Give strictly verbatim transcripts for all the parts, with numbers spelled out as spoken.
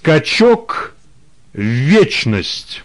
Скачок в вечность.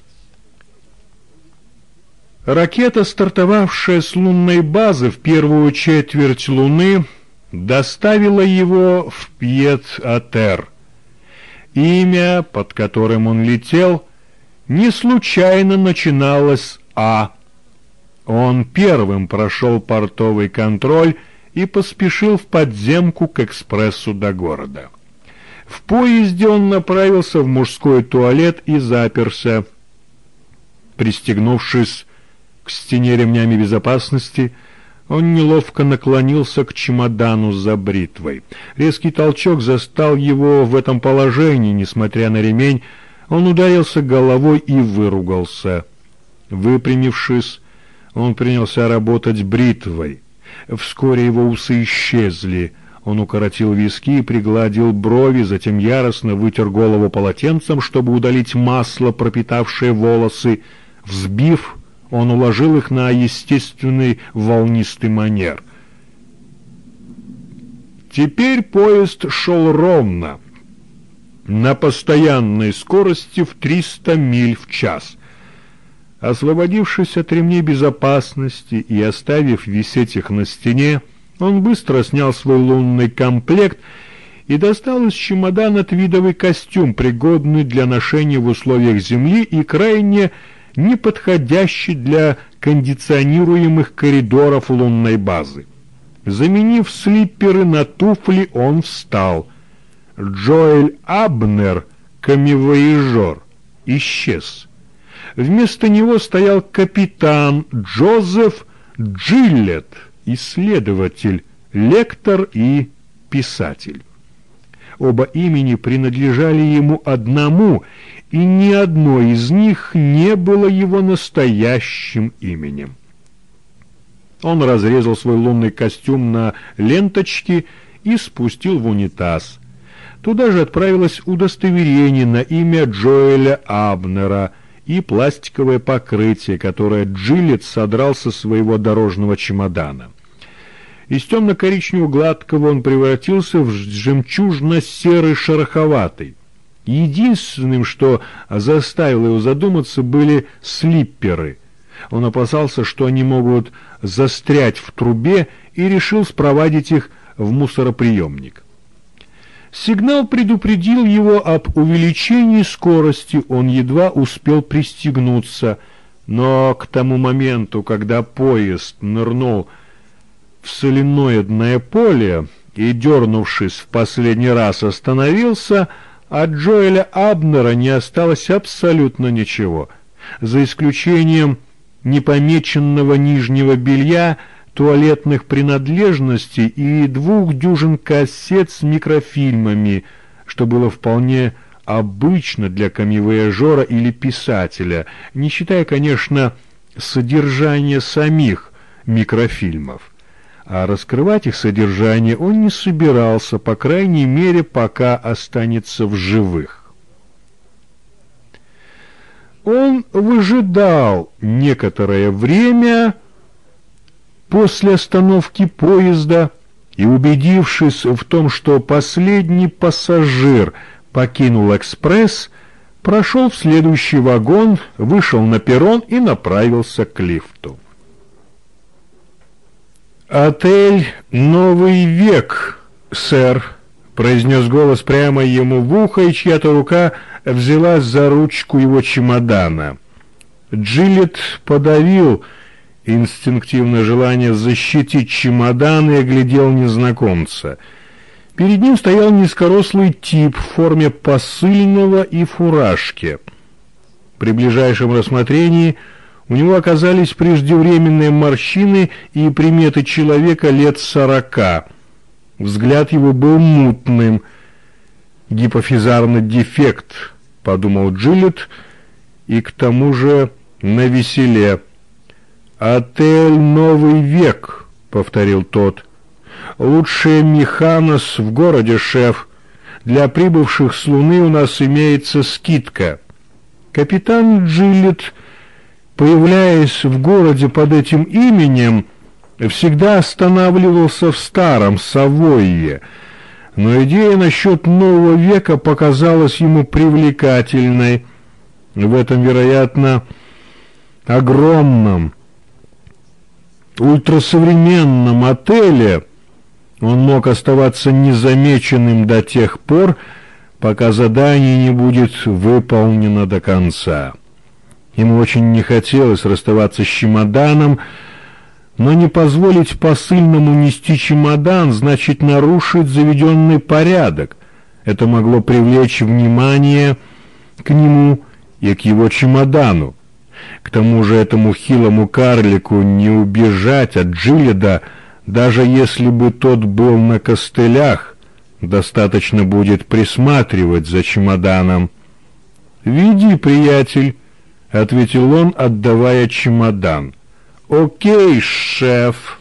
Ракета, стартовавшая с лунной базы в первую четверть Луны, доставила его в Пьет-а-Терр. Имя, под которым он летел, не случайно начиналось с «А». Он первым прошел портовый контроль и поспешил в подземку к экспрессу до города. В поезде он направился в мужской туалет и заперся. Пристегнувшись к стене ремнями безопасности, он неловко наклонился к чемодану за бритвой. Резкий толчок застал его в этом положении. Несмотря на ремень, он ударился головой и выругался. Выпрямившись, он принялся работать бритвой. Вскоре его усы исчезли. Он укоротил виски и пригладил брови, затем яростно вытер голову полотенцем, чтобы удалить масло, пропитавшее волосы. Взбив, он уложил их на естественный волнистый манер. Теперь поезд шел ровно, на постоянной скорости в триста миль в час. Освободившись от ремней безопасности и оставив висеть их на стене, он быстро снял свой лунный комплект и достал из чемодана твидовый костюм, пригодный для ношения в условиях Земли и крайне неподходящий для кондиционируемых коридоров лунной базы. Заменив слипперы на туфли, он встал. Джоэль Абнер, камевояжер, исчез. Вместо него стоял капитан Джозеф Джилет, исследователь, лектор и писатель. Оба имени принадлежали ему одному, и ни одно из них не было его настоящим именем. Он разрезал свой лунный костюм на ленточки и спустил в унитаз. Туда же отправилось удостоверение на имя Джоэля Абнера и пластиковое покрытие, которое Джилет содрал со своего дорожного чемодана. Из темно-коричневого гладкого он превратился в жемчужно-серый шероховатый. Единственным, что заставило его задуматься, были слипперы. Он опасался, что они могут застрять в трубе, и решил спровадить их в мусороприемник. Сигнал предупредил его об увеличении скорости, он едва успел пристегнуться, но к тому моменту, когда поезд нырнул в соленоидное поле и, дернувшись в последний раз, остановился, от Джоэля Абнера не осталось абсолютно ничего, за исключением непомеченного нижнего белья, туалетных принадлежностей и двух дюжин кассет с микрофильмами, что было вполне обычно для камевояжера или писателя, не считая, конечно, содержания самих микрофильмов. А раскрывать их содержание он не собирался, по крайней мере, пока останется в живых. Он выжидал некоторое время после остановки поезда и, убедившись в том, что последний пассажир покинул экспресс, прошел в следующий вагон, вышел на перрон и направился к лифту. «Отель «Новый век», сэр», — произнес голос прямо ему в ухо, и чья-то рука взялась за ручку его чемодана. Джилет подавил инстинктивное желание защитить чемодан и оглядел незнакомца. Перед ним стоял низкорослый тип в форме посыльного и фуражке. При ближайшем рассмотрении у него оказались преждевременные морщины и приметы человека лет сорока. Взгляд его был мутным. «Гипофизарный дефект», — подумал Джилет, и к тому же навеселе. «Отель «Новый век», — повторил тот. «Лучшая механос в городе, шеф. Для прибывших с Луны у нас имеется скидка». Капитан Джилет, появляясь в городе под этим именем, всегда останавливался в старом Савойе. но идея насчет нового века показалась ему привлекательной. В этом, вероятно, огромном, ультрасовременном отеле он мог оставаться незамеченным до тех пор, пока задание не будет выполнено до конца. Ему очень не хотелось расставаться с чемоданом, но не позволить посыльному нести чемодан значит нарушить заведенный порядок. Это могло привлечь внимание к нему и к его чемодану. К тому же этому хилому карлику не убежать от Джиледа, даже если бы тот был на костылях. Достаточно будет присматривать за чемоданом. «Веди, приятель», — ответил он, отдавая чемодан. «Окей, шеф».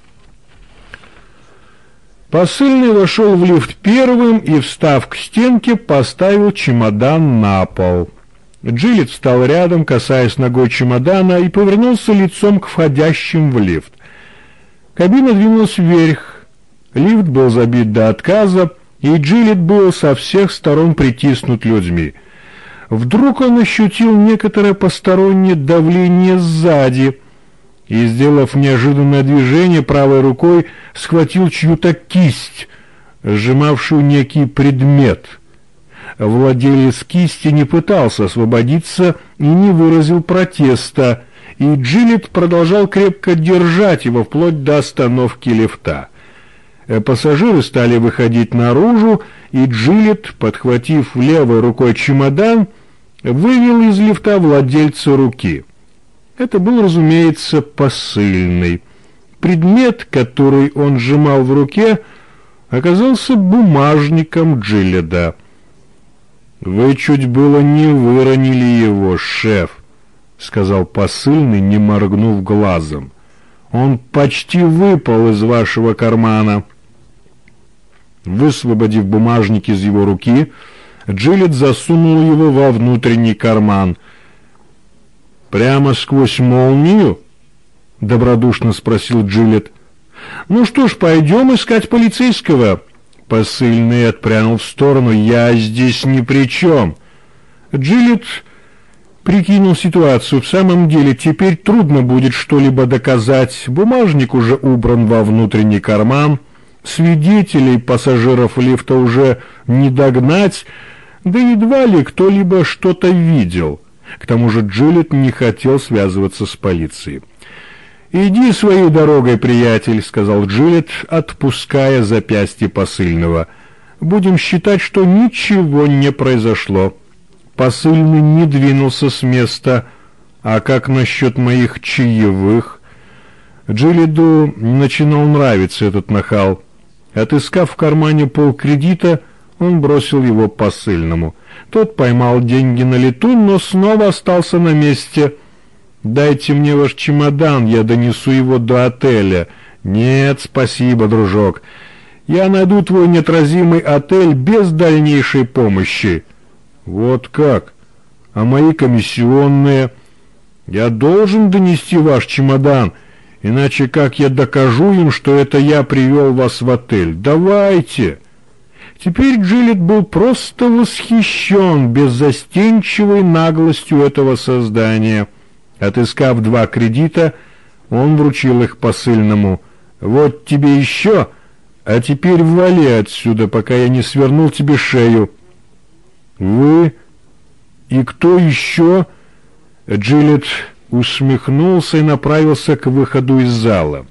Посыльный вошел в лифт первым и, встав к стенке, поставил чемодан на пол. Джилет встал рядом, касаясь ногой чемодана, и повернулся лицом к входящим в лифт. Кабина двинулась вверх. Лифт был забит до отказа, и Джилет был со всех сторон притиснут людьми. Вдруг он ощутил некоторое постороннее давление сзади и, сделав неожиданное движение правой рукой, схватил чью-то кисть, сжимавшую некий предмет. Владелец кисти не пытался освободиться и не выразил протеста, и Джилет продолжал крепко держать его вплоть до остановки лифта. Пассажиры стали выходить наружу, и Джилет, подхватив левой рукой чемодан, вывел из лифта владельца руки. Это был, разумеется, посыльный. Предмет, который он сжимал в руке, оказался бумажником Джиледа. «Вы чуть было не выронили его, шеф», — сказал посыльный, не моргнув глазом. «Он почти выпал из вашего кармана». Высвободив бумажник из его руки, Джилет засунул его во внутренний карман. «Прямо сквозь молнию?» — добродушно спросил Джилет. «Ну что ж, пойдем искать полицейского». Посыльный отпрянул в сторону. «Я здесь ни при чем». Джилет прикинул ситуацию. В самом деле, теперь трудно будет что-либо доказать. Бумажник уже убран во внутренний карман. Свидетелей пассажиров лифта уже не догнать, да едва ли кто-либо что-то видел. К тому же Джилет не хотел связываться с полицией. «Иди своей дорогой, приятель», — сказал Джилет, отпуская запястье посыльного. «Будем считать, что ничего не произошло». Посыльный не двинулся с места. «А как насчет моих чаевых?» Джилету начинал нравиться этот нахал. Отыскав в кармане полкредита, он бросил его посыльному. Тот поймал деньги на лету, но снова остался на месте. «Дайте мне ваш чемодан, я донесу его до отеля». «Нет, спасибо, дружок. Я найду твой неотразимый отель без дальнейшей помощи». «Вот как? А мои комиссионные?» «Я должен донести ваш чемодан, иначе как я докажу им, что это я привел вас в отель? Давайте». Теперь Джилет был просто восхищен беззастенчивой наглостью этого создания. Отыскав два кредита, он вручил их посыльному. «Вот тебе еще, а теперь вали отсюда, пока я не свернул тебе шею». «Вы? И кто еще?» Джилет усмехнулся и направился к выходу из зала.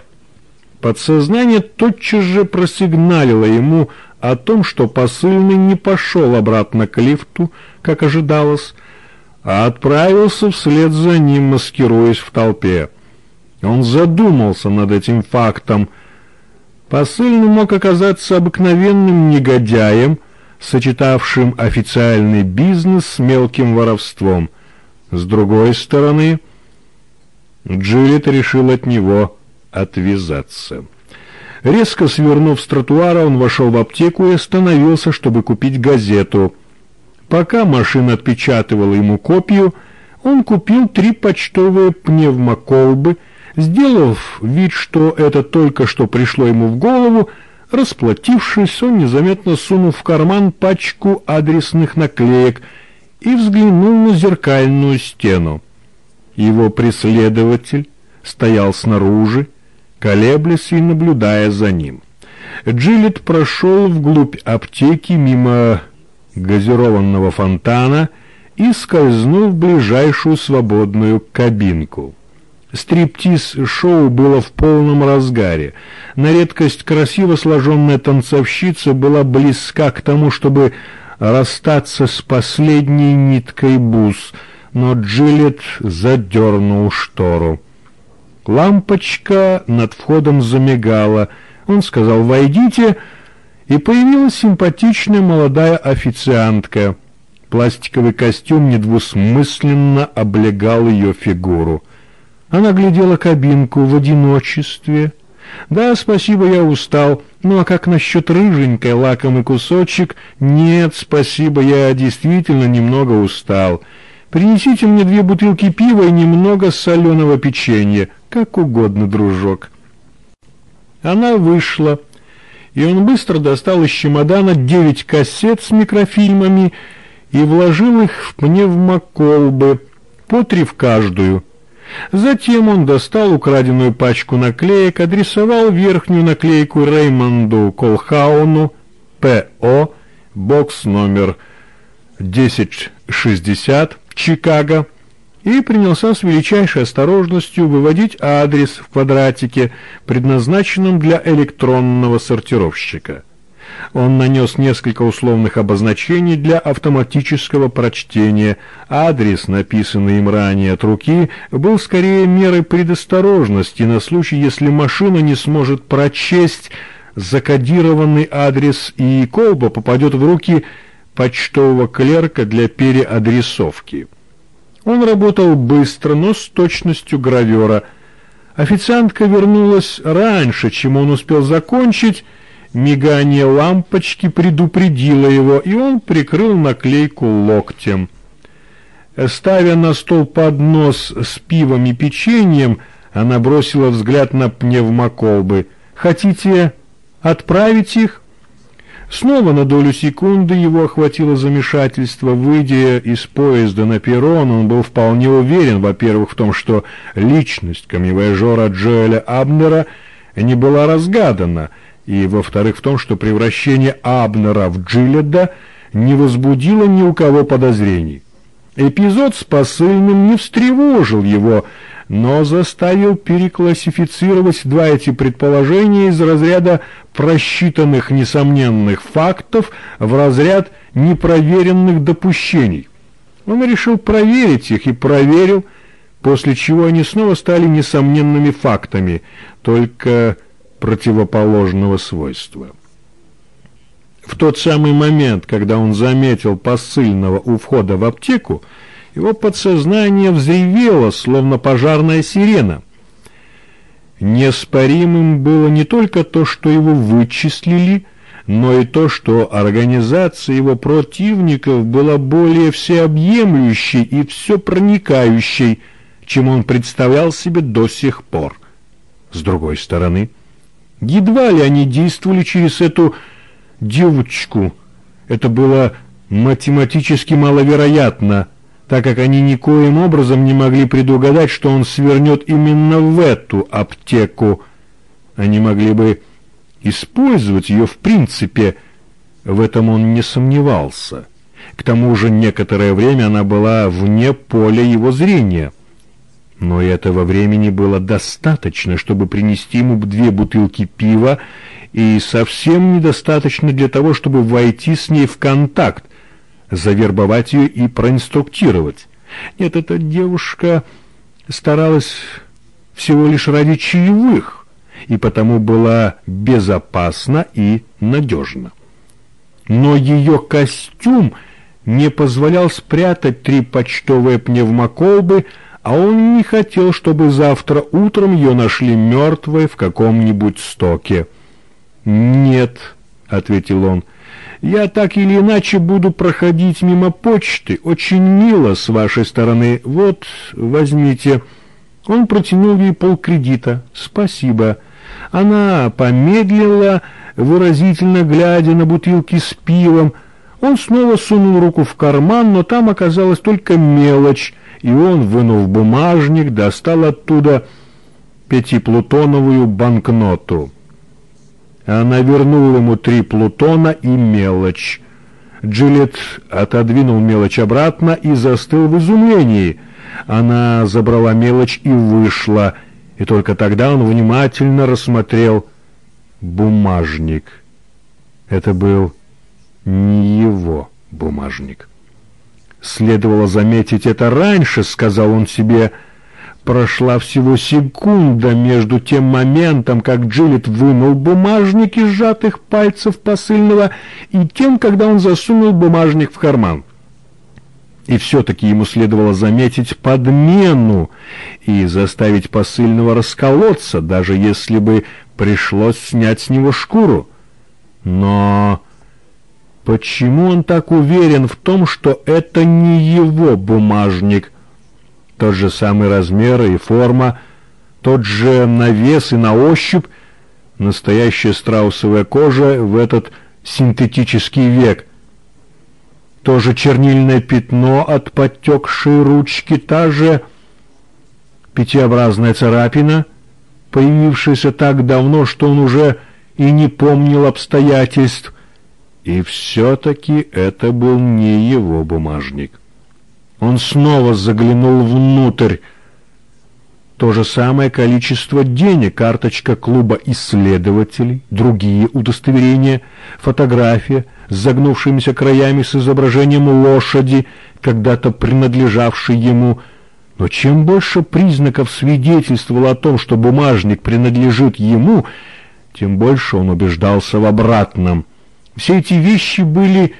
Подсознание тотчас же просигналило ему о том, что посыльный не пошел обратно к лифту, как ожидалось, а отправился вслед за ним, маскируясь в толпе. Он задумался над этим фактом. Посыльный мог оказаться обыкновенным негодяем, сочетавшим официальный бизнес с мелким воровством. С другой стороны, Джилет решил от него отвязаться. Резко свернув с тротуара, он вошел в аптеку и остановился, чтобы купить газету. Пока машина отпечатывала ему копию, он купил три почтовые пневмоколбы, сделав вид, что это только что пришло ему в голову, Расплатившись, он незаметно сунул в карман пачку адресных наклеек и взглянул на зеркальную стену. Его преследователь стоял снаружи, колеблясь и наблюдая за ним. Джилетт прошел вглубь аптеки мимо газированного фонтана и скользнул в ближайшую свободную кабинку. Стриптиз-шоу было в полном разгаре. На редкость красиво сложенная танцовщица была близка к тому, чтобы расстаться с последней ниткой бус, но Джилетт задернул штору. Лампочка над входом замигала. Он сказал «Войдите», и появилась симпатичная молодая официантка. Пластиковый костюм недвусмысленно облегал ее фигуру. Она глядела кабинку в одиночестве. «Да, спасибо, я устал. Ну а как насчет рыженькой, лакомый кусочек?» «Нет, спасибо, я действительно немного устал. Принесите мне две бутылки пива и немного соленого печенья. Как угодно, дружок». Она вышла, и он быстро достал из чемодана девять кассет с микрофильмами и вложил их в пневмоколбы, по три в каждую. Затем он достал украденную пачку наклеек, адресовал верхнюю наклейку Реймонду Колхауну, П О, бокс номер десять шестьдесят, Чикаго, и принялся с величайшей осторожностью выводить адрес в квадратике, предназначенном для электронного сортировщика. Он нанес несколько условных обозначений для автоматического прочтения. Адрес, написанный им ранее от руки, был скорее мерой предосторожности на случай, если машина не сможет прочесть закодированный адрес, и колба попадет в руки почтового клерка для переадресовки. Он работал быстро, но с точностью гравера. Официантка вернулась раньше, чем он успел закончить. Мигание лампочки предупредило его, и он прикрыл наклейку локтем. Ставя на стол поднос с пивом и печеньем, она бросила взгляд на пневмоколбы. «Хотите отправить их?» Снова на долю секунды его охватило замешательство. Выйдя из поезда на перрон, он был вполне уверен, во-первых, в том, что личность камевояжера Джоэля Абнера не была разгадана, и, во-вторых, в том, что превращение Абнера в Джилетта не возбудило ни у кого подозрений. Эпизод с посыльным не встревожил его, но заставил переклассифицировать два эти предположения из разряда просчитанных несомненных фактов в разряд непроверенных допущений. Он решил проверить их и проверил, после чего они снова стали несомненными фактами, только противоположного свойства. В тот самый момент, когда он заметил посыльного у входа в аптеку, его подсознание взревело, словно пожарная сирена. Неоспоримым было не только то, что его вычислили, но и то, что организация его противников была более всеобъемлющей и всепроникающей, чем он представлял себе до сих пор. С другой стороны, едва ли они действовали через эту девочку. Это было математически маловероятно, так как они никоим образом не могли предугадать, что он свернет именно в эту аптеку. Они могли бы использовать ее в принципе, в этом он не сомневался. К тому же некоторое время она была вне поля его зрения. Но и этого времени было достаточно, чтобы принести ему две бутылки пива, и совсем недостаточно для того, чтобы войти с ней в контакт, завербовать ее и проинструктировать. Нет, эта девушка старалась всего лишь ради чаевых, и потому была безопасна и надежна. Но ее костюм не позволял спрятать три почтовые пневмоколбы, а он не хотел, чтобы завтра утром ее нашли мертвой в каком-нибудь стоке. «Нет», — ответил он, — «я так или иначе буду проходить мимо почты. Очень мило с вашей стороны. Вот, возьмите». Он протянул ей полкредита. «Спасибо. Она помедлила, выразительно глядя на бутылки с пивом. Он снова сунул руку в карман, но там оказалась только мелочь, и он, вынув бумажник, достал оттуда пятиплутоновую банкноту. Она вернула ему три плутона и мелочь. Джилетт отодвинул мелочь обратно и застыл в изумлении. Она забрала мелочь и вышла, и только тогда он внимательно рассмотрел бумажник. Это был не его бумажник. Следовало заметить это раньше, сказал он себе. Прошла всего секунда между тем моментом, как Джилетт вынул бумажник из сжатых пальцев посыльного, и тем, когда он засунул бумажник в карман. И все-таки ему следовало заметить подмену и заставить посыльного расколоться, даже если бы пришлось снять с него шкуру. Но почему он так уверен в том, что это не его бумажник? Тот же самый размер и форма, тот же навес и на ощупь, настоящая страусовая кожа в этот синтетический век. То же чернильное пятно от подтекшей ручки, та же пятиобразная царапина, появившаяся так давно, что он уже и не помнил обстоятельств. И все-таки это был не его бумажник. Он снова заглянул внутрь. То же самое количество денег, карточка клуба исследователей, другие удостоверения, фотография с загнувшимися краями с изображением лошади, когда-то принадлежавшей ему. Но чем больше признаков свидетельствовало о том, что бумажник принадлежит ему, тем больше он убеждался в обратном. Все эти вещи были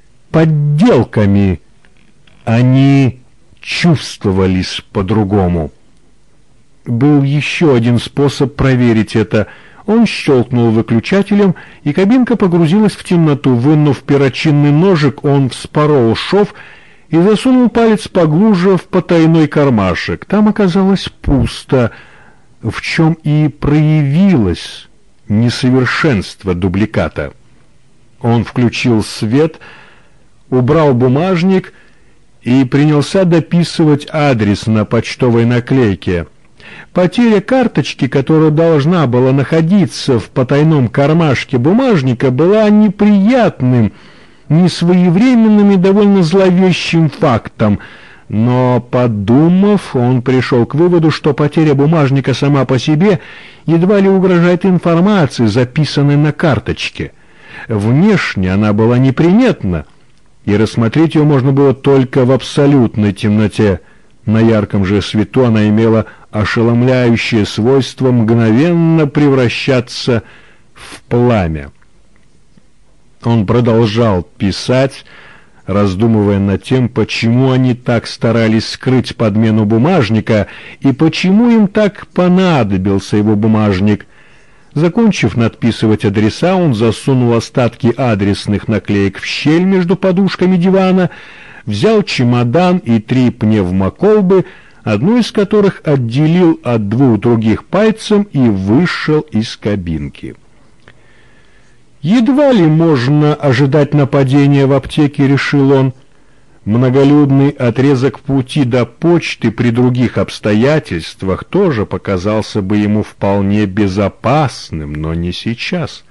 подделками. Они чувствовались по-другому. Был еще один способ проверить это. Он щелкнул выключателем, и кабинка погрузилась в темноту. Вынув перочинный ножик, он вспорол шов и засунул палец поглубже в потайной кармашек. Там оказалось пусто, в чем и проявилось несовершенство дубликата. Он включил свет, убрал бумажник и принялся дописывать адрес на почтовой наклейке. Потеря карточки, которая должна была находиться в потайном кармашке бумажника, была неприятным, несвоевременным и довольно зловещим фактом. Но, подумав, он пришел к выводу, что потеря бумажника сама по себе едва ли угрожает информации, записанной на карточке. Внешне она была неприметна, и рассмотреть ее можно было только в абсолютной темноте. На ярком же свету она имела ошеломляющее свойство мгновенно превращаться в пламя. Он продолжал писать, раздумывая над тем, почему они так старались скрыть подмену бумажника и почему им так понадобился его бумажник. Закончив надписывать адреса, он засунул остатки адресных наклеек в щель между подушками дивана, взял чемодан и три пневмоколбы, одну из которых отделил от двух других пальцем и вышел из кабинки. Едва ли можно ожидать нападения в аптеке, решил он. Многолюдный отрезок пути до почты при других обстоятельствах тоже показался бы ему вполне безопасным, но не сейчас.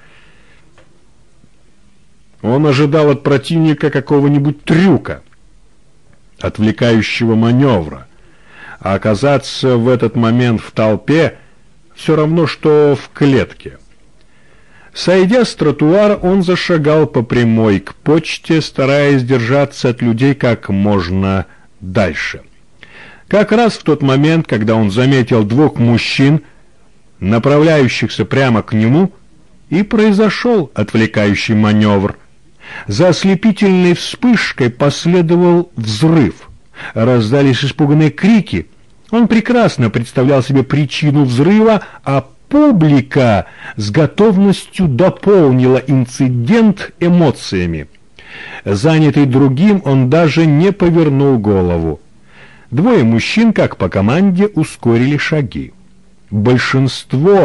Он ожидал от противника какого-нибудь трюка, отвлекающего маневра, а оказаться в этот момент в толпе все равно, что в клетке. Сойдя с тротуара, он зашагал по прямой к почте, стараясь держаться от людей как можно дальше. Как раз в тот момент, когда он заметил двух мужчин, направляющихся прямо к нему, и произошел отвлекающий маневр. За ослепительной вспышкой последовал взрыв. Раздались испуганные крики. Он прекрасно представлял себе причину взрыва, а публика с готовностью дополнила инцидент эмоциями. Занятый другим, он даже не повернул голову. Двое мужчин, как по команде, ускорили шаги. Большинство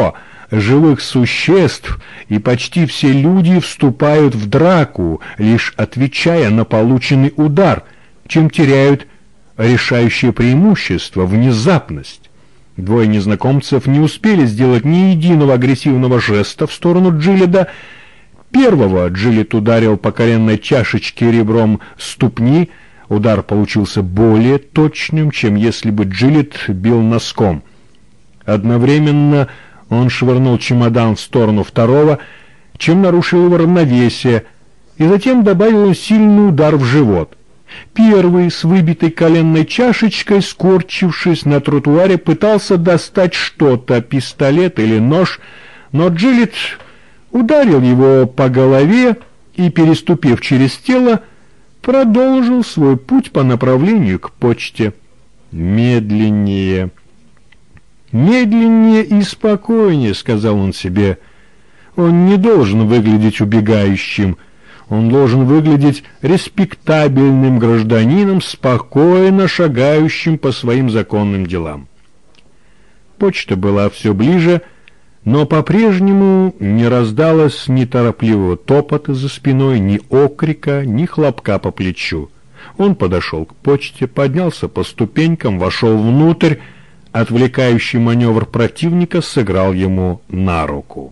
живых существ, и почти все люди вступают в драку, лишь отвечая на полученный удар, чем теряют решающее преимущество — внезапность. Двое незнакомцев не успели сделать ни единого агрессивного жеста в сторону Джилета. Первого Джилет ударил по коленной чашечке ребром ступни. Удар получился более точным, чем если бы Джилет бил носком. Одновременно он швырнул чемодан в сторону второго, чем нарушил его равновесие, и затем добавил сильный удар в живот. Первый с выбитой коленной чашечкой, скорчившись на тротуаре, пытался достать что-то, пистолет или нож, но Джилет ударил его по голове и, переступив через тело, продолжил свой путь по направлению к почте. Медленнее, медленнее и спокойнее, — сказал он себе. Он не должен выглядеть убегающим. Он должен выглядеть респектабельным гражданином, спокойно шагающим по своим законным делам. Почта была все ближе, но по-прежнему не раздалось ни торопливого топота за спиной, ни окрика, ни хлопка по плечу. Он подошел к почте, поднялся по ступенькам, вошел внутрь. Отвлекающий маневр противника сыграл ему на руку.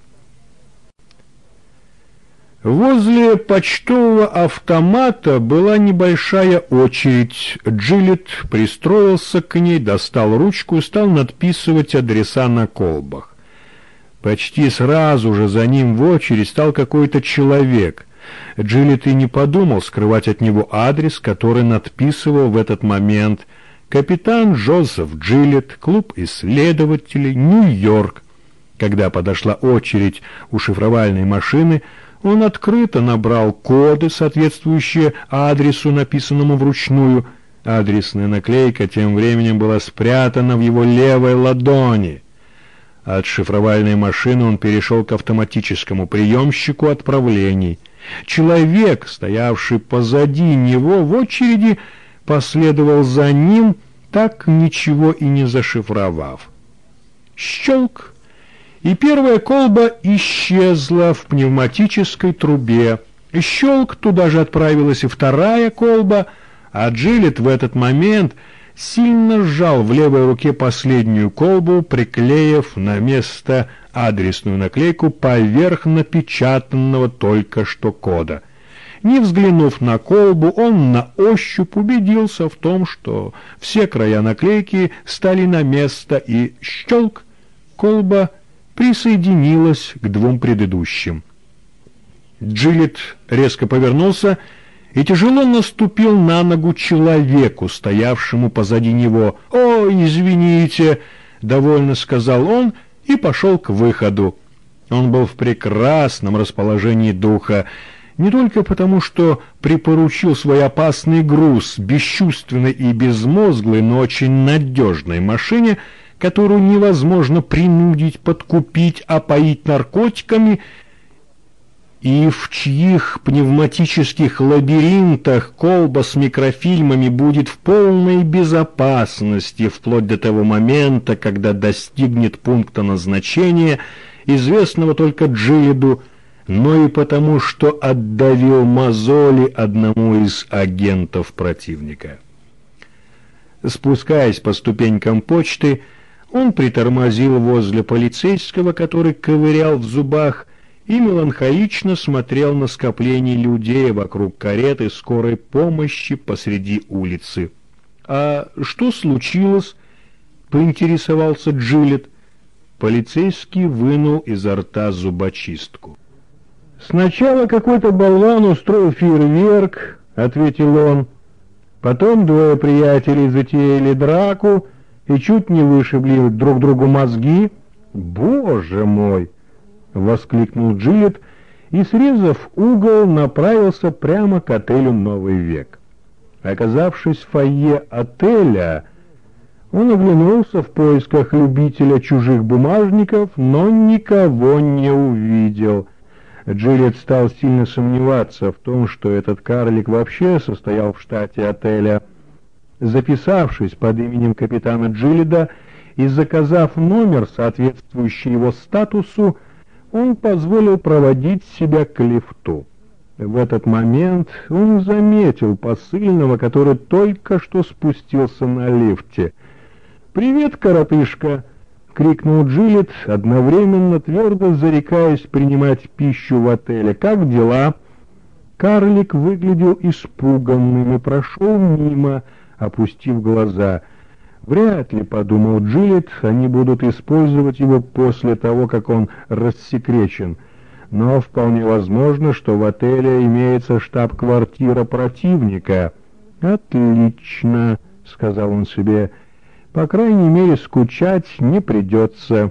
Возле почтового автомата была небольшая очередь. Джилет пристроился к ней, достал ручку и стал надписывать адреса на колбах. Почти сразу же за ним в очередь стал какой-то человек. Джилет и не подумал скрывать от него адрес, который надписывал в этот момент: капитан Джозеф Джилет, клуб исследователей, Нью-Йорк. Когда подошла очередь у шифровальной машины, он открыто набрал коды, соответствующие адресу, написанному вручную. Адресная наклейка тем временем была спрятана в его левой ладони. От шифровальной машины он перешел к автоматическому приемщику отправлений. Человек, стоявший позади него в очереди, последовал за ним, так ничего и не зашифровав. Щелк! И первая колба исчезла в пневматической трубе. Щелк, туда же отправилась и вторая колба, а Джилет в этот момент сильно сжал в левой руке последнюю колбу, приклеив на место адресную наклейку поверх напечатанного только что кода. Не взглянув на колбу, он на ощупь убедился в том, что все края наклейки стали на место, и щелк, колба присоединилась к двум предыдущим. Джилет резко повернулся и тяжело наступил на ногу человеку, стоявшему позади него. «О, извините!» — довольно сказал он и пошел к выходу. Он был в прекрасном расположении духа, не только потому, что припоручил свой опасный груз бесчувственной и безмозглой, но очень надежной машине, которую невозможно принудить, подкупить, опоить наркотиками, и в чьих пневматических лабиринтах колба с микрофильмами будет в полной безопасности вплоть до того момента, когда достигнет пункта назначения, известного только Джилету, но и потому, что отдавил мозоли одному из агентов противника. Спускаясь по ступенькам почты, он притормозил возле полицейского, который ковырял в зубах, и меланхолично смотрел на скопление людей вокруг кареты скорой помощи посреди улицы. «А что случилось?» — поинтересовался Джилет. Полицейский вынул изо рта зубочистку. «Сначала какой-то болван устроил фейерверк», — ответил он. «Потом двое приятелей затеяли драку и чуть не вышибли друг другу мозги». «Боже мой!» — воскликнул Джилет и, срезав угол, направился прямо к отелю «Новый век». Оказавшись в фойе отеля, он оглянулся в поисках любителя чужих бумажников, но никого не увидел. Джилет стал сильно сомневаться в том, что этот карлик вообще состоял в штате отеля. Записавшись под именем капитана Джилета и, заказав номер, соответствующий его статусу, он позволил проводить себя к лифту. В этот момент он заметил посыльного, который только что спустился на лифте. «Привет, коротышка!» — крикнул Джилет, одновременно твердо зарекаясь принимать пищу в отеле. «Как дела?» Карлик выглядел испуганным и прошел мимо, опустив глаза. «Вряд ли, — подумал Джилет, — они будут использовать его после того, как он рассекречен. Но вполне возможно, что в отеле имеется штаб-квартира противника». «Отлично, — сказал он себе, — по крайней мере, скучать не придется».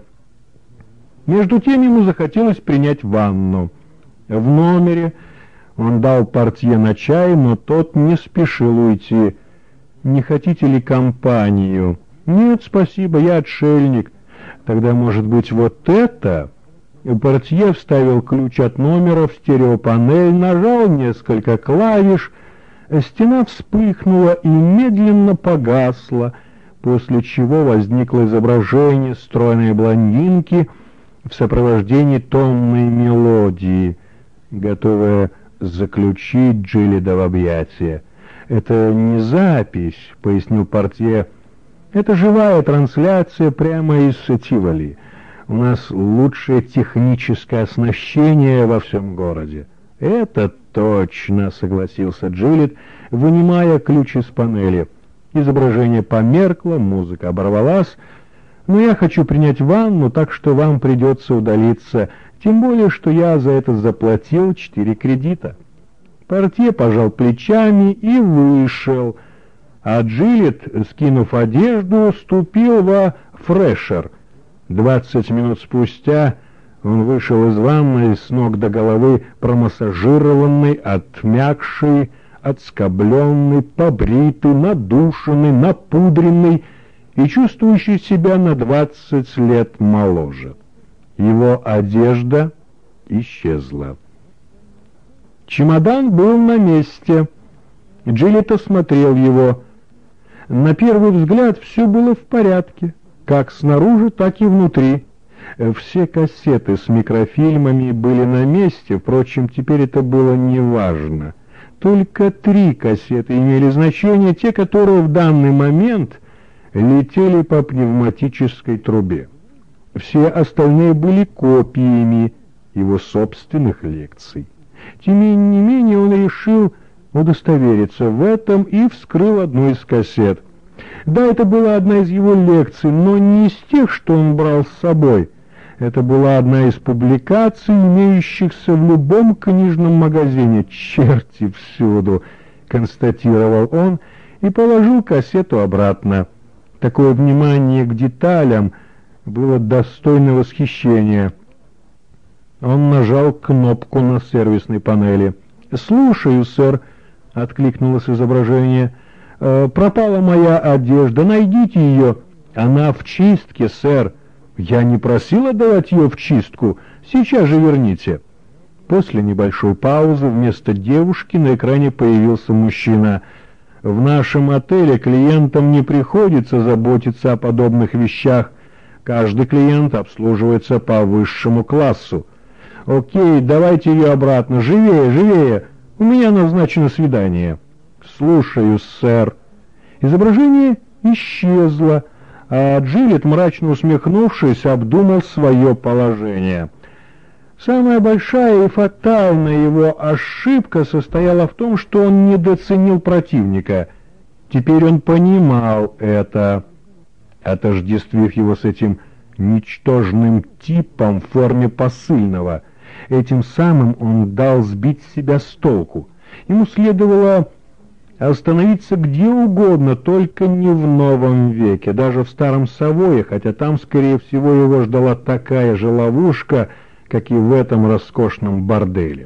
Между тем ему захотелось принять ванну. В номере он дал портье на чай, но тот не спешил уйти. «Не хотите ли компанию?» «Нет, спасибо, я отшельник». «Тогда, может быть, вот это?» Портье вставил ключ от номера в стереопанель, нажал несколько клавиш, стена вспыхнула и медленно погасла, после чего возникло изображение стройной блондинки в сопровождении томной мелодии, готовая заключить Джилета в объятия. «Это не запись, — пояснил портье, — это живая трансляция прямо из Тиволи. У нас лучшее техническое оснащение во всем городе». «Это точно, — согласился Джилет, вынимая ключ из панели. Изображение померкло, музыка оборвалась. «Но я хочу принять ванну, так что вам придется удалиться, тем более, что я за это заплатил четыре кредита». Портье пожал плечами и вышел, а Джилет, скинув одежду, ступил во фрешер. Двадцать минут спустя он вышел из ванной с ног до головы промассажированный, отмякший, отскобленный, побритый, надушенный, напудренный и чувствующий себя на двадцать лет моложе. Его одежда исчезла. Чемодан был на месте. Джилет осмотрел его. На первый взгляд все было в порядке, как снаружи, так и внутри. Все кассеты с микрофильмами были на месте, впрочем, теперь это было неважно. Только три кассеты имели значение, те, которые в данный момент летели по пневматической трубе. Все остальные были копиями его собственных лекций. Тем не менее он решил удостовериться в этом и вскрыл одну из кассет. Да, это была одна из его лекций, но не из тех, что он брал с собой. Это была одна из публикаций, имеющихся в любом книжном магазине. «Черти всюду!» — констатировал он и положил кассету обратно. Такое внимание к деталям было достойно восхищения. Он нажал кнопку на сервисной панели. «Слушаю, сэр», — откликнулось изображение. «Э, «Пропала моя одежда, найдите ее». «Она в чистке, сэр». «Я не просил отдавать ее в чистку. Сейчас же верните». После небольшой паузы вместо девушки на экране появился мужчина. «В нашем отеле клиентам не приходится заботиться о подобных вещах. Каждый клиент обслуживается по высшему классу». «Окей, давайте ее обратно. Живее, живее. У меня назначено свидание». «Слушаю, сэр». Изображение исчезло, а Джилет, мрачно усмехнувшись, обдумал свое положение. Самая большая и фатальная его ошибка состояла в том, что он недооценил противника. Теперь он понимал это, отождествив его с этим ничтожным типом в форме посыльного. Этим самым он дал сбить себя с толку. Ему следовало остановиться где угодно, только не в новом веке, даже в старом Савое, хотя там, скорее всего, его ждала такая же ловушка, как и в этом роскошном борделе.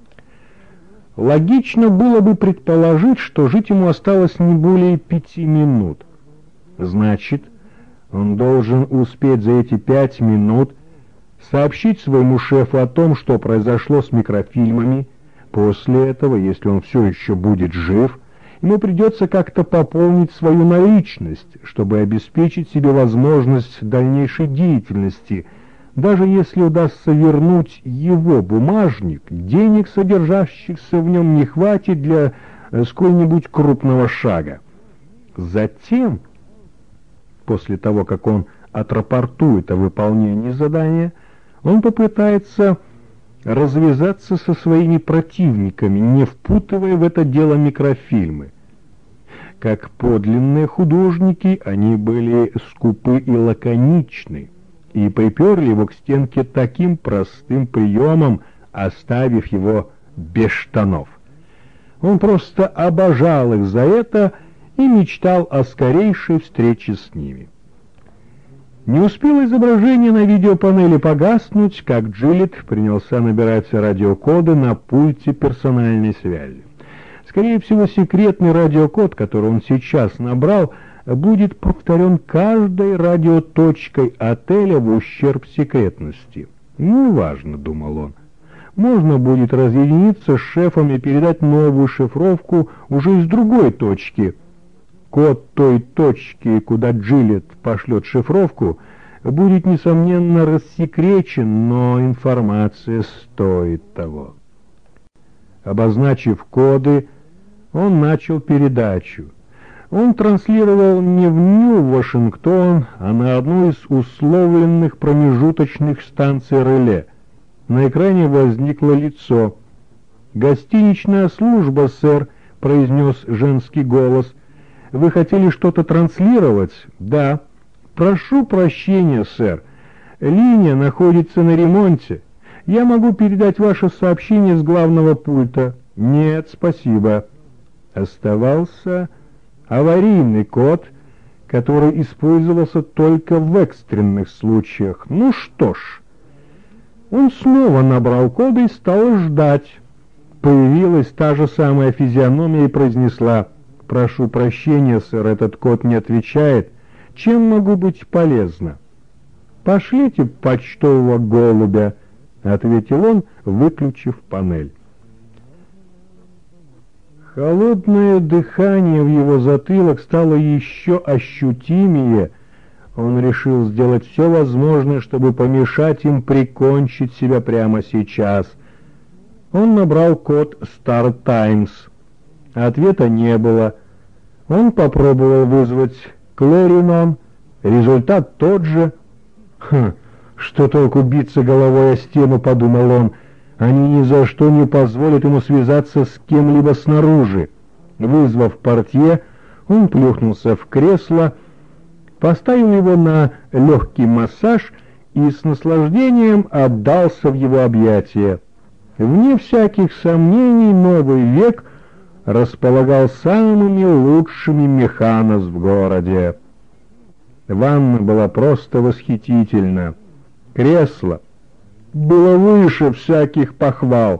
Логично было бы предположить, что жить ему осталось не более пяти минут. Значит, он должен успеть за эти пять минут сообщить своему шефу о том, что произошло с микрофильмами. После этого, если он все еще будет жив, Ему придется как-то пополнить свою наличность, чтобы обеспечить себе возможность дальнейшей деятельности. Даже если удастся вернуть его бумажник, денег, содержащихся в нем, не хватит для сколь-нибудь крупного шага. Затем, после того, как он отрапортует о выполнении задания, он попытается развязаться со своими противниками, не впутывая в это дело микрофильмы. Как подлинные художники, они были скупы и лаконичны, и приперли его к стенке таким простым приемом, оставив его без штанов. Он просто обожал их за это и мечтал о скорейшей встрече с ними. Не успело изображение на видеопанели погаснуть, как Джилет принялся набирать радиокоды на пульте персональной связи. Скорее всего, секретный радиокод, который он сейчас набрал, будет повторен каждой радиоточкой отеля в ущерб секретности. «Ну, важно», — думал он. «Можно будет разъединиться с шефом и передать новую шифровку уже из другой точки». Код той точки, куда Джилет пошлет шифровку, будет, несомненно, рассекречен, но информация стоит того. Обозначив коды, он начал передачу. Он транслировал не в Нью-Вашингтон, а на одну из условленных промежуточных станций реле. На экране возникло лицо. «Гостиничная служба, сэр», — произнес женский голос. «Вы хотели что-то транслировать?» «Да». «Прошу прощения, сэр. Линия находится на ремонте. Я могу передать ваше сообщение с главного пульта». «Нет, спасибо». Оставался аварийный код, который использовался только в экстренных случаях. Ну что ж. Он снова набрал коды и стал ждать. Появилась та же самая физиономия и произнесла: «Прошу прощения, сэр, этот код не отвечает. Чем могу быть полезна?» «Пошлите почтового голубя», — ответил он, выключив панель. Холодное дыхание в его затылок стало еще ощутимее. Он решил сделать все возможное, чтобы помешать им прикончить себя прямо сейчас. Он набрал код Star Times. Ответа не было. Он попробовал вызвать Клэринон. Результат тот же. «Хм, что толку биться головой о стену», — подумал он. «Они ни за что не позволят ему связаться с кем-либо снаружи». Вызвав портье, он плюхнулся в кресло, поставил его на легкий массаж и с наслаждением отдался в его объятия. Вне всяких сомнений, новый век располагал самыми лучшими механос в городе. Ванна была просто восхитительна. Кресло было выше всяких похвал.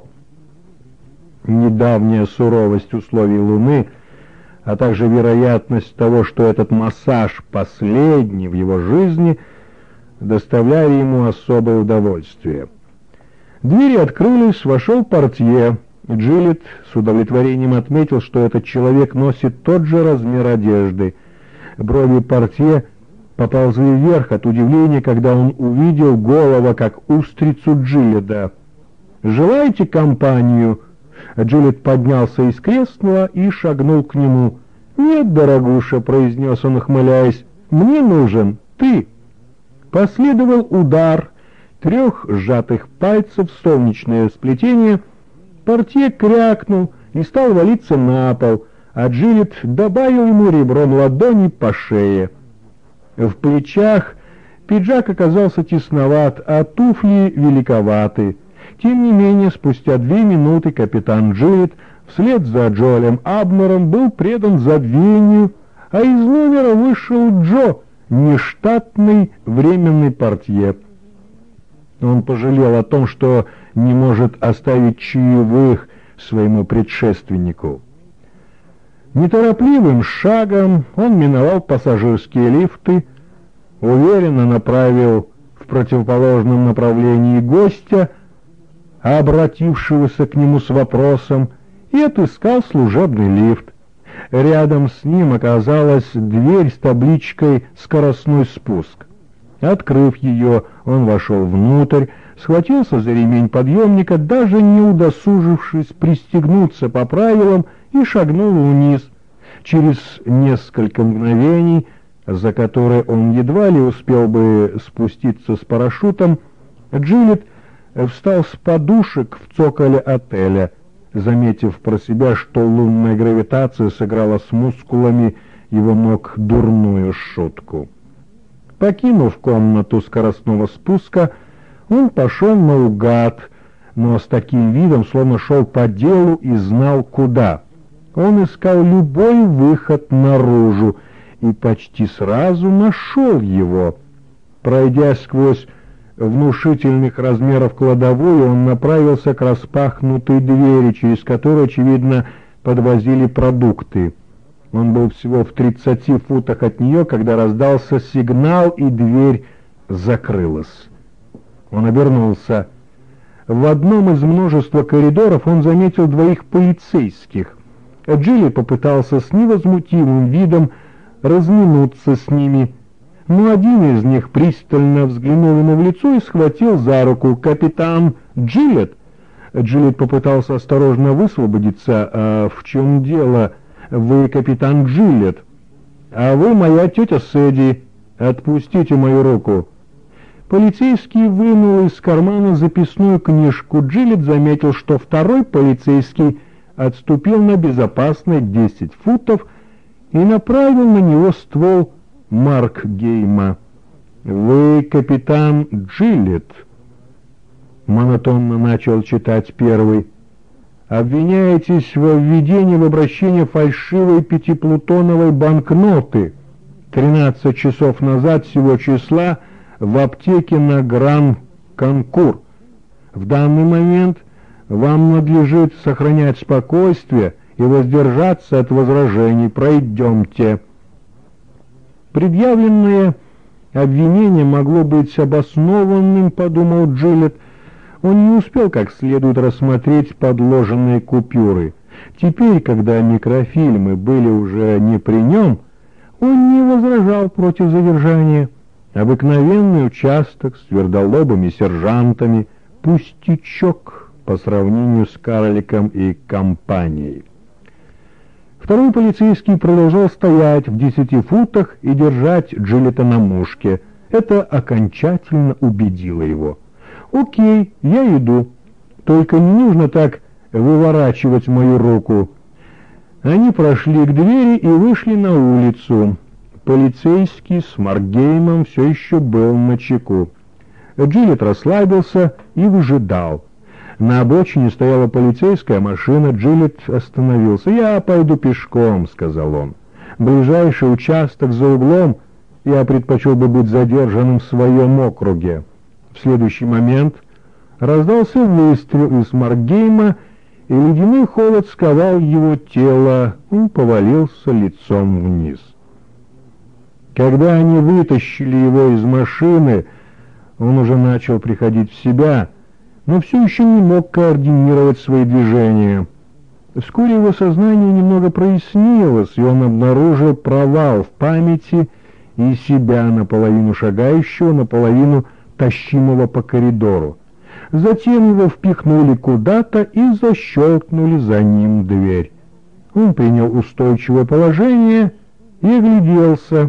Недавняя суровость условий Луны, а также вероятность того, что этот массаж последний в его жизни, доставляли ему особое удовольствие. Двери открылись, вошел портье. Джилет с удовлетворением отметил, что этот человек носит тот же размер одежды. Брови портье поползли вверх от удивления, когда он увидел голова, как устрицу Джилета. «Желаете компанию?» Джилет поднялся из кресла и шагнул к нему. «Нет, дорогуша», — произнес он, ухмыляясь, — «мне нужен ты». Последовал удар трех сжатых пальцев в солнечное сплетение. Портье крякнул и стал валиться на пол, а Джилет добавил ему ребром ладони по шее. В плечах пиджак оказался тесноват, а туфли великоваты. Тем не менее, спустя две минуты капитан Джилет вслед за Джоэлем Абнером был предан забвению, а из номера вышел Джо, нештатный временный портье. Он пожалел о том, что не может оставить чаевых своему предшественнику. Неторопливым шагом он миновал пассажирские лифты, уверенно направил в противоположном направлении гостя, обратившегося к нему с вопросом, и отыскал служебный лифт. Рядом с ним оказалась дверь с табличкой «Скоростной спуск». Открыв ее, он вошел внутрь, схватился за ремень подъемника, даже не удосужившись пристегнуться по правилам, и шагнул вниз. Через несколько мгновений, за которые он едва ли успел бы спуститься с парашютом, Джилет встал с подушек в цоколе отеля, заметив про себя, что лунная гравитация сыграла с мускулами его ног дурную шутку. Покинув комнату скоростного спуска, он пошел наугад, но с таким видом, словно шел по делу и знал куда. Он искал любой выход наружу и почти сразу нашел его. Пройдя сквозь внушительных размеров кладовую, он направился к распахнутой двери, через которую, очевидно, подвозили продукты. Он был всего в тридцати футах от нее, когда раздался сигнал, и дверь закрылась. Он обернулся. В одном из множества коридоров он заметил двоих полицейских. Джилет попытался с невозмутимым видом разминуться с ними, но один из них пристально взглянул ему в лицо и схватил за руку. «Капитан Джилет!» Джилет попытался осторожно высвободиться. «А в чем дело? Вы капитан Джилет, а вы моя тетя Сэдди. Отпустите мою руку». Полицейский вынул из кармана записную книжку. Джилет заметил, что второй полицейский отступил на безопасные десять футов и направил на него ствол Маркгейма. «Вы капитан Джилет», — монотонно начал читать первый. «Обвиняетесь во введении в обращение фальшивой пятиплутоновой банкноты тринадцать часов назад сего числа в аптеке на Гран-Конкур. В данный момент вам надлежит сохранять спокойствие и воздержаться от возражений. Пройдемте». Предъявленное обвинение могло быть обоснованным, подумал Джилет. Он не успел как следует рассмотреть подложенные купюры. Теперь, когда микрофильмы были уже не при нем, он не возражал против задержания. Обыкновенный участок с твердолобыми сержантами, пустячок по сравнению с карликом и компанией. Второй полицейский продолжал стоять в десяти футах и держать Джилета на мушке. Это окончательно убедило его. «Окей, я иду. Только не нужно так выворачивать мою руку». Они прошли к двери и вышли на улицу. Полицейский с Маркгеймом все еще был начеку. Джилет расслабился и выжидал. На обочине стояла полицейская машина. Джилет остановился. «Я пойду пешком», — сказал он. «Ближайший участок за углом. Я предпочел бы быть задержанным в своем округе». В следующий момент раздался выстрел из Маркгейма, и ледяной холод сковал его тело. Он повалился лицом вниз. Когда они вытащили его из машины, он уже начал приходить в себя, но все еще не мог координировать свои движения. Вскоре его сознание немного прояснилось, и он обнаружил провал в памяти и себя, наполовину шагающего, наполовину тащимого по коридору. Затем его впихнули куда-то и защелкнули за ним дверь. Он принял устойчивое положение и огляделся.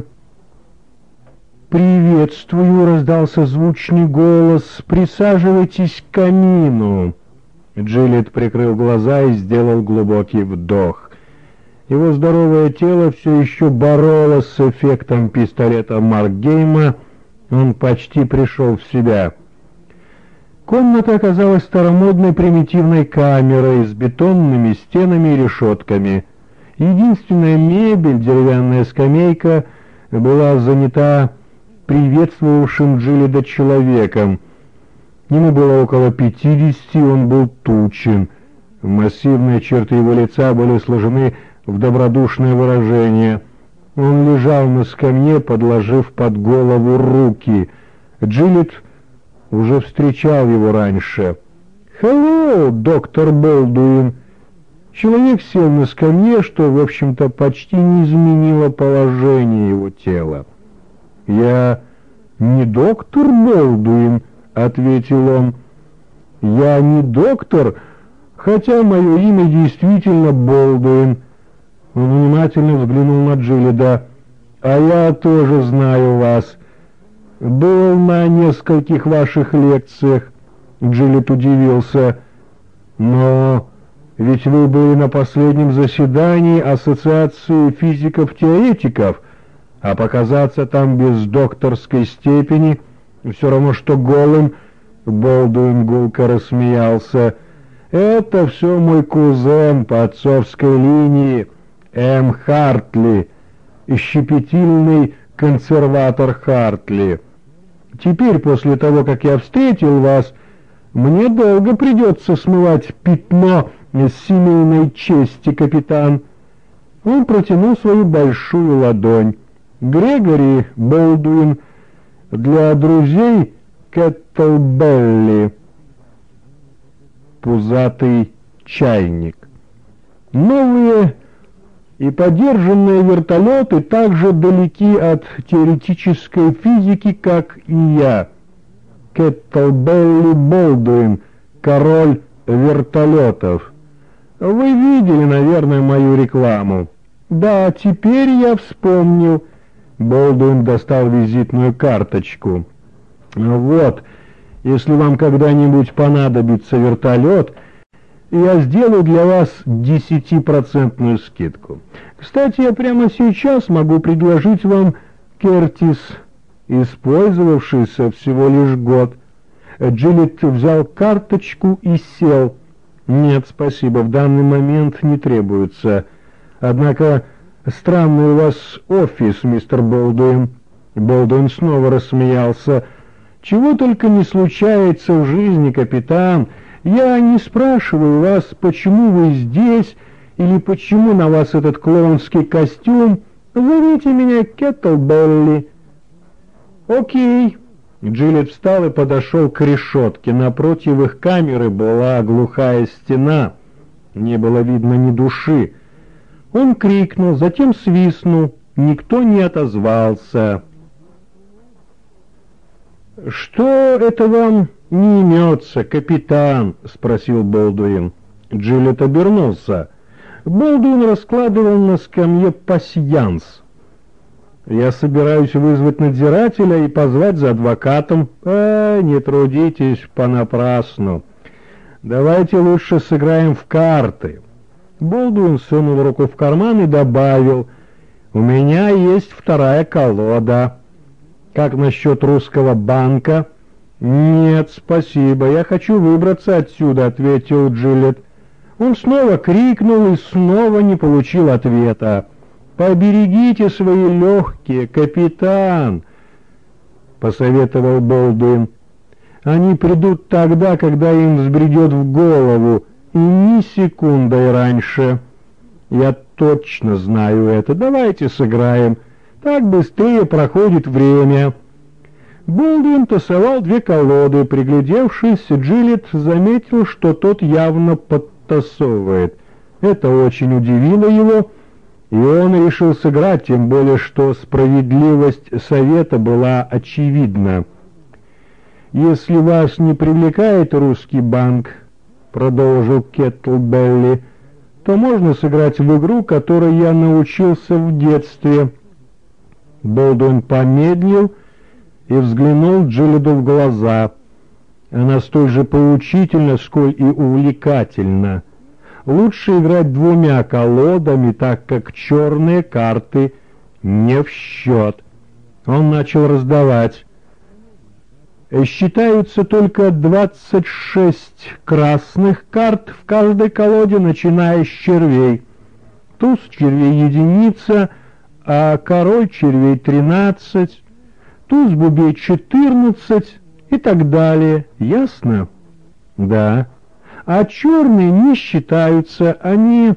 «Приветствую!» — раздался звучный голос. «Присаживайтесь к камину!» Джилет прикрыл глаза и сделал глубокий вдох. Его здоровое тело все еще боролось с эффектом пистолета Маркгейма. Он почти пришел в себя. Комната оказалась старомодной примитивной камерой с бетонными стенами и решетками. Единственная мебель, деревянная скамейка, была занята приветствовавшим Джилета человеком. Ему было около пятидесяти, он был тучен. Массивные черты его лица были сложены в добродушное выражение. Он лежал на скамье, подложив под голову руки. Джилет уже встречал его раньше. «Hello, доктор Болдуин! Человек сел на скамье, что, в общем-то, почти не изменило положение его тела. «Я не доктор Болдуин», — ответил он. «Я не доктор, хотя мое имя действительно Болдуин». Он внимательно взглянул на Джилида. «А я тоже знаю вас. Был на нескольких ваших лекциях». Джилид удивился. «Но ведь вы были на последнем заседании Ассоциации физиков-теоретиков, а показаться там без докторской степени все равно, что голым». Болдуин гулко рассмеялся. «Это все мой кузен по отцовской линии, М. Хартли, щепетильный консерватор Хартли. Теперь, после того, как я встретил вас, мне долго придется смывать пятно с семейной чести, капитан». Он протянул свою большую ладонь. «Грегори Болдуин, для друзей Кеттлбелли». Пузатый чайник. Новые и подержанные вертолеты так же далеки от теоретической физики, как и я. Кеттлбелли Болдуин, король вертолетов. Вы видели, наверное, мою рекламу. Да, теперь я вспомнил. Болдуин достал визитную карточку. Вот, если вам когда-нибудь понадобится вертолет, я сделаю для вас десятипроцентную скидку. Кстати, я прямо сейчас могу предложить вам Кертис, использовавшийся всего лишь год. Джилид взял карточку и сел. Нет, спасибо, в данный момент не требуется. Однако странный у вас офис, мистер Болдуин. Болдуин снова рассмеялся. Чего только не случается в жизни, капитан. Я не спрашиваю вас, почему вы здесь, или почему на вас этот клоунский костюм. Зовите меня Кеттлбелли. Окей. Джилид встал и подошел к решетке. Напротив их камеры была глухая стена. Не было видно ни души. Он крикнул, затем свистнул. Никто не отозвался. «Что это вам не имется, капитан?» — спросил Болдуин. Джилид обернулся. Болдуин раскладывал на скамье пасьянс. «Я собираюсь вызвать надзирателя и позвать за адвокатом». «А, не трудитесь понапрасну. Давайте лучше сыграем в карты». Болдуин сунул руку в карман и добавил: «У меня есть вторая колода». «Как насчет русского банка?» «Нет, спасибо, я хочу выбраться отсюда», — ответил Джилид. Он снова крикнул и снова не получил ответа. «Поберегите свои легкие, капитан», — посоветовал Болдуин. «Они придут тогда, когда им взбредет в голову, и ни секундой раньше. Я точно знаю это. Давайте сыграем. Так быстрее проходит время». Болдуин тасовал две колоды. Приглядевшись, Джилид заметил, что тот явно подтасовывает. Это очень удивило его, и он решил сыграть, тем более что справедливость совета была очевидна. «Если вас не привлекает русский банк, — продолжил Кеттлбелли, — то можно сыграть в игру, которой я научился в детстве». Болдуин помедлил и взглянул Джилиду в глаза. Она столь же поучительна, сколь и увлекательна. Лучше играть двумя колодами, так как черные карты не в счет. Он начал раздавать. Считаются только двадцать шесть красных карт в каждой колоде, начиная с червей. Туз червей единица, а король червей тринадцать, туз бубей четырнадцать и так далее. Ясно? Да. А черные не считаются, они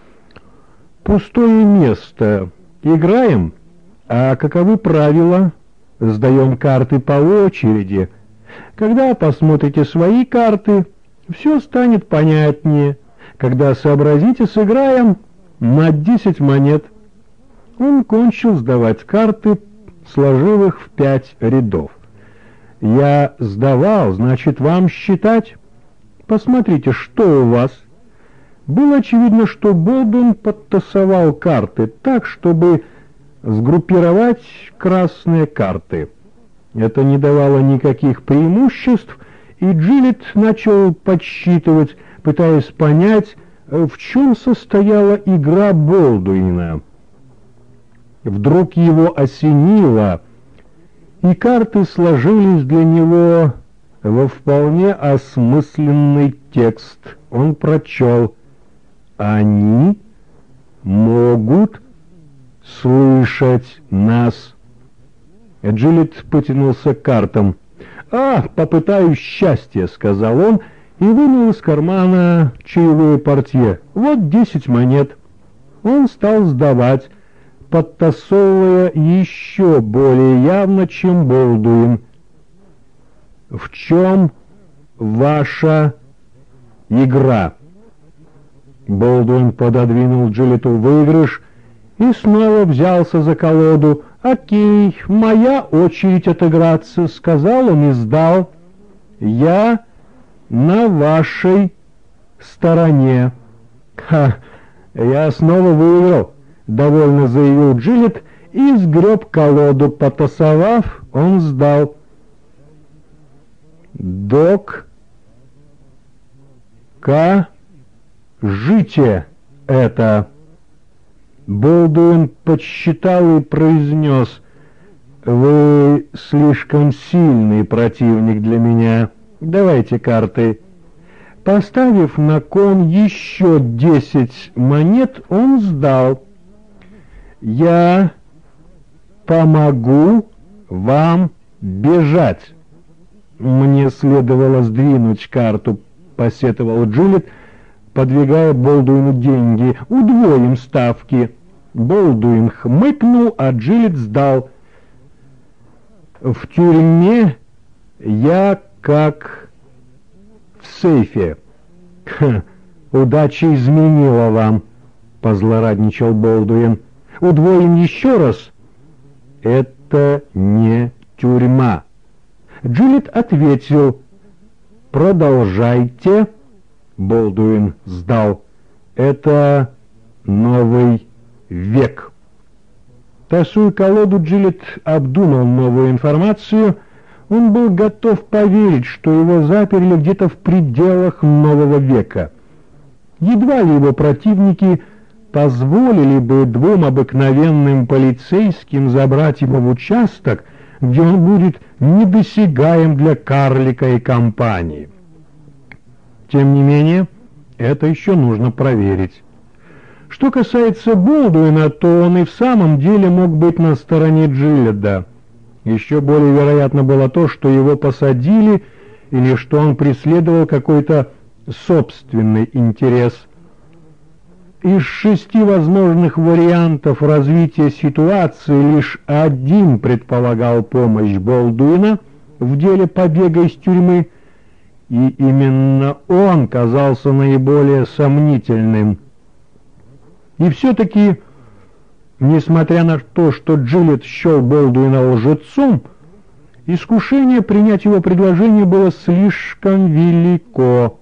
пустое место. Играем? А каковы правила? Сдаем карты по очереди. Когда посмотрите свои карты, все станет понятнее. Когда сообразите, сыграем на десять монет». Он кончил сдавать карты, сложив их в пять рядов. «Я сдавал, значит, вам считать? Посмотрите, что у вас». Было очевидно, что Болдуин подтасовал карты так, чтобы сгруппировать красные карты. Это не давало никаких преимуществ, и Джилет начал подсчитывать, пытаясь понять, в чем состояла игра Болдуина. Вдруг его осенило, и карты сложились для него во вполне осмысленный текст. Он прочел: «Они могут слышать нас». Джилет потянулся к картам. «А, попытаюсь счастье», — сказал он, и вынул из кармана чаевые портье. «Вот десять монет». Он стал сдавать, подтасовывая еще более явно, чем Болдуин. «В чем ваша игра?» Болдуин пододвинул Джилету выигрыш и снова взялся за колоду. «Окей, моя очередь отыграться», — сказал он и сдал. «Я на вашей стороне». «Ха, я снова выиграл», — довольно заявил Джилет и сгреб колоду. Потасовав, он сдал. «Док, кажите это». Болдуин подсчитал и произнес: «Вы слишком сильный противник для меня. Давайте карты». Поставив на кон еще десять монет, он сдал. «Я помогу вам бежать». «Мне следовало сдвинуть карту», — посетовал Джилет, подвигая Болдуину деньги. «Удвоим ставки». Болдуин хмыкнул, а Джилет сдал. «В тюрьме я как в сейфе». «Ха, удача изменила вам», — позлорадничал Болдуин. «Удвоим еще раз». «Это не тюрьма». Джилет ответил: «Продолжайте». Болдуин сдал. «Это новый век». Тасуя колоду, Джилет обдумал новую информацию. Он был готов поверить, что его заперли где-то в пределах нового века. Едва ли его противники позволили бы двум обыкновенным полицейским забрать его в участок, где он будет недосягаем для карлика и компании. Тем не менее, это еще нужно проверить. Что касается Болдуина, то он и в самом деле мог быть на стороне Джилета. Еще более вероятно было то, что его посадили, или что он преследовал какой-то собственный интерес. Из шести возможных вариантов развития ситуации лишь один предполагал помощь Болдуина в деле побега из тюрьмы, и именно он казался наиболее сомнительным. И все-таки, несмотря на то, что Джилет счел Болдуина лжецом, искушение принять его предложение было слишком велико.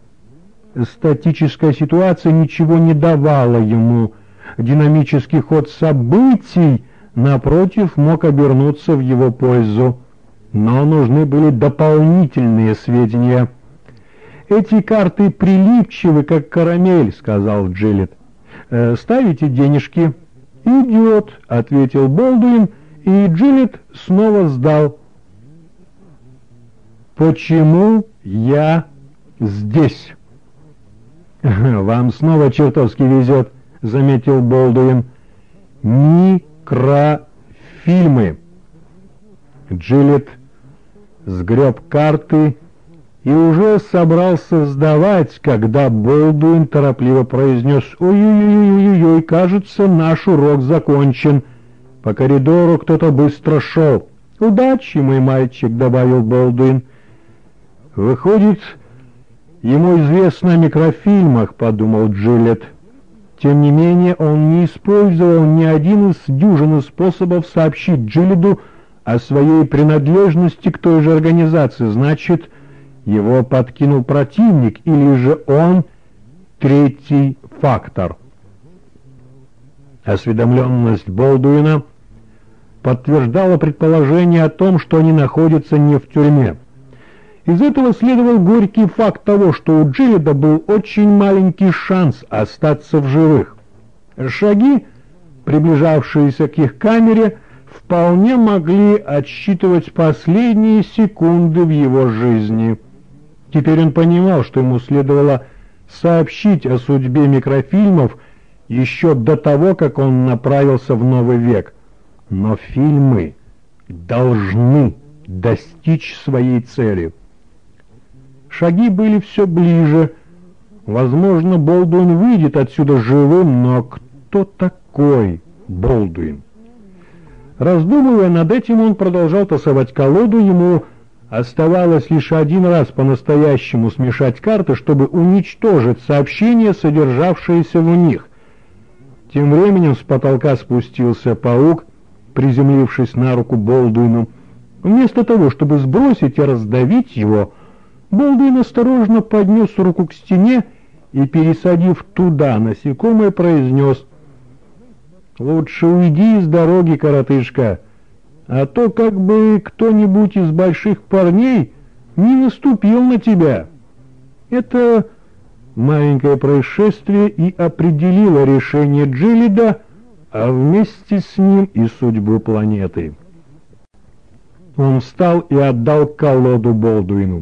Статическая ситуация ничего не давала ему. Динамический ход событий, напротив, мог обернуться в его пользу. Но нужны были дополнительные сведения. «Эти карты прилипчивы, как карамель», — сказал Джилет. «Э, «Ставите денежки?» «Идет», — ответил Болдуин, и Джилет снова сдал. «Почему я здесь?» «Вам снова чертовски везет», — заметил Болдуин. «Микрофильмы». Джилет сгреб карты и уже собрался сдавать, когда Болдуин торопливо произнес: «Ой-ой-ой-ой-ой, кажется, наш урок закончен». По коридору кто-то быстро шел. «Удачи, мой мальчик», — добавил Болдуин. «Выходит, Ему известно о микрофильмах, подумал Джилет. Тем не менее, он не использовал ни один из дюжины способов сообщить Джилету о своей принадлежности к той же организации. Значит, его подкинул противник, или же он третий фактор. Осведомленность Болдуина подтверждала предположение о том, что они находятся не в тюрьме. Из этого следовал горький факт того, что у Джилета был очень маленький шанс остаться в живых. Шаги, приближавшиеся к их камере, вполне могли отсчитывать последние секунды в его жизни. Теперь он понимал, что ему следовало сообщить о судьбе микрофильмов еще до того, как он направился в новый век. Но фильмы должны достичь своей цели. Шаги были все ближе. Возможно, Болдуин выйдет отсюда живым, но кто такой Болдуин? Раздумывая над этим, он продолжал тасовать колоду. Ему оставалось лишь один раз по-настоящему смешать карты, чтобы уничтожить сообщения, содержавшиеся в них. Тем временем с потолка спустился паук, приземлившись на руку Болдуину. Вместо того, чтобы сбросить и раздавить его, Болдуин осторожно поднес руку к стене и, пересадив туда насекомое, произнес: «Лучше уйди с дороги, коротышка, а то как бы кто-нибудь из больших парней не наступил на тебя». Это маленькое происшествие и определило решение Джилета, а вместе с ним и судьбу планеты. Он встал и отдал колоду Болдуину.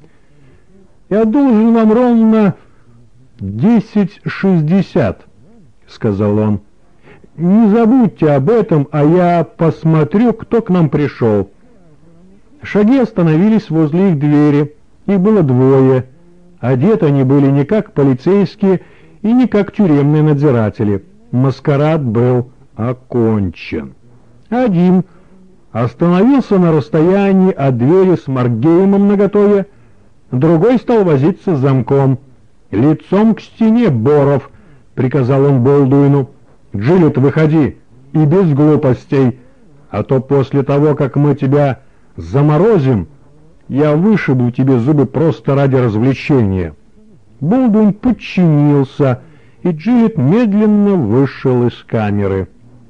«Я должен вам ровно десять шестьдесят», — сказал он. «Не забудьте об этом, а я посмотрю, кто к нам пришел». Шаги остановились возле их двери. Их было двое. Одеты они были не как полицейские и не как тюремные надзиратели. Маскарад был окончен. Один остановился на расстоянии от двери с Маркгеймом наготове, другой стал возиться с замком. «Лицом к стене, Боров!» — приказал он Болдуину. «Джилет, выходи, и без глупостей, а то после того, как мы тебя заморозим, я вышибу тебе зубы просто ради развлечения». Болдуин подчинился, и Джилет медленно вышел из камеры.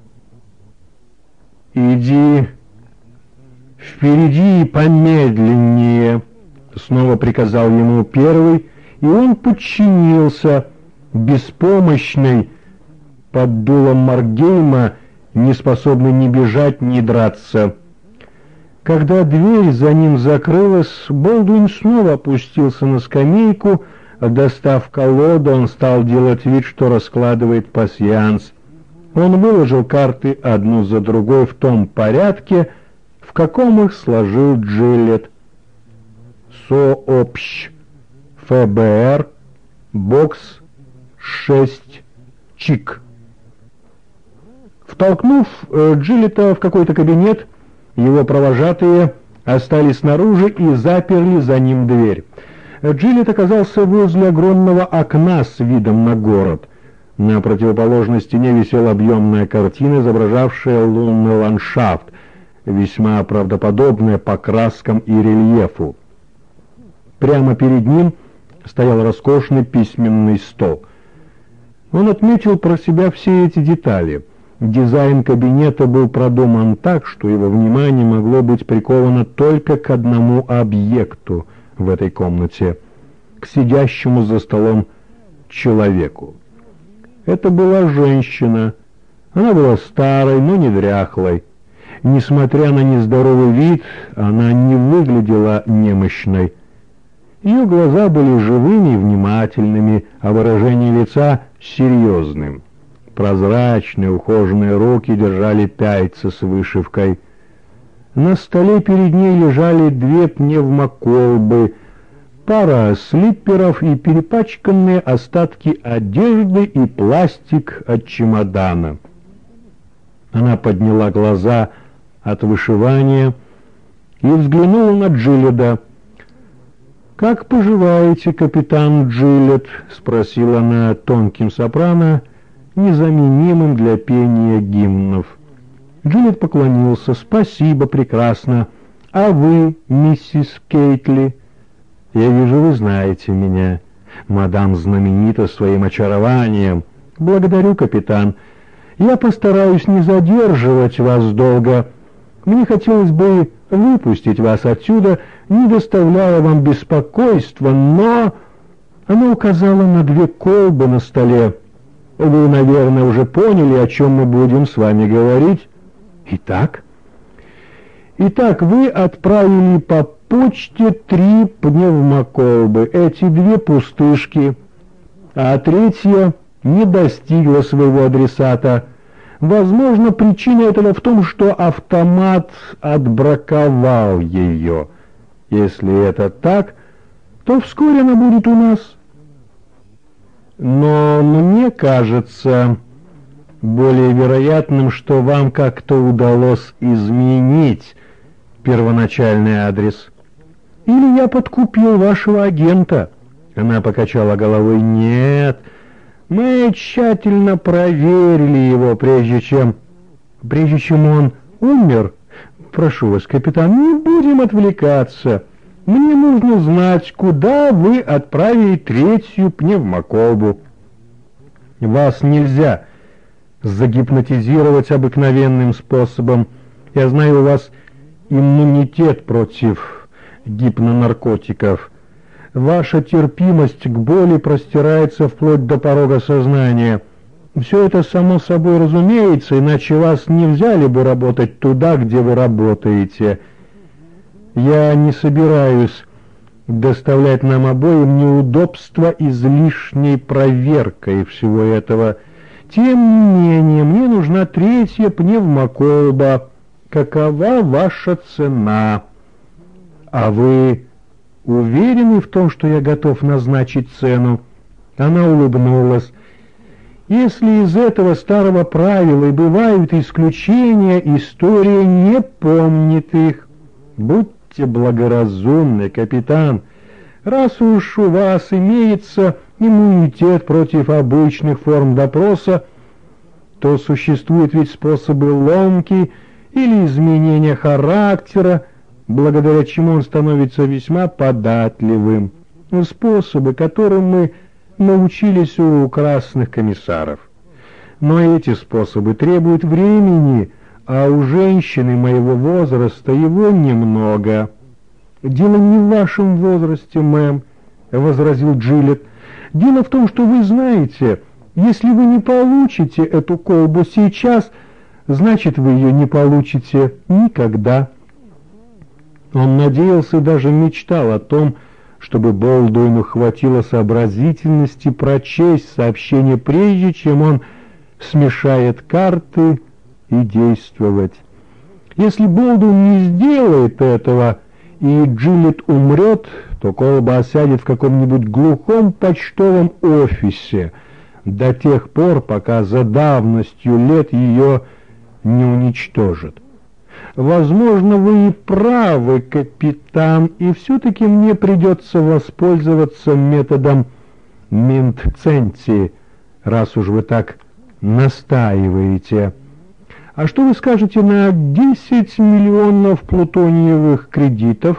«Иди впереди помедленнее», — снова приказал ему первый, и он подчинился, беспомощный, под дулом Маркгейма, не способный ни бежать, ни драться. Когда дверь за ним закрылась, Болдуин снова опустился на скамейку. Достав колоду, он стал делать вид, что раскладывает пасьянс. Он выложил карты одну за другой в том порядке, в каком их сложил Джилет. Сообщ, ФБР, бокс шесть, чик. Втолкнув Джилета в какой-то кабинет, его провожатые остались снаружи и заперли за ним дверь. Джилет оказался возле огромного окна с видом на город. На противоположной стене висела объемная картина, изображавшая лунный ландшафт, весьма правдоподобная по краскам и рельефу. Прямо перед ним стоял роскошный письменный стол. Он отметил про себя все эти детали. Дизайн кабинета был продуман так, что его внимание могло быть приковано только к одному объекту в этой комнате, к сидящему за столом человеку. Это была женщина. Она была старой, но не дряхлой. Несмотря на нездоровый вид, она не выглядела немощной. Ее глаза были живыми и внимательными, а выражение лица серьезным. Прозрачные ухоженные руки держали пяльцы с вышивкой. На столе перед ней лежали две пневмоколбы, пара слипперов и перепачканные остатки одежды и пластик от чемодана. Она подняла глаза от вышивания и взглянула на Джилета. «Как поживаете, капитан Джилет?» — спросила она тонким сопрано, незаменимым для пения гимнов. Джилет поклонился. «Спасибо, прекрасно. А вы, миссис Кейтли?» «Я вижу, вы знаете меня. Мадам знаменита своим очарованием». «Благодарю, капитан. Я постараюсь не задерживать вас долго. Мне хотелось бы выпустить вас отсюда, не доставляя вам беспокойства, но...» Она указала на две колбы на столе. «Вы, наверное, уже поняли, о чем мы будем с вами говорить. Итак?» «Итак, вы отправили по почте три пневмоколбы, эти две пустышки, а третья не достигла своего адресата. Возможно, причина этого в том, что автомат отбраковал ее. Если это так, то вскоре она будет у нас. Но мне кажется более вероятным, что вам как-то удалось изменить первоначальный адрес. Или я подкупил вашего агента». Она покачала головой. «Нет, мы тщательно проверили его, прежде чем... прежде чем он умер. Прошу вас, капитан, не будем отвлекаться. Мне нужно знать, куда вы отправили третью пневмоколбу. Вас нельзя загипнотизировать обыкновенным способом. Я знаю, у вас иммунитет против гипнонаркотиков. Ваша терпимость к боли простирается вплоть до порога сознания. Все это само собой разумеется, иначе вас не взяли бы работать туда, где вы работаете. Я не собираюсь доставлять нам обоим неудобства излишней проверкой всего этого. Тем не менее, мне нужна третья пневмоколба. Какова ваша цена? А вы уверены в том, что я готов назначить цену?» Она улыбнулась. «Если из этого старого правила и бывают исключения, история не помнит их. Будьте благоразумны, капитан. Раз уж у вас имеется иммунитет против обычных форм допроса, то существуют ведь способы ломки или изменения характера, благодаря чему он становится весьма податливым. Способы, которым мы научились у красных комиссаров. Но эти способы требуют времени, а у женщины моего возраста его немного». «Дело не в вашем возрасте, мэм», — возразил Джилет. «Дело в том, что вы знаете, если вы не получите эту колбу сейчас, значит, вы ее не получите никогда». Он надеялся и даже мечтал о том, чтобы Болдуину хватило сообразительности прочесть сообщение, прежде чем он смешает карты и действовать. Если Болдуин не сделает этого, и Джилет умрет, то колба осядет в каком-нибудь глухом почтовом офисе до тех пор, пока за давностью лет ее не уничтожат. Возможно, вы и правы, капитан, и все-таки мне придется воспользоваться методом Минтценти, раз уж вы так настаиваете. А что вы скажете на десять миллионов плутониевых кредитов?»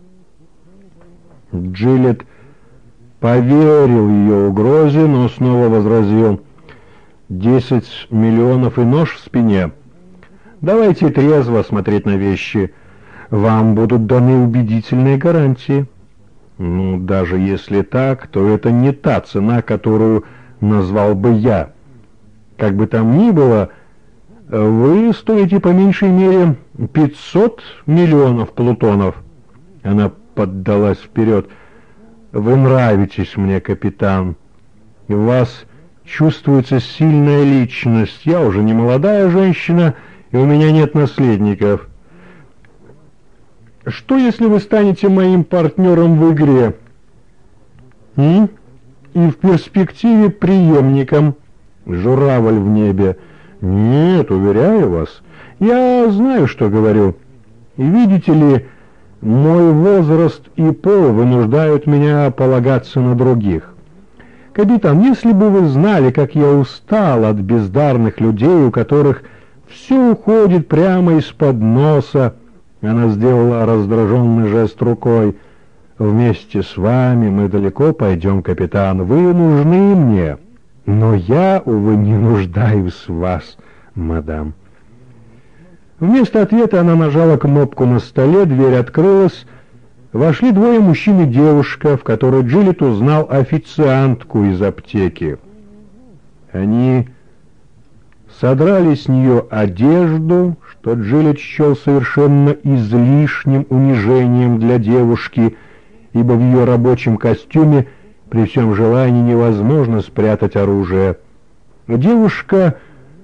Джилет поверил ее угрозе, но снова возразил: «Десять миллионов и нож в спине. Давайте трезво смотреть на вещи. Вам будут даны убедительные гарантии». «Ну, даже если так, то это не та цена, которую назвал бы я. Как бы там ни было, вы стоите по меньшей мере пятьсот миллионов плутонов». Она поддалась вперед. «Вы нравитесь мне, капитан. В вас чувствуется сильная личность. Я уже не молодая женщина, и у меня нет наследников. Что, если вы станете моим партнером в игре? М? И в перспективе преемником? Журавль в небе. Нет, уверяю вас, я знаю, что говорю. И видите ли, Мой возраст и пол вынуждают меня полагаться на других. Капитан, если бы вы знали, как я устал от бездарных людей, у которых все уходит прямо из-под носа. Она сделала раздраженный жест рукой. Вместе с вами мы далеко пойдем, капитан. Вы нужны мне, но я, увы, не нуждаюсь в вас, мадам. Вместо ответа она нажала кнопку на столе, дверь открылась. Вошли двое мужчин и девушка, в которой Джилет узнал официантку из аптеки. Они содрали с нее одежду, что Джилет счел совершенно излишним унижением для девушки, ибо в ее рабочем костюме при всем желании невозможно спрятать оружие. Девушка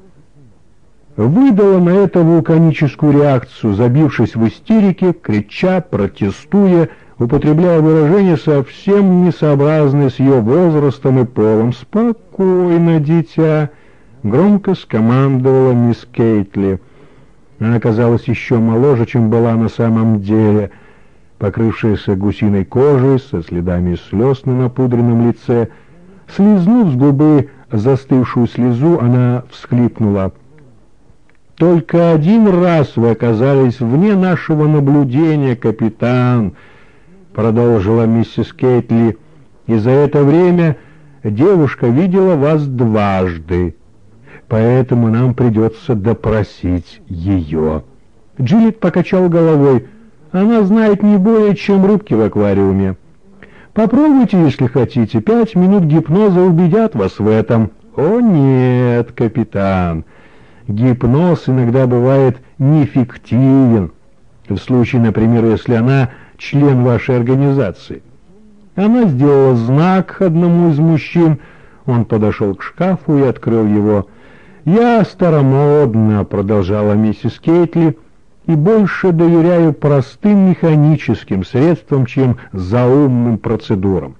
выдала на это вулканическую реакцию, забившись в истерике, крича, протестуя, употребляя выражения совсем несообразные с ее возрастом и полом. «Спокойно, дитя!» — громко скомандовала мисс Кейтли. Она казалась еще моложе, чем была на самом деле, покрывшаяся гусиной кожей, со следами слез на напудренном лице. Слизнув с губы застывшую слезу, она всхлипнула. «Только один раз вы оказались вне нашего наблюдения, капитан», — продолжила миссис Кейтли, — «и за это время девушка видела вас дважды, поэтому нам придется допросить ее». Джилет покачал головой. «Она знает не более, чем рыбки в аквариуме. Попробуйте, если хотите, пять минут гипноза убедят вас в этом». «О нет, капитан, гипноз иногда бывает неэффективен, в случае, например, если она член вашей организации». Она сделала знак одному из мужчин, он подошел к шкафу и открыл его. «Я старомодна», — продолжала миссис Кейтли, — «и больше доверяю простым механическим средствам, чем заумным процедурам».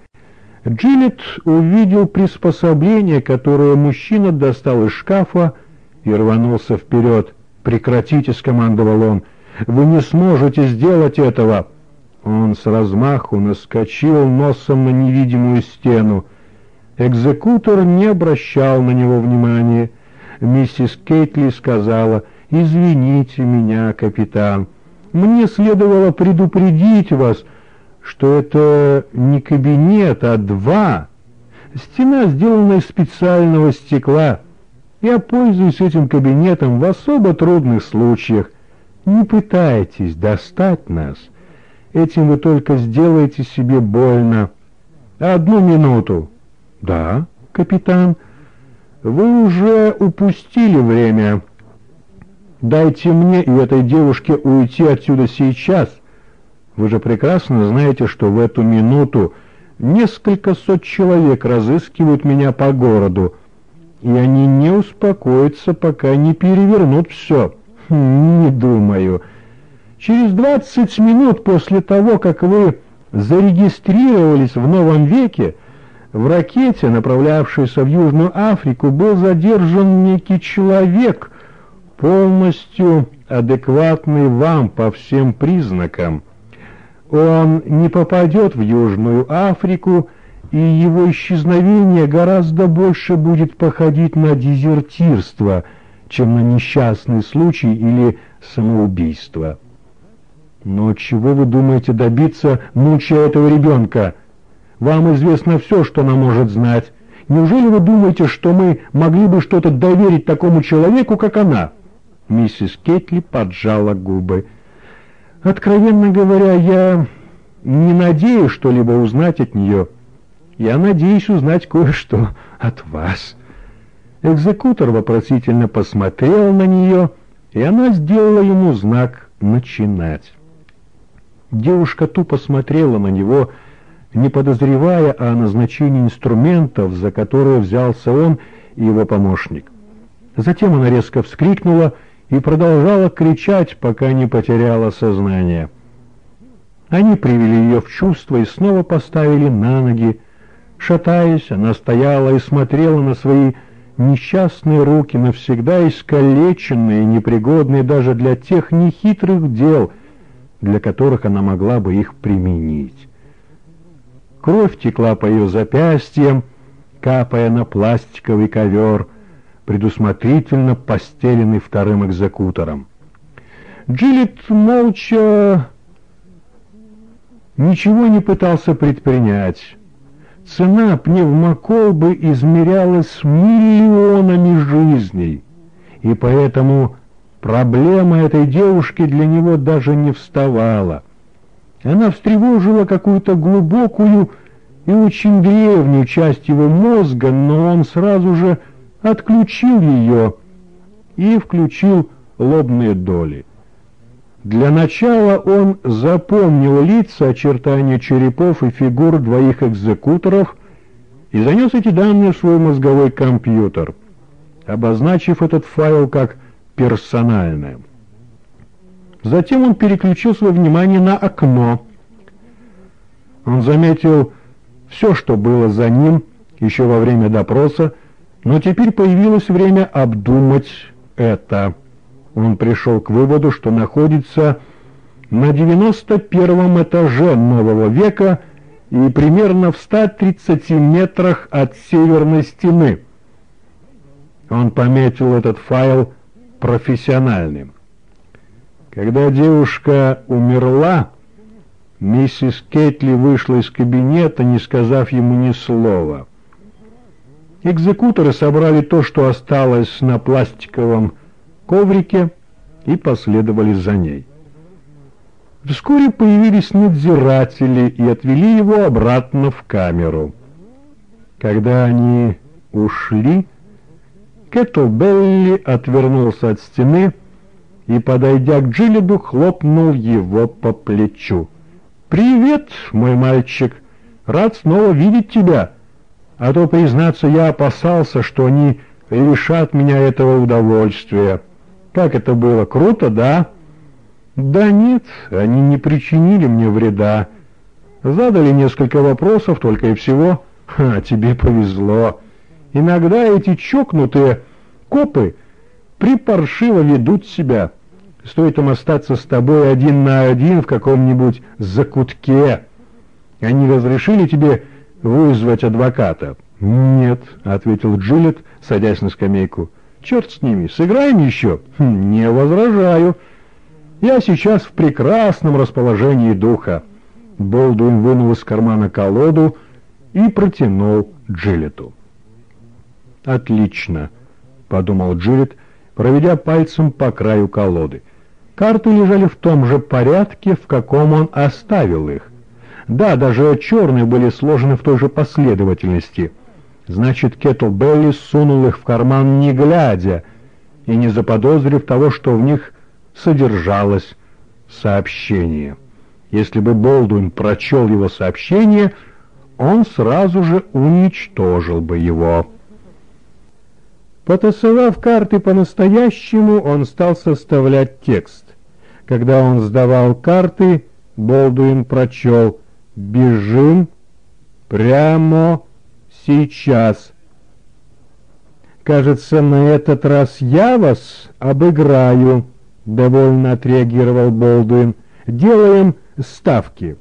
Джилет увидел приспособление, которое мужчина достал из шкафа, и рванулся вперед. «Прекратите», — скомандовал он, — «вы не сможете сделать этого». Он с размаху наскочил носом на невидимую стену. Экзекутор не обращал на него внимания. Миссис Кейтли сказала: «Извините меня, капитан, мне следовало предупредить вас, что это не кабинет, а два. Стена сделана из специального стекла. Я пользуюсь этим кабинетом в особо трудных случаях. Не пытайтесь достать нас. Этим вы только сделаете себе больно. Одну минуту». «Да, капитан, вы уже упустили время. Дайте мне и этой девушке уйти отсюда сейчас. Вы же прекрасно знаете, что в эту минуту несколько сот человек разыскивают меня по городу, и они не успокоятся, пока не перевернут все». «Не думаю. Через двадцать минут после того, как вы зарегистрировались в новом веке, в ракете, направлявшейся в Южную Африку, был задержан некий человек, полностью адекватный вам по всем признакам. Он не попадет в Южную Африку, и его исчезновение гораздо больше будет походить на дезертирство, чем на несчастный случай или самоубийство». «Но чего вы думаете добиться, мучая этого ребенка? Вам известно все, что она может знать. Неужели вы думаете, что мы могли бы что-то доверить такому человеку, как она?» Миссис Кейтли поджала губы. «Откровенно говоря, я не надеюсь что-либо узнать от нее. Я надеюсь узнать кое-что от вас». Экзекутор вопросительно посмотрел на нее, и она сделала ему знак «начинать». Девушка тупо смотрела на него, не подозревая о назначении инструментов, за которые взялся он и его помощник. Затем она резко вскрикнула и продолжала кричать, пока не потеряла сознание. Они привели ее в чувство и снова поставили на ноги. Шатаясь, она стояла и смотрела на свои несчастные руки, навсегда искалеченные и непригодные даже для тех нехитрых дел, для которых она могла бы их применить. Кровь текла по ее запястьям, капая на пластиковый ковер, предусмотрительно постеленный вторым экзекутором. Джилет молча ничего не пытался предпринять. Цена пневмоколбы измерялась миллионами жизней, и поэтому проблема этой девушки для него даже не вставала. Она встревожила какую-то глубокую и очень древнюю часть его мозга, но он сразу же отключил ее и включил лобные доли. Для начала он запомнил лица, очертания черепов и фигур двоих экзекуторов и занес эти данные в свой мозговой компьютер, обозначив этот файл как персональное. Затем он переключил свое внимание на окно. Он заметил все, что было за ним еще во время допроса, но теперь появилось время обдумать это. Он пришел к выводу, что находится на девяносто первом этаже нового века и примерно в ста тридцати метрах от северной стены. Он пометил этот файл профессиональным. Когда девушка умерла, миссис Кетли вышла из кабинета, не сказав ему ни слова. Экзекуторы собрали то, что осталось на пластиковом коврике, и последовали за ней. Вскоре появились надзиратели и отвели его обратно в камеру. Когда они ушли, Кеттлбелли отвернулся от стены и, подойдя к Джилету, хлопнул его по плечу. «Привет, мой мальчик! Рад снова видеть тебя! А то, признаться, я опасался, что они лишат меня этого удовольствия. Как это было? Круто, да?» «Да нет, они не причинили мне вреда. Задали несколько вопросов только и всего. Ха, тебе повезло. Иногда эти чокнутые копы припаршиво ведут себя. Стоит им остаться с тобой один на один в каком-нибудь закутке. Они разрешили тебе вызвать адвоката?» «Нет», — ответил Джилет, садясь на скамейку. «Черт с ними, сыграем еще?» «Не возражаю. Я сейчас в прекрасном расположении духа». Болдуин вынул из кармана колоду и протянул Джилету. «Отлично», — подумал Джилет, проведя пальцем по краю колоды. Карты лежали в том же порядке, в каком он оставил их. Да, даже черные были сложены в той же последовательности. Значит, Кеттлбелли сунул их в карман не глядя и не заподозрив того, что в них содержалось сообщение. Если бы Болдуин прочел его сообщение, он сразу же уничтожил бы его. Потасовав карты по-настоящему, он стал составлять текст. Когда он сдавал карты, Болдуин прочел: «Бежим прямо сейчас». «Кажется, на этот раз я вас обыграю», — довольно отреагировал Болдуин. «Делаем ставки».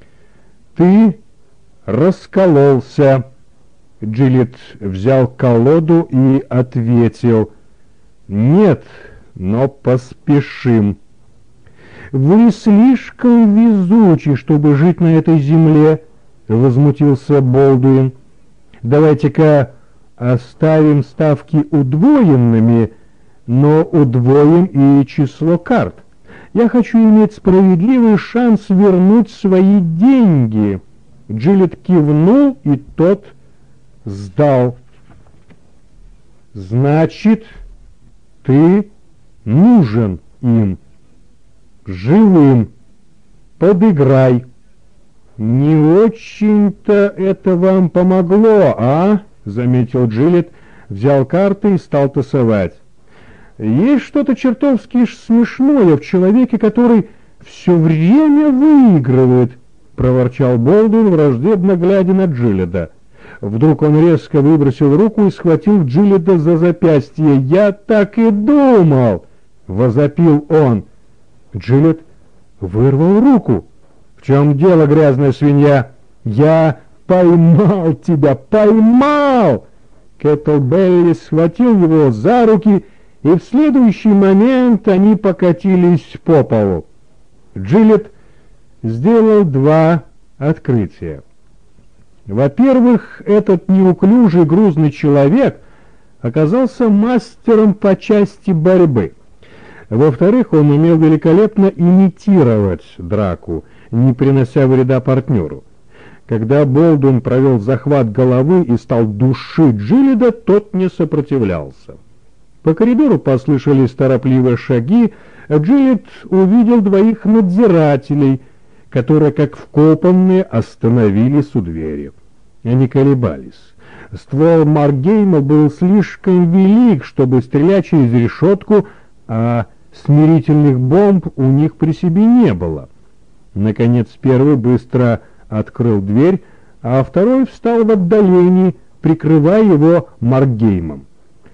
«Ты раскололся». Джилет взял колоду и ответил: «Нет, но поспешим». «Вы слишком везучи, чтобы жить на этой земле», — возмутился Болдуин. «Давайте-ка оставим ставки удвоенными, но удвоим и число карт. Я хочу иметь справедливый шанс вернуть свои деньги». Джилет кивнул, и тот сдал. «Значит, ты нужен им. Живым. Подыграй». «Не очень-то это вам помогло, а?» — заметил Джилет, взял карты и стал тасовать. «Есть что-то чертовски смешное в человеке, который все время выигрывает», — проворчал Болдуин, враждебно глядя на Джилета. Вдруг он резко выбросил руку и схватил Джилета за запястье. «Я так и думал!» — возопил он. Джилет вырвал руку. «В чем дело, грязная свинья?» «Я поймал тебя, поймал!» Кеттлбелли схватил его за руки, и в следующий момент они покатились по полу. Джилет сделал два открытия. Во-первых, этот неуклюжий грузный человек оказался мастером по части борьбы. Во-вторых, он умел великолепно имитировать драку, не принося вреда партнеру. Когда Болдуин провел захват головы и стал душить Джилета, тот не сопротивлялся. По коридору послышались торопливые шаги, а Джилет увидел двоих надзирателей, которые, как вкопанные, остановились у двери. Они колебались. Ствол Маргейма был слишком велик, чтобы стрелять через решетку, а смирительных бомб у них при себе не было. Наконец первый быстро открыл дверь, а второй встал в отдалении, прикрывая его Маргеймом.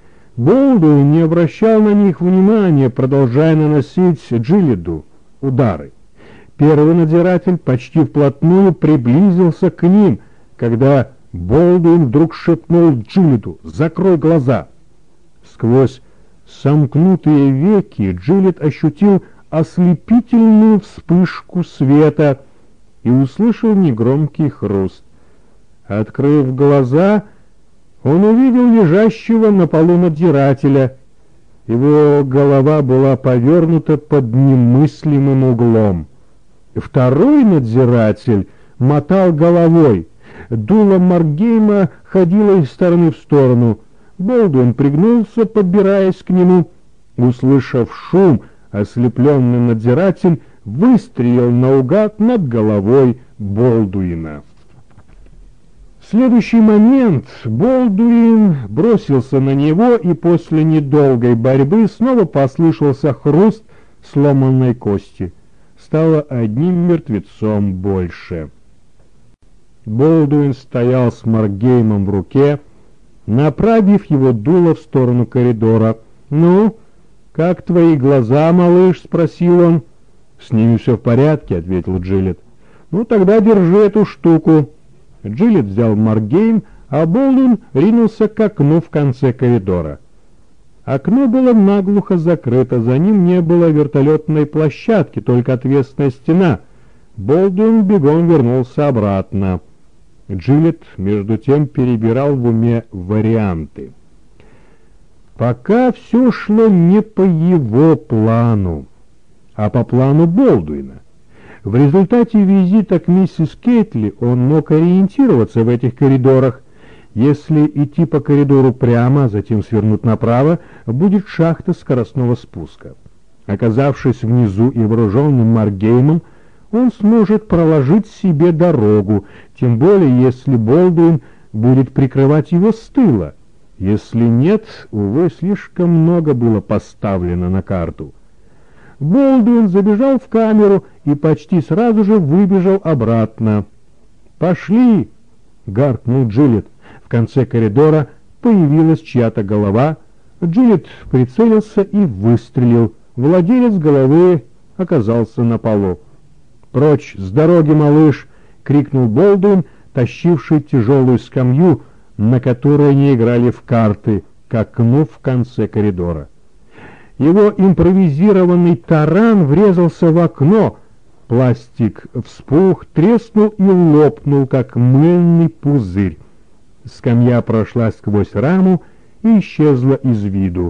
Болдуин не обращал на них внимания, продолжая наносить Джилету удары. Первый надзиратель почти вплотную приблизился к ним, когда Болдуин вдруг шепнул Джилету: «Закрой глаза!» Сквозь сомкнутые веки Джилет ощутил ослепительную вспышку света и услышал негромкий хруст. Открыв глаза, он увидел лежащего на полу надзирателя. Его голова была повернута под немыслимым углом. Второй надзиратель мотал головой. Дуло Маргейма ходило из стороны в сторону. Болдуин пригнулся, подбираясь к нему. Услышав шум, ослепленный надзиратель выстрелил наугад над головой Болдуина. В следующий момент Болдуин бросился на него, и после недолгой борьбы снова послышался хруст сломанной кости. Стало одним мертвецом больше. Болдуин стоял с Маргеймом в руке, направив его дуло в сторону коридора. «Ну, как твои глаза, малыш?» — спросил он. «С ними все в порядке», — ответил Джилет. «Ну, тогда держи эту штуку». Джилет взял Маргейм, а Болдуин ринулся к окну в конце коридора. Окно было наглухо закрыто, за ним не было вертолетной площадки, только отвесная стена. Болдуин бегом вернулся обратно. Джилет, между тем, перебирал в уме варианты. Пока все шло не по его плану, а по плану Болдуина. В результате визита к миссис Кейтли он мог ориентироваться в этих коридорах. Если идти по коридору прямо, а затем свернуть направо, будет шахта скоростного спуска. Оказавшись внизу и вооруженным Маргеймом, он сможет проложить себе дорогу, тем более если Болдуин будет прикрывать его с тыла. Если нет, увы, слишком много было поставлено на карту. Болдуин забежал в камеру и почти сразу же выбежал обратно. «Пошли!» — гаркнул Джилет. В конце коридора появилась чья-то голова. Джилет прицелился и выстрелил. Владелец головы оказался на полу. «Прочь с дороги, малыш!» — крикнул Болдуин, тащивший тяжелую скамью, на которой не играли в карты, к окну в конце коридора. Его импровизированный таран врезался в окно. Пластик вспух, треснул и лопнул, как мыльный пузырь. Скамья прошла сквозь раму и исчезла из виду.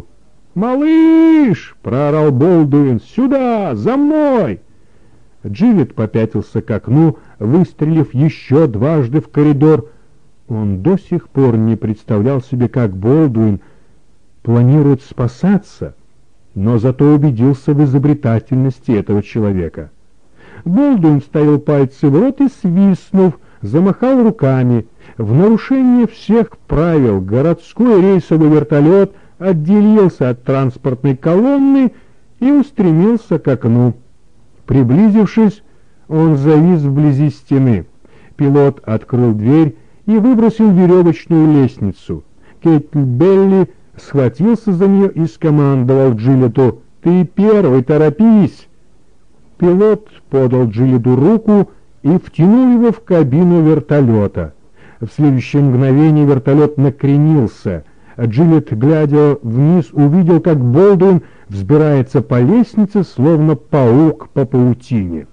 «Малыш!» — проорал Болдуин. «Сюда! За мной!» Джилет попятился к окну, выстрелив еще дважды в коридор. Он до сих пор не представлял себе, как Болдуин планирует спасаться, но зато убедился в изобретательности этого человека. Болдуин вставил пальцы в рот и, свистнув, замахал руками. В нарушение всех правил городской рейсовый вертолет отделился от транспортной колонны и устремился к окну. Приблизившись, он завис вблизи стены. Пилот открыл дверь и выбросил веревочную лестницу. Кеттлбелли схватился за нее и скомандовал Джилету: «Ты первый, торопись!» Пилот подал Джилету руку и втянул его в кабину вертолета. В следующее мгновение вертолет накренился. Джилет, глядя вниз, увидел, как Болдуин взбирается по лестнице, словно паук по паутине.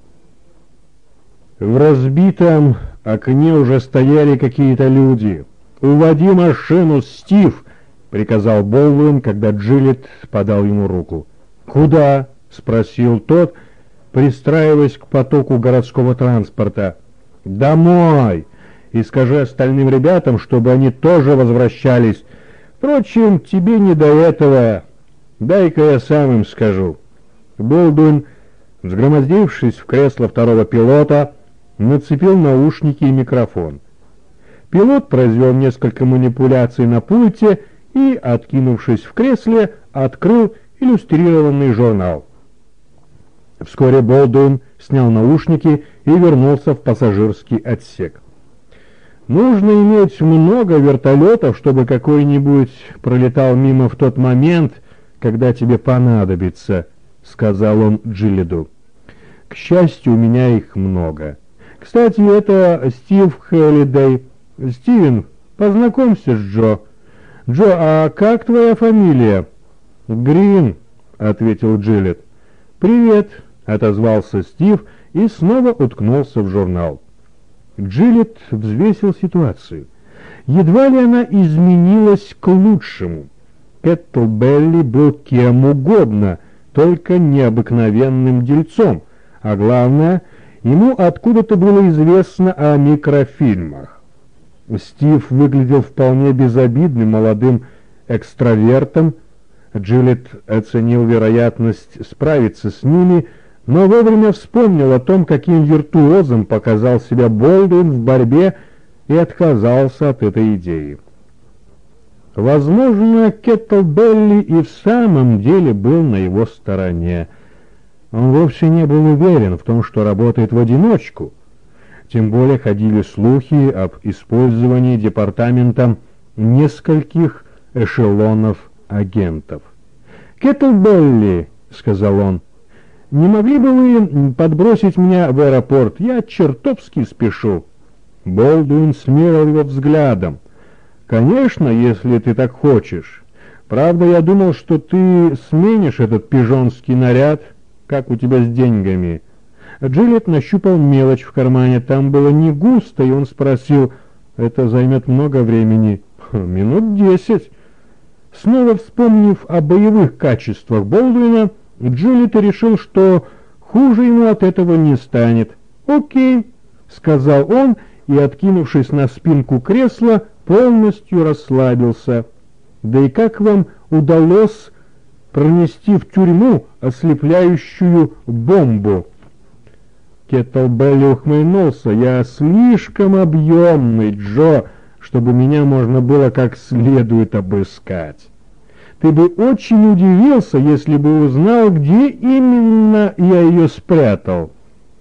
В разбитом окне уже стояли какие-то люди. «Уводи машину, Стив!» — приказал Болдуин, когда Джилет подал ему руку. «Куда?» — спросил тот, пристраиваясь к потоку городского транспорта. «Домой! И скажи остальным ребятам, чтобы они тоже возвращались. Впрочем, тебе не до этого. Дай-ка я сам им скажу». Болдуин, взгромоздившись в кресло второго пилота, нацепил наушники и микрофон. Пилот произвел несколько манипуляций на пульте и, откинувшись в кресле, открыл иллюстрированный журнал. Вскоре Болдуин снял наушники и вернулся в пассажирский отсек. «Нужно иметь много вертолетов, чтобы какой-нибудь пролетал мимо в тот момент, когда тебе понадобится», — сказал он Джилету. «К счастью, у меня их много. Кстати, это Стив Хеллидей. Стивен, познакомься с Джо. Джо, а как твоя фамилия?» «Грин», — ответил Джилет. «Привет», — отозвался Стив и снова уткнулся в журнал. Джилет взвесил ситуацию. Едва ли она изменилась к лучшему. Кеттлбелли был кем угодно, только необыкновенным дельцом, а главное, ему откуда-то было известно о микрофильмах. Стив выглядел вполне безобидным молодым экстравертом. Джилет оценил вероятность справиться с ними, но вовремя вспомнил о том, каким виртуозом показал себя Болдуин в борьбе, и отказался от этой идеи. Возможно, Кеттлбелли и в самом деле был на его стороне. Он вовсе не был уверен в том, что работает в одиночку. Тем более ходили слухи об использовании департаментом нескольких эшелонов агентов. «Кеттлбелли», — сказал он, — «не могли бы вы подбросить меня в аэропорт? Я чертовски спешу». Болдуин смерил его взглядом. «Конечно, если ты так хочешь. Правда, я думал, что ты сменишь этот пижонский наряд. Как у тебя с деньгами?» Джилет нащупал мелочь в кармане. Там было не густо, и он спросил: «Это займет много времени?» «Минут десять». Снова вспомнив о боевых качествах Болдуина, Джилет решил, что хуже ему от этого не станет. «Окей», — сказал он, и, откинувшись на спинку кресла, полностью расслабился. «Да и как вам удалось пронести в тюрьму ослепляющую бомбу?» Кеттлбелли ухмыльнулся. «Я слишком объемный, Джо, чтобы меня можно было как следует обыскать. Ты бы очень удивился, если бы узнал, где именно я ее спрятал».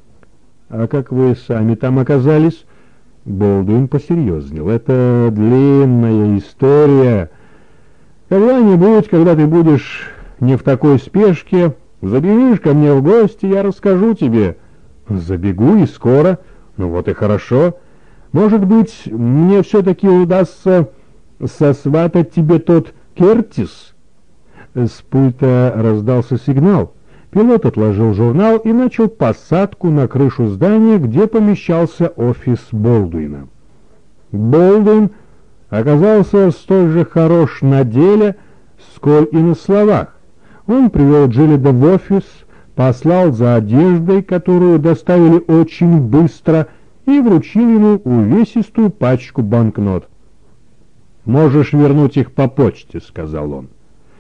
«А как вы сами там оказались?» Болдуин посерьезнел. «Это длинная история. Когда-нибудь, когда ты будешь не в такой спешке, забежишь ко мне в гости, я расскажу тебе». «Забегу, и скоро». «Ну вот и хорошо. Может быть, мне все-таки удастся сосватать тебе тот Кертис?» С пульта раздался сигнал. Пилот отложил журнал и начал посадку на крышу здания, где помещался офис Болдуина. Болдуин оказался столь же хорош на деле, сколь и на словах. Он привел Джилета в офис, послал за одеждой, которую доставили очень быстро, и вручил ему увесистую пачку банкнот. «Можешь вернуть их по почте», — сказал он.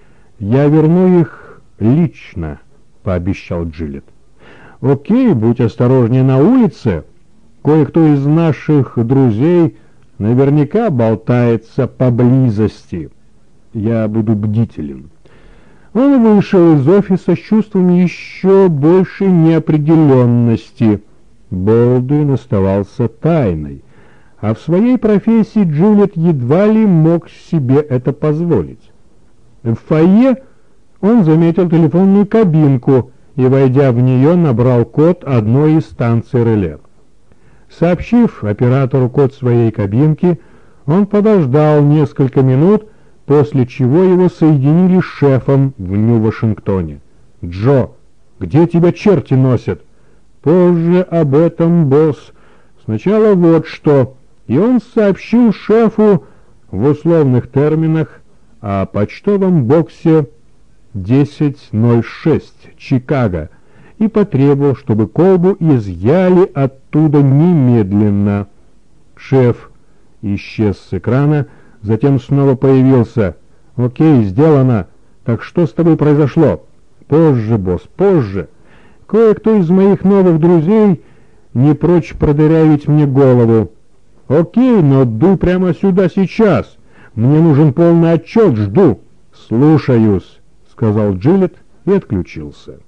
«Я верну их лично», — пообещал Джилет. «Окей, будь осторожнее на улице. Кое-кто из наших друзей наверняка болтается поблизости. Я буду бдителен». Он вышел из офиса с чувством еще большей неопределенности. Болдуин оставался тайной, а в своей профессии Джилет едва ли мог себе это позволить. В фойе он заметил телефонную кабинку и, войдя в нее, набрал код одной из станций реле. Сообщив оператору код своей кабинки, он подождал несколько минут, после чего его соединили с шефом в Нью-Вашингтоне. «Джо, где тебя черти носят?» «Позже об этом, босс. Сначала вот что». И он сообщил шефу в условных терминах о почтовом боксе десять ноль шесть, Чикаго, и потребовал, чтобы колбу изъяли оттуда немедленно. Шеф исчез с экрана, затем снова появился. «Окей, сделано. Так что с тобой произошло?» «Позже, босс, позже. Кое-кто из моих новых друзей не прочь продырявить мне голову». «Окей, но дуй прямо сюда сейчас. Мне нужен полный отчет, жду». «Слушаюсь», — сказал Джилет и отключился.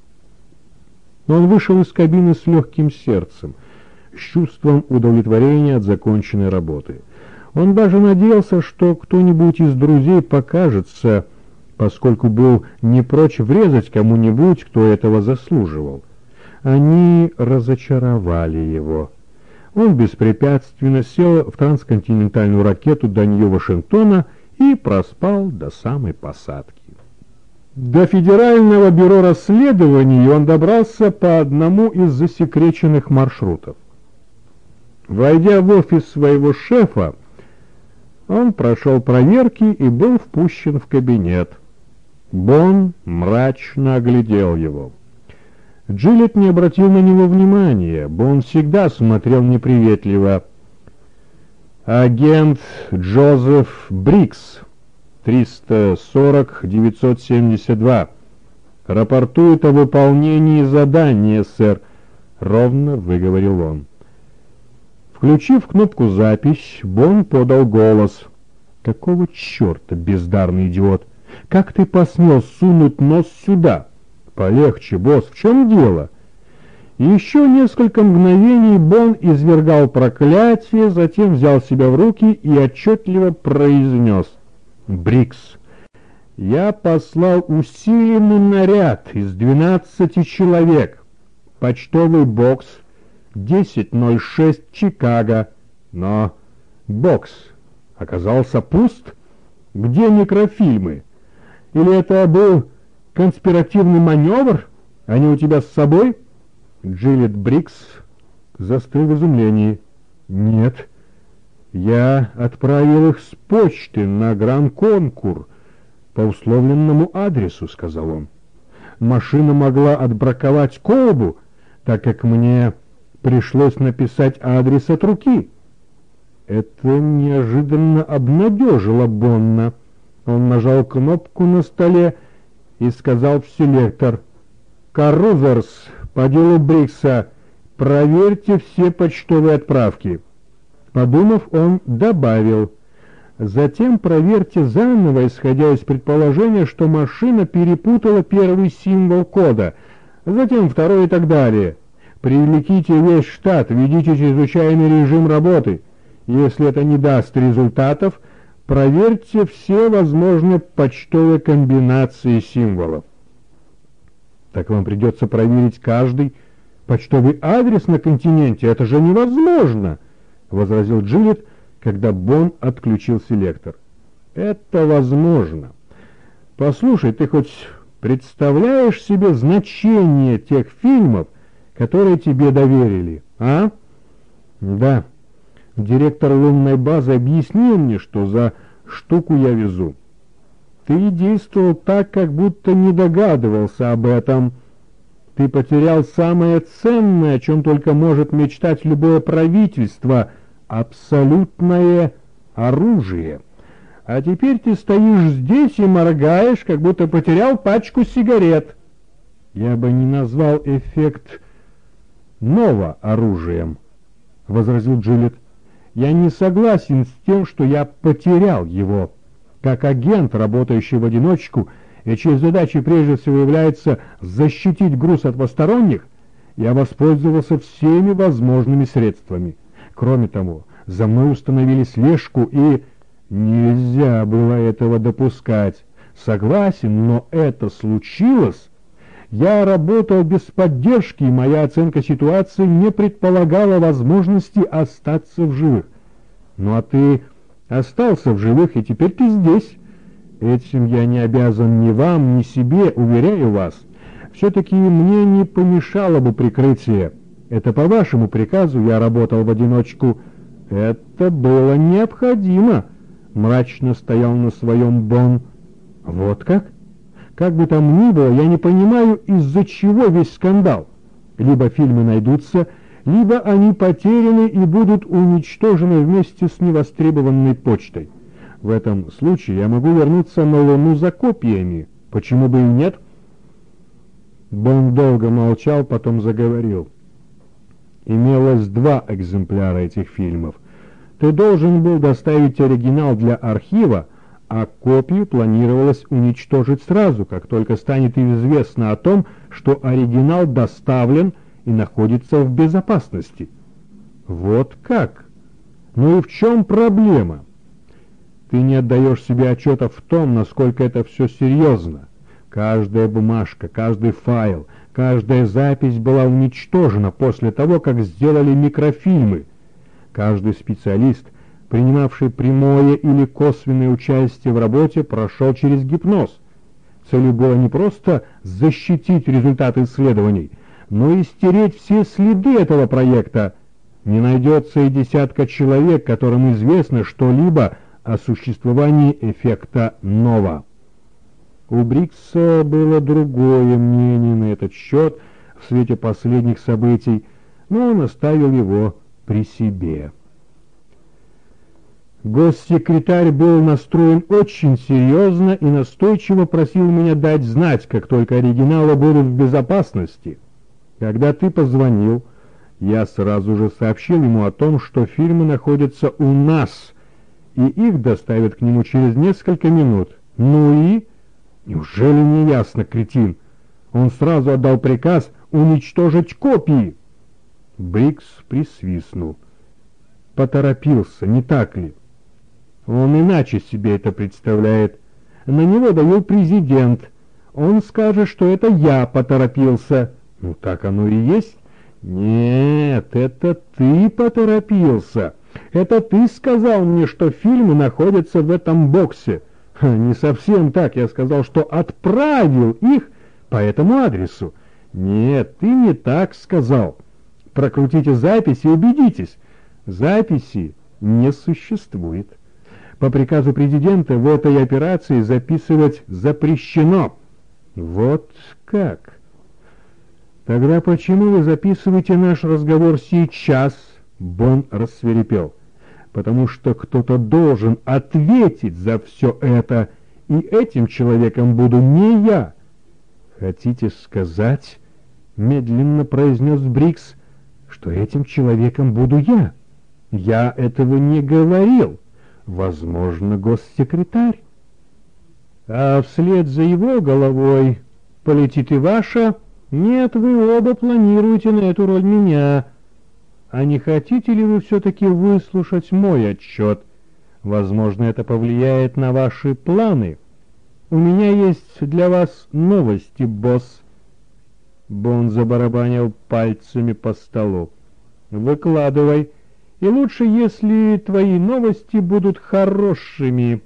Он вышел из кабины с легким сердцем, с чувством удовлетворения от законченной работы. Он даже надеялся, что кто-нибудь из друзей покажется, поскольку был не прочь врезать кому-нибудь, кто этого заслуживал. Они разочаровали его. Он беспрепятственно сел в трансконтинентальную ракету до Нью-Вашингтона и проспал до самой посадки. До Федерального бюро расследований он добрался по одному из засекреченных маршрутов. Войдя в офис своего шефа, он прошел проверки и был впущен в кабинет. Бон мрачно оглядел его. Джилет не обратил на него внимания, Бон всегда смотрел неприветливо. «Агент Джозеф Брикс, триста сорок девятьсот семьдесят два. Рапортует о выполнении задания, сэр», — ровно выговорил он. Включив кнопку «Запись», Бон подал голос. «Какого черта, бездарный идиот? Как ты посмел сунуть нос сюда?» «Полегче, босс, в чем дело?» Еще несколько мгновений Бон извергал проклятие, затем взял себя в руки и отчетливо произнес: «Брикс, я послал усиленный наряд из двенадцати человек. Почтовый бокс десять ноль шесть, Чикаго. Но бокс оказался пуст. Где микрофильмы? Или это был конспиративный маневр? Они у тебя с собой?» Джилет Брикс застыл в изумлении. «Нет, я отправил их с почты на Гран-Конкур по условленному адресу», — сказал он. «Машина могла отбраковать колбу, так как мне пришлось написать адрес от руки». Это неожиданно обнадежило Бонна. Он нажал кнопку на столе и сказал в селектор: «Карузерс, по делу Брикса, проверьте все почтовые отправки». Подумав, он добавил: «Затем проверьте заново, исходя из предположения, что машина перепутала первый символ кода, затем второй и так далее. Привлеките весь штат, введите чрезвычайный режим работы. Если это не даст результатов, проверьте все возможные почтовые комбинации символов». «Так вам придется проверить каждый почтовый адрес на континенте. Это же невозможно!» — возразил Джилет, когда Бон отключил селектор. «Это возможно. Послушай, ты хоть представляешь себе значение тех фильмов, которые тебе доверили, а?» «Да. Директор лунной базы объяснил мне, что за штуку я везу. Ты действовал так, как будто не догадывался об этом. Ты потерял самое ценное, о чем только может мечтать любое правительство — абсолютное оружие. А теперь ты стоишь здесь и моргаешь, как будто потерял пачку сигарет». «Я бы не назвал эффект ново оружием», — возразил Джилет. «Я не согласен с тем, что я потерял его. Как агент, работающий в одиночку, и чьей задачей прежде всего является защитить груз от посторонних, я воспользовался всеми возможными средствами. Кроме того, за мной установили слежку, и нельзя было этого допускать. Согласен, но это случилось. Я работал без поддержки, и моя оценка ситуации не предполагала возможности остаться в живых. Ну а ты остался в живых, и теперь ты здесь. Этим я не обязан ни вам, ни себе, уверяю вас. Все-таки мне не помешало бы прикрытие. Это по вашему приказу я работал в одиночку. Это было необходимо. Мрачно стоял на своем Бон. Вот как? Как бы там ни было, я не понимаю, из-за чего весь скандал. Либо фильмы найдутся, либо они потеряны и будут уничтожены вместе с невостребованной почтой. В этом случае я могу вернуться на Луну за копиями. Почему бы и нет? Бон долго молчал, потом заговорил. Имелось два экземпляра этих фильмов. Ты должен был доставить оригинал для архива, а копию планировалось уничтожить сразу, как только станет известно о том, что оригинал доставлен и находится в безопасности. Вот как? Ну и в чем проблема? Ты не отдаешь себе отчета в том, насколько это все серьезно. Каждая бумажка, каждый файл, каждая запись была уничтожена после того, как сделали микрофильмы. Каждый специалист, принимавший прямое или косвенное участие в работе, прошел через гипноз. Целью было не просто защитить результаты исследований, но и стереть все следы этого проекта. Не найдется и десятка человек, которым известно что-либо о существовании эффекта Нова. У Брикса было другое мнение на этот счет в свете последних событий, но он оставил его при себе. Госсекретарь был настроен очень серьезно и настойчиво просил меня дать знать, как только оригиналы будут в безопасности. Когда ты позвонил, я сразу же сообщил ему о том, что фильмы находятся у нас, и их доставят к нему через несколько минут. Ну и... Неужели не ясно, кретин? Он сразу отдал приказ уничтожить копии. Брикс присвистнул. Поторопился, не так ли? Он иначе себе это представляет. На него давил президент. Он скажет, что это я поторопился. Ну, так оно и есть. Нет, это ты поторопился. Это ты сказал мне, что фильмы находятся в этом боксе. Не совсем так. Я сказал, что отправил их по этому адресу. Нет, ты не так сказал. Прокрутите записи и убедитесь. Записи не существует. По приказу президента в этой операции записывать запрещено. Вот как? Тогда почему вы записываете наш разговор сейчас? Бон рассвирепел. Потому что кто-то должен ответить за все это, и этим человеком буду не я. Хотите сказать, медленно произнес Брикс, что этим человеком буду я? Я этого не говорил. Возможно, госсекретарь. А вслед за его головой полетит и ваша. Нет, вы оба планируете на эту роль меня. А не хотите ли вы все-таки выслушать мой отчет? Возможно, это повлияет на ваши планы. У меня есть для вас новости, босс. Бон забарабанил пальцами по столу. Выкладывай. И лучше, если твои новости будут хорошими.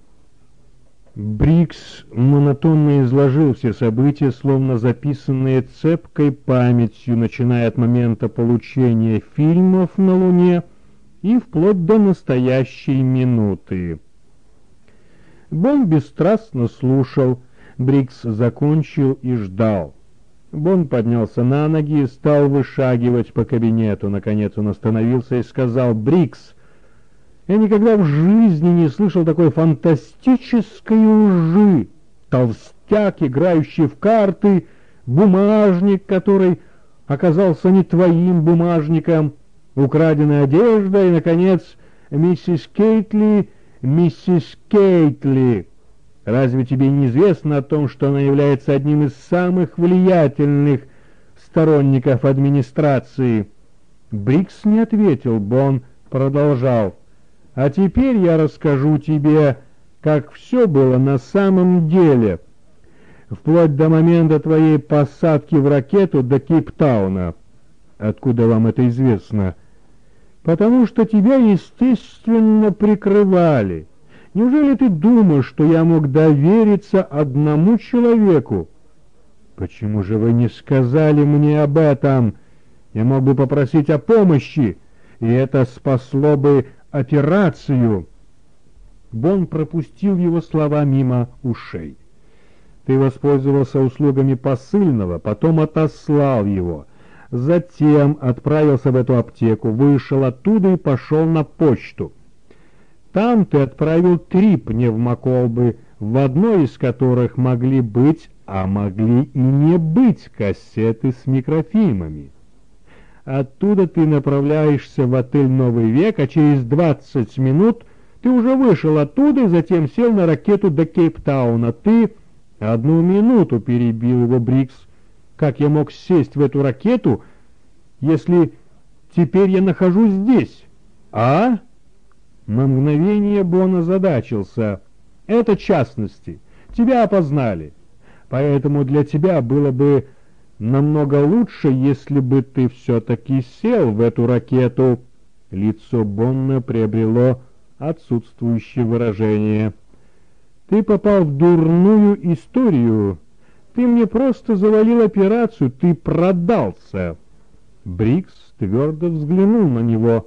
Брикс монотонно изложил все события, словно записанные цепкой памятью, начиная от момента получения фильмов на Луне и вплоть до настоящей минуты. Бон бесстрастно слушал, Брикс закончил и ждал. Бон поднялся на ноги и стал вышагивать по кабинету. Наконец он остановился и сказал: «Брикс, я никогда в жизни не слышал такой фантастической лжи. Толстяк, играющий в карты, бумажник, который оказался не твоим бумажником, украденная одежда и, наконец, миссис Кейтли, миссис Кейтли. Разве тебе не известно о том, что она является одним из самых влиятельных сторонников администрации?» Брикс не ответил, Бон продолжал: «А теперь я расскажу тебе, как все было на самом деле. вплоть до момента твоей посадки в ракету до Кейптауна. Откуда вам это известно? Потому что тебя, естественно, прикрывали. Неужели ты думаешь, что я мог довериться одному человеку? Почему же вы не сказали мне об этом? Я мог бы попросить о помощи, и это спасло бы операцию. Бон пропустил его слова мимо ушей. Ты воспользовался услугами посыльного, потом отослал его. Затем отправился в эту аптеку, вышел оттуда и пошел на почту. Там ты отправил три пневмоколбы, в одной из которых могли быть, а могли и не быть кассеты с микрофильмами. Оттуда ты направляешься в отель «Новый век», а через двадцать минут ты уже вышел оттуда и затем сел на ракету до Кейптауна. Ты... Одну минуту, перебил его Брикс. Как я мог сесть в эту ракету, если теперь я нахожусь здесь? А? На мгновение Бон озадачился. Это частности. Тебя опознали. Поэтому для тебя было бы намного лучше, если бы ты все-таки сел в эту ракету. Лицо Бонна приобрело отсутствующее выражение. Ты попал в дурную историю. Ты мне просто завалил операцию, ты продался. Брикс твердо взглянул на него.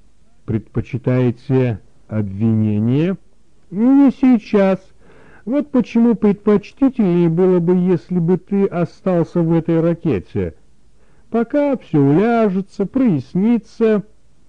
Предпочитаете обвинение? Не сейчас. Вот почему предпочтительнее было бы, если бы ты остался в этой ракете. Пока все уляжется, прояснится.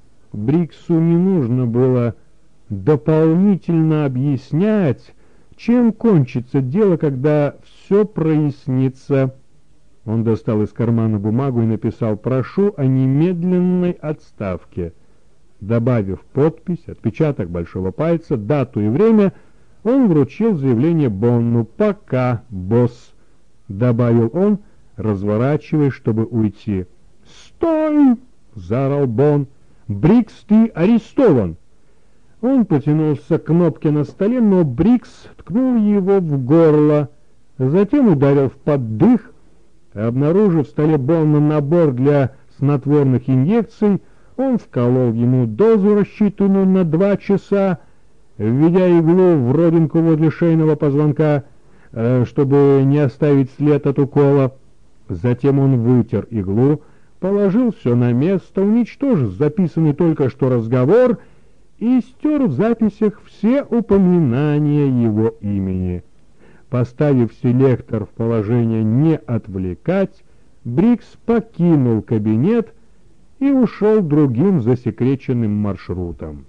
Бриксу не нужно было дополнительно объяснять, чем кончится дело, когда все прояснится. Он достал из кармана бумагу и написал «Прошу о немедленной отставке». Добавив подпись, отпечаток большого пальца, дату и время, он вручил заявление Бонну. «Пока, босс», — добавил он, разворачиваясь, чтобы уйти. «Стой!» — заорал Бонн. «Брикс, ты арестован!» Он потянулся к кнопке на столе, но Брикс ткнул его в горло, затем ударил в поддых. Обнаружив в столе Бонна набор для снотворных инъекций, он вколол ему дозу, рассчитанную на два часа, введя иглу в родинку возле шейного позвонка, чтобы не оставить след от укола. Затем он вытер иглу, положил все на место, уничтожив записанный только что разговор и стер в записях все упоминания его имени. Поставив селектор в положение «не отвлекать», Брикс покинул кабинет и ушел другим засекреченным маршрутом.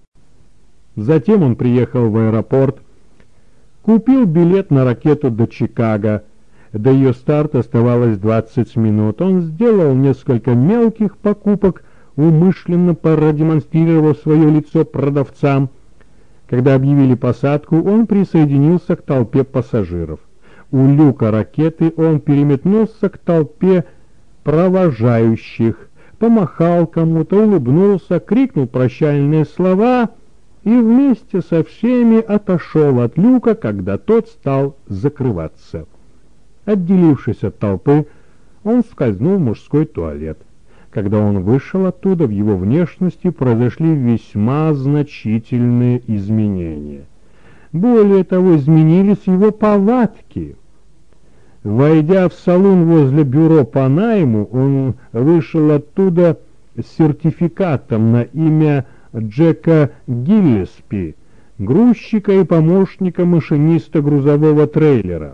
Затем он приехал в аэропорт, купил билет на ракету до Чикаго. До ее старта оставалось двадцать минут. Он сделал несколько мелких покупок, умышленно продемонстрировав свое лицо продавцам. Когда объявили посадку, он присоединился к толпе пассажиров. У люка ракеты он переметнулся к толпе провожающих, помахал кому-то, улыбнулся, крикнул прощальные слова и вместе со всеми отошел от люка, когда тот стал закрываться. Отделившись от толпы, он скользнул в мужской туалет. Когда он вышел оттуда, в его внешности произошли весьма значительные изменения. Более того, изменились его повадки. Войдя в салон возле бюро по найму, он вышел оттуда с сертификатом на имя Джека Гиллеспи, грузчика и помощника машиниста грузового трейлера.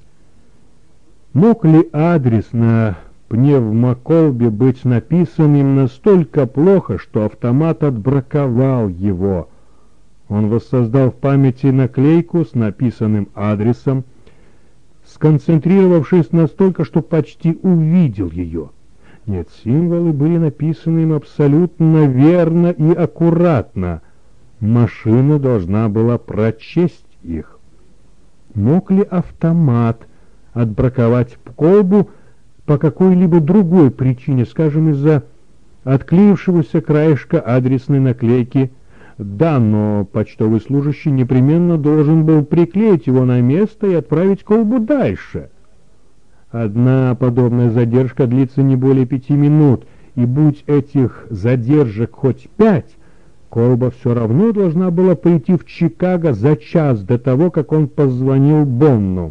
Мог ли адрес на пневмоколбе быть написан им настолько плохо, что автомат отбраковал его? Он воссоздал в памяти наклейку с написанным адресом, сконцентрировавшись настолько, что почти увидел ее. Нет, символы были написаны им абсолютно верно и аккуратно. Машина должна была прочесть их. Мог ли автомат отбраковать колбу по какой-либо другой причине, скажем, из-за отклеившегося краешка адресной наклейки? Да, но почтовый служащий непременно должен был приклеить его на место и отправить колбу дальше. Одна подобная задержка длится не более пяти минут, и будь этих задержек хоть пять, колба все равно должна была прийти в Чикаго за час до того, как он позвонил Бонну.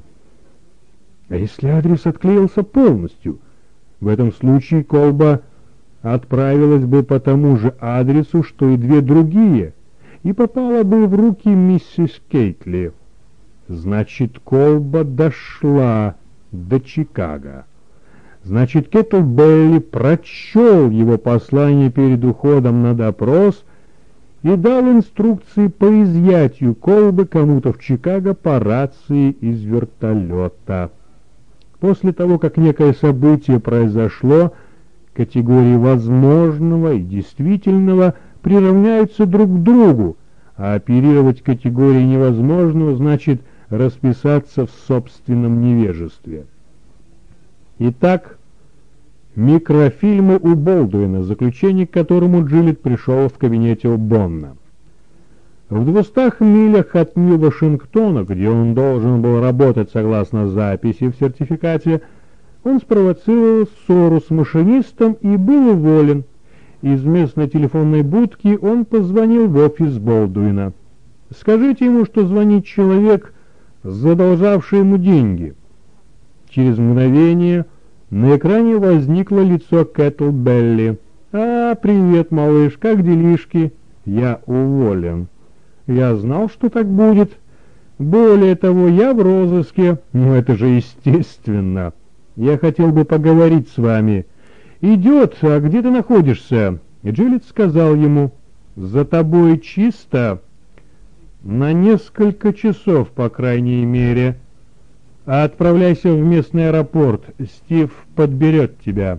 А если адрес отклеился полностью? В этом случае колба отправилась бы по тому же адресу, что и две другие, и попала бы в руки миссис Кейтли. Значит, колба дошла до Чикаго. Значит, Кеттлбелли прочел его послание перед уходом на допрос и дал инструкции по изъятию колбы кому-то в Чикаго по рации из вертолета. После того, как некое событие произошло, категории возможного и действительного приравняются друг к другу, а оперировать категорией невозможного значит расписаться в собственном невежестве. Итак, микрофильмы у Болдуина, заключение к которому Джилетт пришел в кабинете у Бонна. В двухстах милях от Нью-Вашингтона, где он должен был работать согласно записи в сертификате, он спровоцировал ссору с машинистом и был уволен. Из местной телефонной будки он позвонил в офис Болдуина. «Скажите ему, что звонит человек, задолжавший ему деньги». Через мгновение на экране возникло лицо Кеттлбелли. «А, привет, малыш, как делишки?» «Я уволен». «Я знал, что так будет. Более того, я в розыске». «Ну, это же естественно. Я хотел бы поговорить с вами». «Идет, а где ты находишься?» Джилетт сказал ему: «За тобой чисто?» «На несколько часов, по крайней мере. А отправляйся в местный аэропорт, Стив подберет тебя».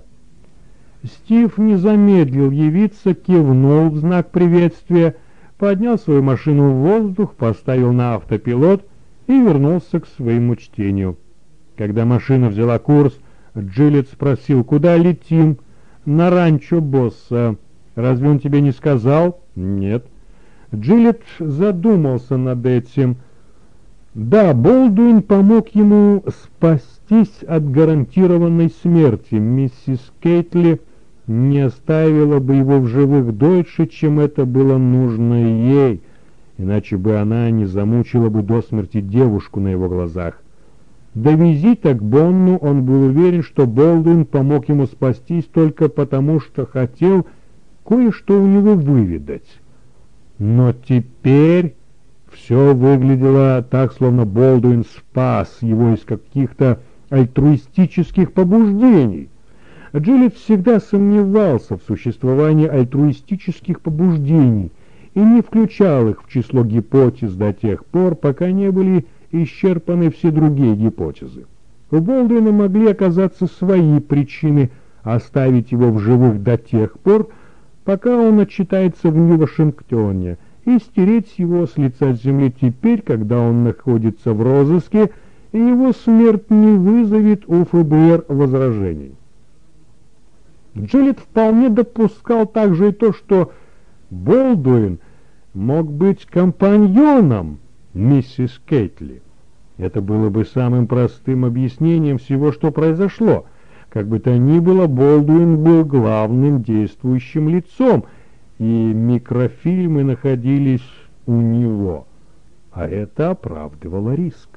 Стив не замедлил явиться, кивнул в знак приветствия, поднял свою машину в воздух, поставил на автопилот и вернулся к своему чтению. Когда машина взяла курс, Джилетт спросил: «Куда летим?» «На ранчо босса. Разве он тебе не сказал?» «Нет». Джилетт задумался над этим. Да, Болдуин помог ему спастись от гарантированной смерти. Миссис Кейтли не оставила бы его в живых дольше, чем это было нужно ей, иначе бы она не замучила бы до смерти девушку на его глазах. До визита к Бонну он был уверен, что Болдуин помог ему спастись только потому, что хотел кое-что у него выведать. Но теперь все выглядело так, словно Болдуин спас его из каких-то альтруистических побуждений. Джилетт всегда сомневался в существовании альтруистических побуждений и не включал их в число гипотез до тех пор, пока не были исчерпаны все другие гипотезы. У Болдуина могли оказаться свои причины оставить его в живых до тех пор, пока он отчитается в Нью-Вашингтоне, и стереть его с лица земли теперь, когда он находится в розыске, и его смерть не вызовет у ФБР возражений. Джилетт вполне допускал также и то, что Болдуин мог быть компаньоном миссис Кейтли. Это было бы самым простым объяснением всего, что произошло. Как бы то ни было, Болдуин был главным действующим лицом, и микрофильмы находились у него, а это оправдывало риск.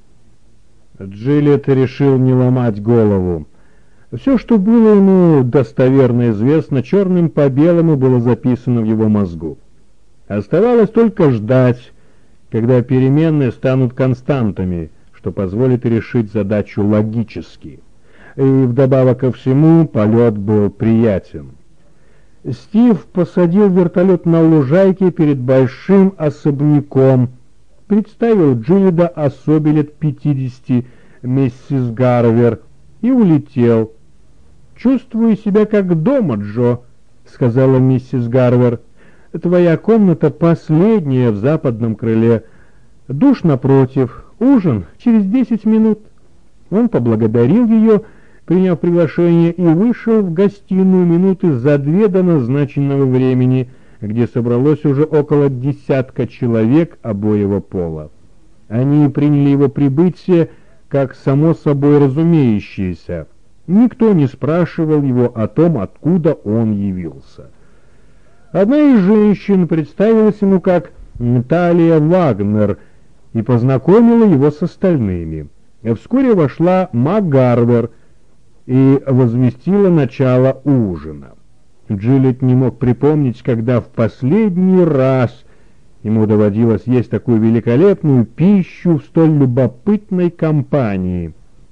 Джилетт решил не ломать голову. Все, что было ему достоверно известно, черным по белому было записано в его мозгу. Оставалось только ждать, когда переменные станут константами, что позволит решить задачу логически. И вдобавок ко всему полет был приятен. Стив посадил вертолет на лужайке перед большим особняком, представил Джилетта особе лет пятидесяти, миссис Гарвер, и улетел. «Чувствую себя как дома, Джо», — сказала миссис Гарвер. «Твоя комната последняя в западном крыле. Душ напротив, ужин через десять минут». Он поблагодарил ее, приняв приглашение, и вышел в гостиную минуты за две до назначенного времени, где собралось уже около десятка человек обоего пола. Они приняли его прибытие как само собой разумеющееся. Никто не спрашивал его о том, откуда он явился. Одна из женщин представилась ему как Талия Вагнер и познакомила его с остальными. Вскоре вошла МакГарвер и возвестила начало ужина. Джилет не мог припомнить, когда в последний раз ему доводилось есть такую великолепную пищу в столь любопытной компании.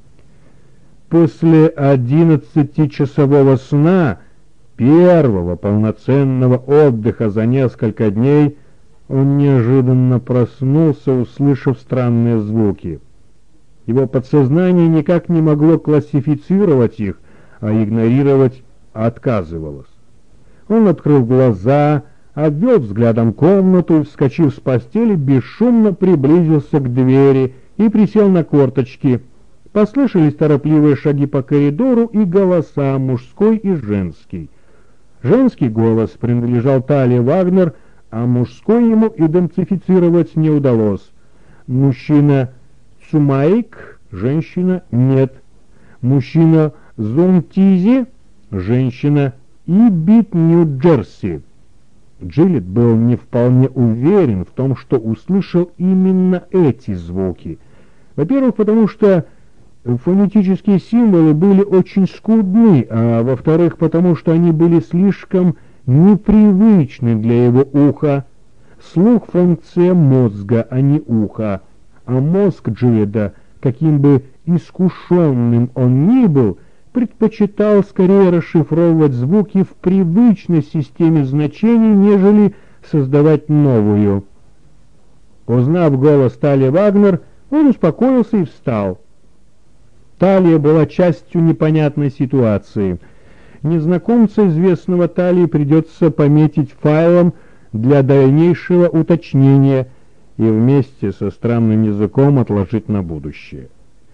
После одиннадцатичасового сна, первого полноценного отдыха за несколько дней, он неожиданно проснулся, услышав странные звуки. Его подсознание никак не могло классифицировать их, а игнорировать отказывалось. Он открыл глаза, обвел взглядом комнату и, вскочив с постели, бесшумно приблизился к двери и присел на корточки. Послышались торопливые шаги по коридору и голоса, мужской и женский. Женский голос принадлежал Талии Вагнер, а мужской ему идентифицировать не удалось. Мужчина Цумаик, женщина нет. Мужчина Зонтизи, женщина Ибит, Нью-Джерси. Джилет был не вполне уверен в том, что услышал именно эти звуки. Во-первых, потому что фонетические символы были очень скудны, а во-вторых, потому что они были слишком непривычны для его уха. Слух — функция мозга, а не уха, а мозг Джилета, каким бы искушенным он ни был, предпочитал скорее расшифровывать звуки в привычной системе значений, нежели создавать новую. Узнав голос Талии Вагнер, он успокоился и встал. Талия была частью непонятной ситуации. Незнакомца, известного Талии, придется пометить файлом для дальнейшего уточнения и вместе со странным языком отложить на будущее.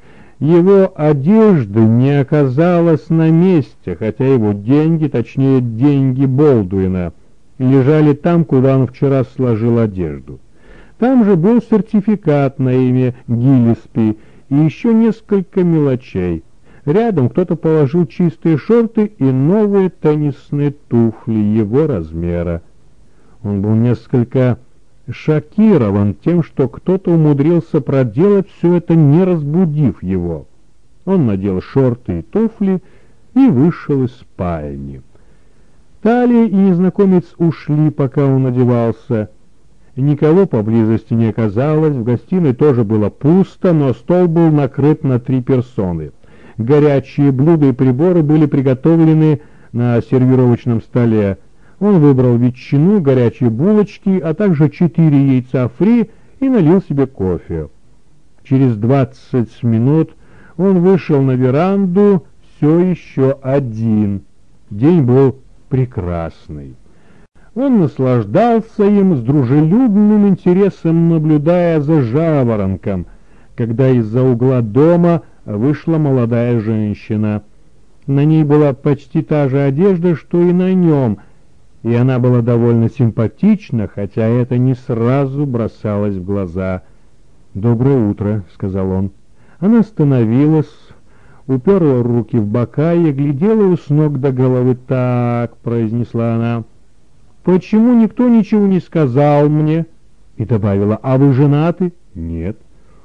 Его одежда не оказалась на месте, хотя его деньги, точнее деньги Болдуина, лежали там, куда он вчера сложил одежду. Там же был сертификат на имя Гиллеспи и еще несколько мелочей. Рядом кто-то положил чистые шорты и новые теннисные туфли его размера. Он был несколько шокирован тем, что кто-то умудрился проделать все это, не разбудив его. Он надел шорты и туфли и вышел из спальни. Талия и незнакомец ушли, пока он одевался. Никого поблизости не оказалось, в гостиной тоже было пусто, но стол был накрыт на три персоны. Горячие блюда и приборы были приготовлены на сервировочном столе. Он выбрал ветчину, горячие булочки, а также четыре яйца фри и налил себе кофе. Через двадцать минут он вышел на веранду все еще один. День был прекрасный. Он наслаждался им с дружелюбным интересом, наблюдая за жаворонком, когда из-за угла дома вышла молодая женщина. На ней была почти та же одежда, что и на нем, и она была довольно симпатична, хотя это не сразу бросалось в глаза. «Доброе утро», — сказал он. Она остановилась, уперла руки в бока и глядела его с ног до головы. «Так», — произнесла она, — «почему никто ничего не сказал мне?» И добавила: «А вы женаты?» «Нет».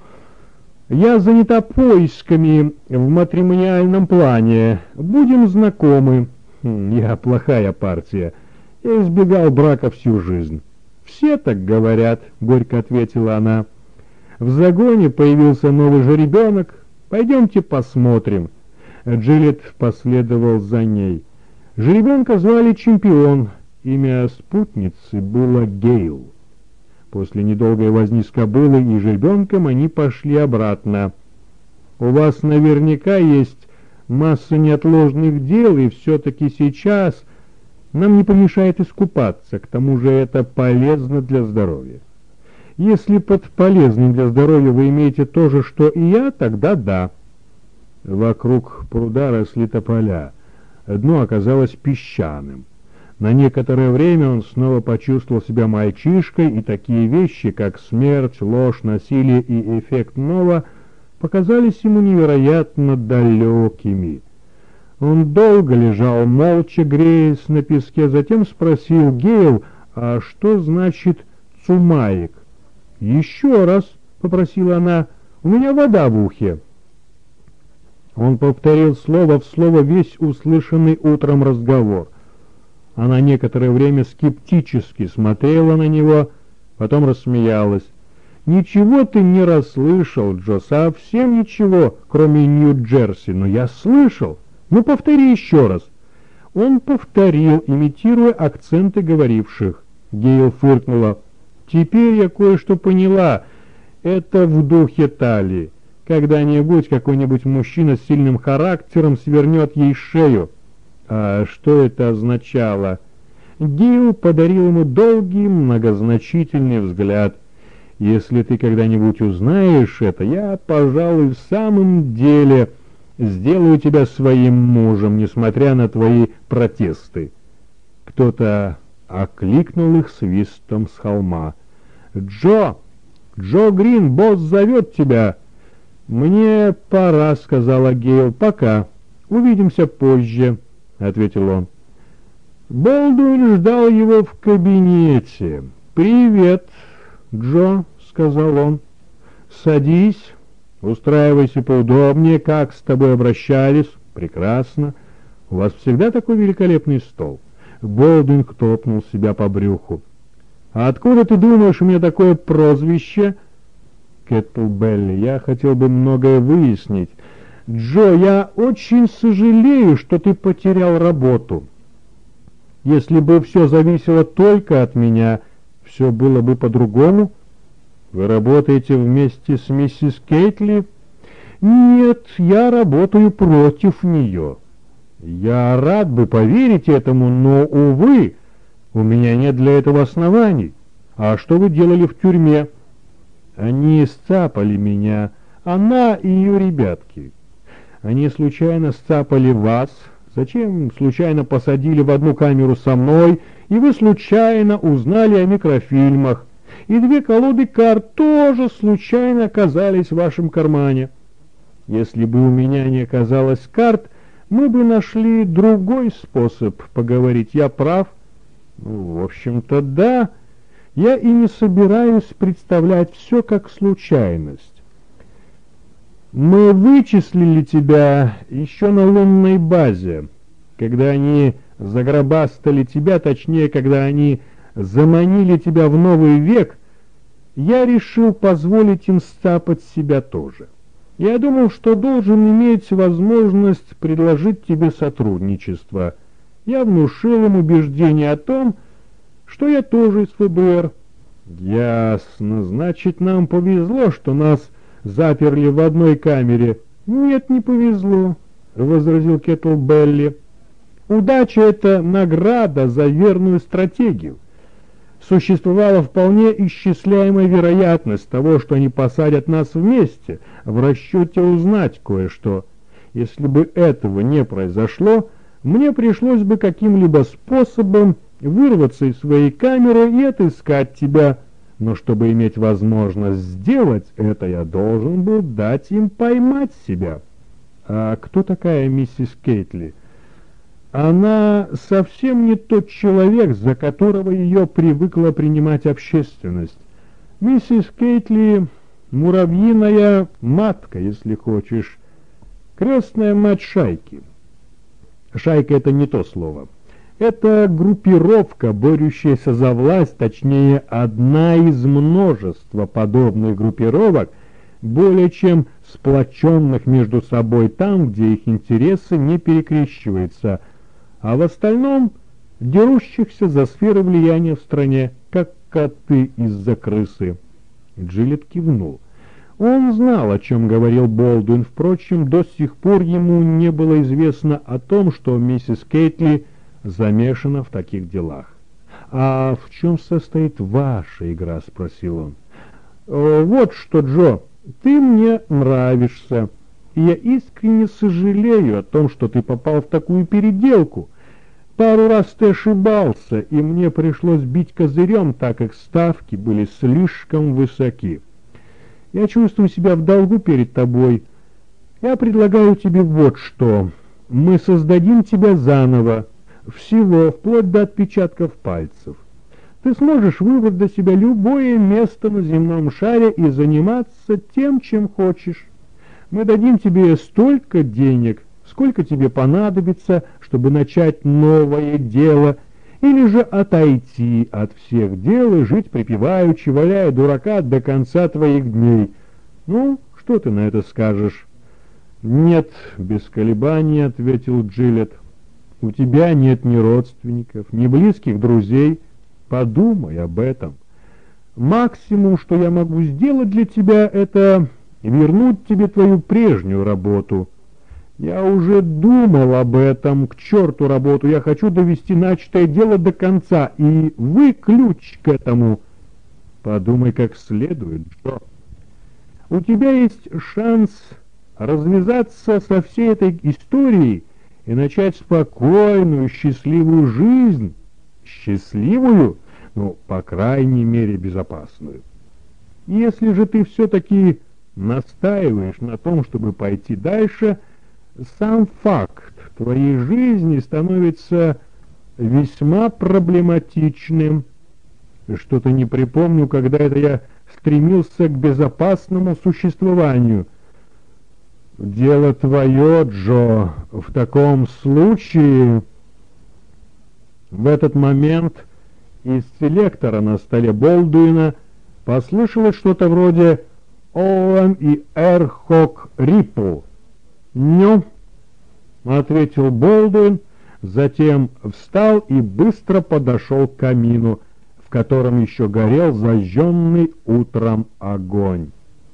«Я занята поисками в матримониальном плане. Будем знакомы». Хм, «Я плохая партия. Я избегал брака всю жизнь». «Все так говорят», — горько ответила она. «В загоне появился новый жеребенок. Пойдемте посмотрим». Джилет последовал за ней. Жеребенка звали Чемпион. Имя спутницы было Гейл. После недолгой возни с кобылой и жеребенком они пошли обратно. «У вас наверняка есть масса неотложных дел, и все-таки сейчас нам не помешает искупаться, к тому же это полезно для здоровья». «Если под полезным для здоровья вы имеете то же, что и я, тогда да». Вокруг пруда росли тополя. Дно оказалось песчаным. На некоторое время он снова почувствовал себя мальчишкой, и такие вещи, как смерть, ложь, насилие и эффект Нова, показались ему невероятно далекими. Он долго лежал молча, греясь на песке, затем спросил: «Гейл, а что значит цумаек?» «Еще раз», — попросила она, — «у меня вода в ухе». Он повторил слово в слово весь услышанный утром разговор. Она некоторое время скептически смотрела на него, потом рассмеялась. «Ничего ты не расслышал, Джо, совсем ничего, кроме Нью-Джерси, но я слышал. Ну, повтори еще раз». Он повторил, имитируя акценты говоривших. Гейл фыркнула. «Теперь я кое-что поняла. Это в духе Талии. Когда-нибудь какой-нибудь мужчина с сильным характером свернет ей шею». А что это означало? Гейл подарил ему долгий, многозначительный взгляд. «Если ты когда-нибудь узнаешь это, я, пожалуй, в самом деле сделаю тебя своим мужем, несмотря на твои протесты». Кто-то окликнул их свистом с холма. «Джо! Джо Грин, босс зовет тебя!» «Мне пора», — сказала Гейл. «Пока. Увидимся позже», — ответил он. Болдуин ждал его в кабинете. «Привет, Джо», — сказал он. «Садись, устраивайся поудобнее. Как с тобой обращались?» «Прекрасно. У вас всегда такой великолепный стол». Болдуин хлопнул себя по брюху. «А откуда ты думаешь, у меня такое прозвище?» «Кеттлбелли, я хотел бы многое выяснить. Джо, я очень сожалею, что ты потерял работу. Если бы все зависело только от меня, все было бы по-другому. Вы работаете вместе с миссис Кейтли?» «Нет, я работаю против нее». «Я рад бы поверить этому, но, увы, у меня нет для этого оснований. А что вы делали в тюрьме?» «Они сцапали меня, она и ее ребятки. Они случайно сцапали вас, затем случайно посадили в одну камеру со мной, и вы случайно узнали о микрофильмах, и две колоды карт тоже случайно оказались в вашем кармане. Если бы у меня не оказалось карт, мы бы нашли другой способ поговорить. Я прав?» «Ну, в общем-то, да. Я и не собираюсь представлять все как случайность. Мы вычислили тебя еще на лунной базе, когда они загробастали тебя, точнее, когда они заманили тебя в новый век. Я решил позволить им сцапать себя тоже. Я думал, что должен иметь возможность предложить тебе сотрудничество. Я внушил им убеждение о том, что я тоже из ФБР». «Ясно. Значит, нам повезло, что нас заперли в одной камере». «Нет, не повезло», — возразил Кеттлбелли. «Удача — это награда за верную стратегию. Существовала вполне исчисляемая вероятность того, что они посадят нас вместе, в расчете узнать кое-что. Если бы этого не произошло, мне пришлось бы каким-либо способом вырваться из своей камеры и отыскать тебя. Но чтобы иметь возможность сделать это, я должен был дать им поймать себя». «А кто такая миссис Кейтли?» «Она совсем не тот человек, за которого ее привыкла принимать общественность. Миссис Кейтли — муравьиная матка, если хочешь, крестная мать шайки». «Шайка» — это не то слово. Это группировка, борющаяся за власть, точнее, одна из множества подобных группировок, более чем сплоченных между собой там, где их интересы не перекрещиваются, а в остальном дерущихся за сферы влияния в стране, как коты из-за крысы. Джилет кивнул. Он знал, о чем говорил Болдуин, впрочем, до сих пор ему не было известно о том, что миссис Кейтли замешана в таких делах. «А в чем состоит ваша игра?» — спросил он. «Вот что, Джо, ты мне нравишься, и я искренне сожалею о том, что ты попал в такую переделку. Пару раз ты ошибался, и мне пришлось бить козырем, так как ставки были слишком высоки. Я чувствую себя в долгу перед тобой. Я предлагаю тебе вот что. Мы создадим тебя заново, всего, вплоть до отпечатков пальцев. Ты сможешь выбрать для себя любое место на земном шаре и заниматься тем, чем хочешь. Мы дадим тебе столько денег, сколько тебе понадобится, чтобы начать новое дело, или же отойти от всех дел и жить припеваючи, валяя дурака до конца твоих дней. Ну, что ты на это скажешь? «Нет», — без колебаний ответил Джилет. «У тебя нет ни родственников, ни близких друзей. Подумай об этом. Максимум, что я могу сделать для тебя, это вернуть тебе твою прежнюю работу. Я уже думал об этом, к черту работу. Я хочу довести начатое дело до конца, и вы ключ к этому. Подумай как следует, Джо. У тебя есть шанс развязаться со всей этой историей и начать спокойную, счастливую жизнь. Счастливую, ну, по крайней мере, безопасную. Если же ты все-таки настаиваешь на том, чтобы пойти дальше, сам факт твоей жизни становится весьма проблематичным. Что-то не припомню, когда это я стремился к безопасному существованию. Дело твое, Джо. В таком случае... В этот момент из селектора на столе Болдуина послышалось что-то вроде «Оуэн и Эрхок Риппл». «Ну», — ответил Болдуин, затем встал и быстро подошел к камину, в котором еще горел зажженный утром огонь.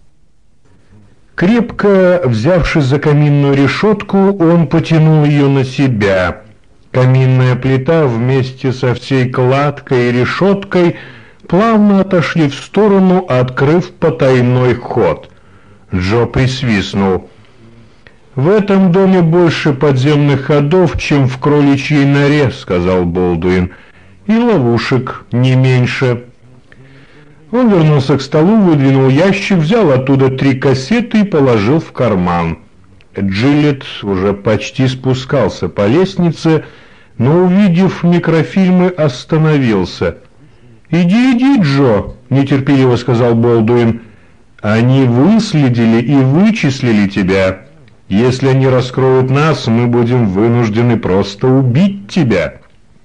Крепко взявшись за каминную решетку, он потянул ее на себя. Каминная плита вместе со всей кладкой и решеткой плавно отошли в сторону, открыв потайной ход. Джо присвистнул. «В этом доме больше подземных ходов, чем в кроличьей норе», — сказал Болдуин, — «и ловушек не меньше». Он вернулся к столу, выдвинул ящик, взял оттуда три кассеты и положил в карман. Джилет уже почти спускался по лестнице, но, увидев микрофильмы, остановился. «Иди, иди, Джо», — нетерпеливо сказал Болдуин. «Они выследили и вычислили тебя. Если они раскроют нас, мы будем вынуждены просто убить тебя».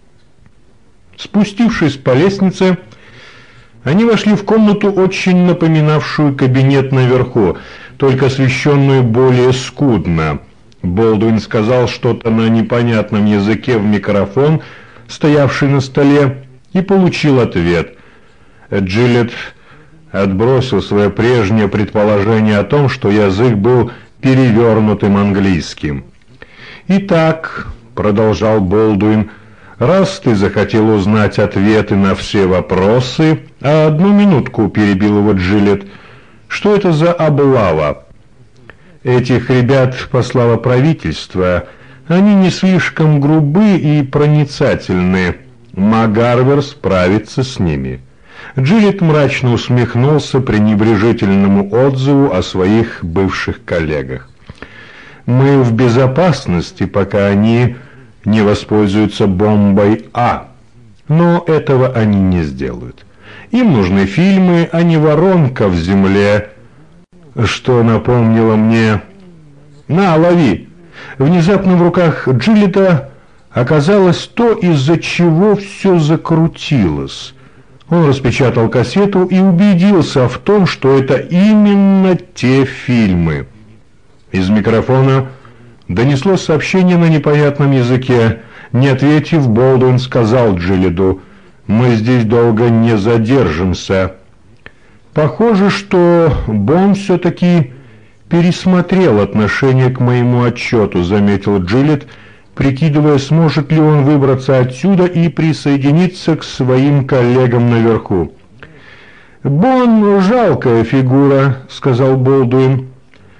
Спустившись по лестнице, они вошли в комнату, очень напоминавшую кабинет наверху, только освещенную более скудно. Болдуин сказал что-то на непонятном языке в микрофон, стоявший на столе, и получил ответ. Джилет отбросил свое прежнее предположение о том, что язык был перевернутым английским. «Итак», — продолжал Болдуин, — «раз ты захотел узнать ответы на все вопросы...» «А одну минутку», — перебил его Джилет, — «что это за облава?» «Этих ребят послало правительство. Они не слишком грубы и проницательны. МакГарвер справится с ними». Джилет мрачно усмехнулся пренебрежительному отзыву о своих бывших коллегах. «Мы в безопасности, пока они не воспользуются бомбой А. Но этого они не сделают. Им нужны фильмы, а не воронка в земле, что напомнило мне... На, лови!» Внезапно в руках Джилета оказалось то, из-за чего все закрутилось. Он распечатал кассету и убедился в том, что это именно те фильмы. Из микрофона донеслось сообщение на непонятном языке. Не ответив, Болдуин сказал Джилету: «Мы здесь долго не задержимся». «Похоже, что Бон все-таки пересмотрел отношение к моему отчету», — заметил Джилет, прикидывая, сможет ли он выбраться отсюда и присоединиться к своим коллегам наверху. «Бон жалкая фигура», — сказал Болдуин.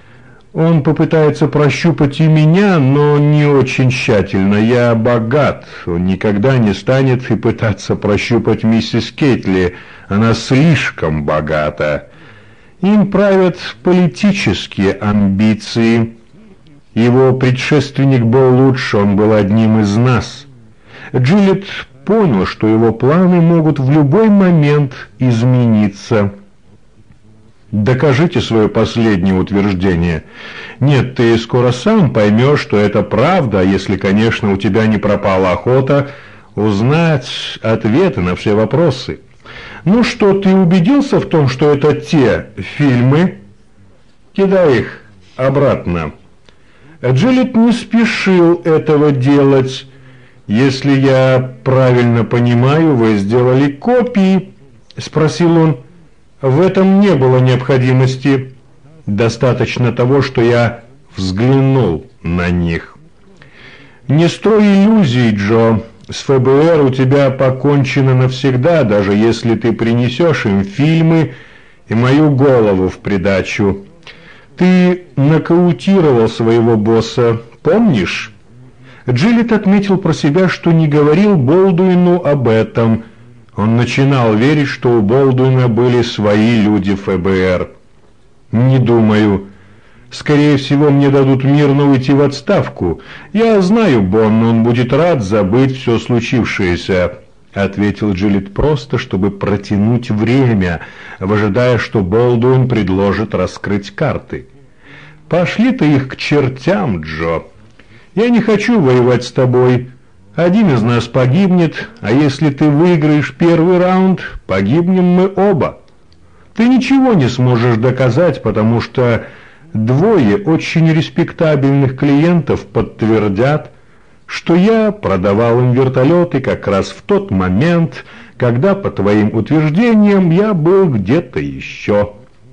Он попытается прощупать и меня, но не очень тщательно. Я богат. Он никогда не станет и пытаться прощупать миссис Кейтли. Она слишком богата. Им правят политические амбиции. Его предшественник был лучше, он был одним из нас. Джилет понял, что его планы могут в любой момент измениться. Докажите свое последнее утверждение. Нет, ты скоро сам поймешь, что это правда, если, конечно, у тебя не пропала охота узнать ответы на все вопросы. Ну что, ты убедился в том, что это те фильмы? Кидай их обратно. Джилет не спешил этого делать. Если я правильно понимаю, вы сделали копии? Спросил он. В этом не было необходимости. Достаточно того, что я взглянул на них. Не строй иллюзий, Джо. С ФБР у тебя покончено навсегда, даже если ты принесешь им фильмы и мою голову в придачу. Ты нокаутировал своего босса, помнишь? Джилет отметил про себя, что не говорил Болдуину об этом. Он начинал верить, что у Болдуина были свои люди в ФБР. «Не думаю. Скорее всего, мне дадут мирно уйти в отставку. Я знаю Бонна, он будет рад забыть все случившееся», — ответил Джилет просто, чтобы протянуть время, выжидая, что Болдуин предложит раскрыть карты. «Пошли ты их к чертям, Джо. Я не хочу воевать с тобой. Один из нас погибнет, а если ты выиграешь первый раунд, погибнем мы оба. Ты ничего не сможешь доказать, потому что двое очень респектабельных клиентов подтвердят, что я продавал им вертолеты как раз в тот момент, когда, по твоим утверждениям, я был где-то еще».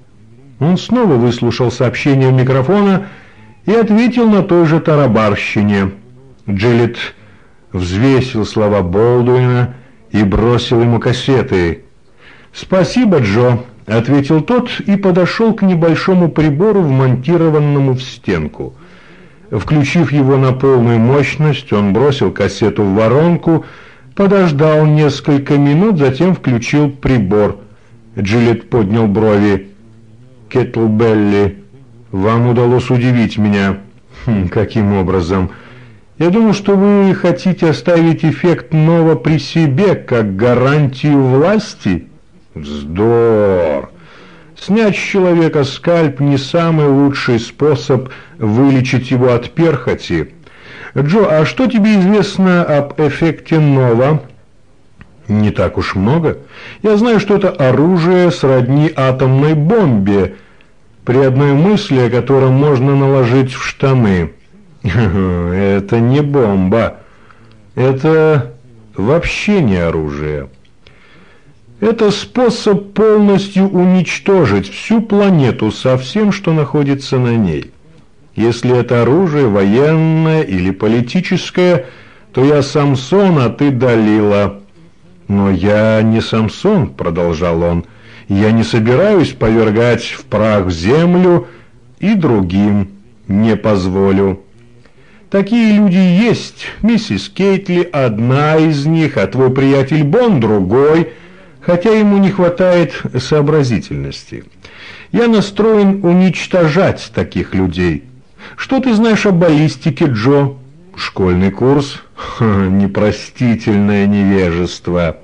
Он снова выслушал сообщение в микрофона и ответил на той же тарабарщине. Джилет взвесил слова Болдуина и бросил ему кассеты. «Спасибо, Джо», — ответил тот и подошел к небольшому прибору, вмонтированному в стенку. Включив его на полную мощность, он бросил кассету в воронку, подождал несколько минут, затем включил прибор. Джилет поднял брови. «Кеттлбелли, вам удалось удивить меня». Хм, «каким образом?» «Я думал, что вы хотите оставить эффект Нова при себе, как гарантию власти». «Вздор! Снять с человека скальп не самый лучший способ вылечить его от перхоти. Джо, а что тебе известно об эффекте Нова?» «Не так уж много. Я знаю, что это оружие сродни атомной бомбе, при одной мысли о котором можно наложить в штаны». «Это не бомба. Это вообще не оружие. Это способ полностью уничтожить всю планету со всем, что находится на ней. Если это оружие военное или политическое, то я Самсон, а ты Далила». «Но я не Самсон», — продолжал он. «Я не собираюсь повергать в прах землю и другим не позволю. Такие люди есть. Миссис Кейтли одна из них, а твой приятель Бон другой, хотя ему не хватает сообразительности. Я настроен уничтожать таких людей. Что ты знаешь о баллистике, Джо?» «Школьный курс? Ха, непростительное невежество».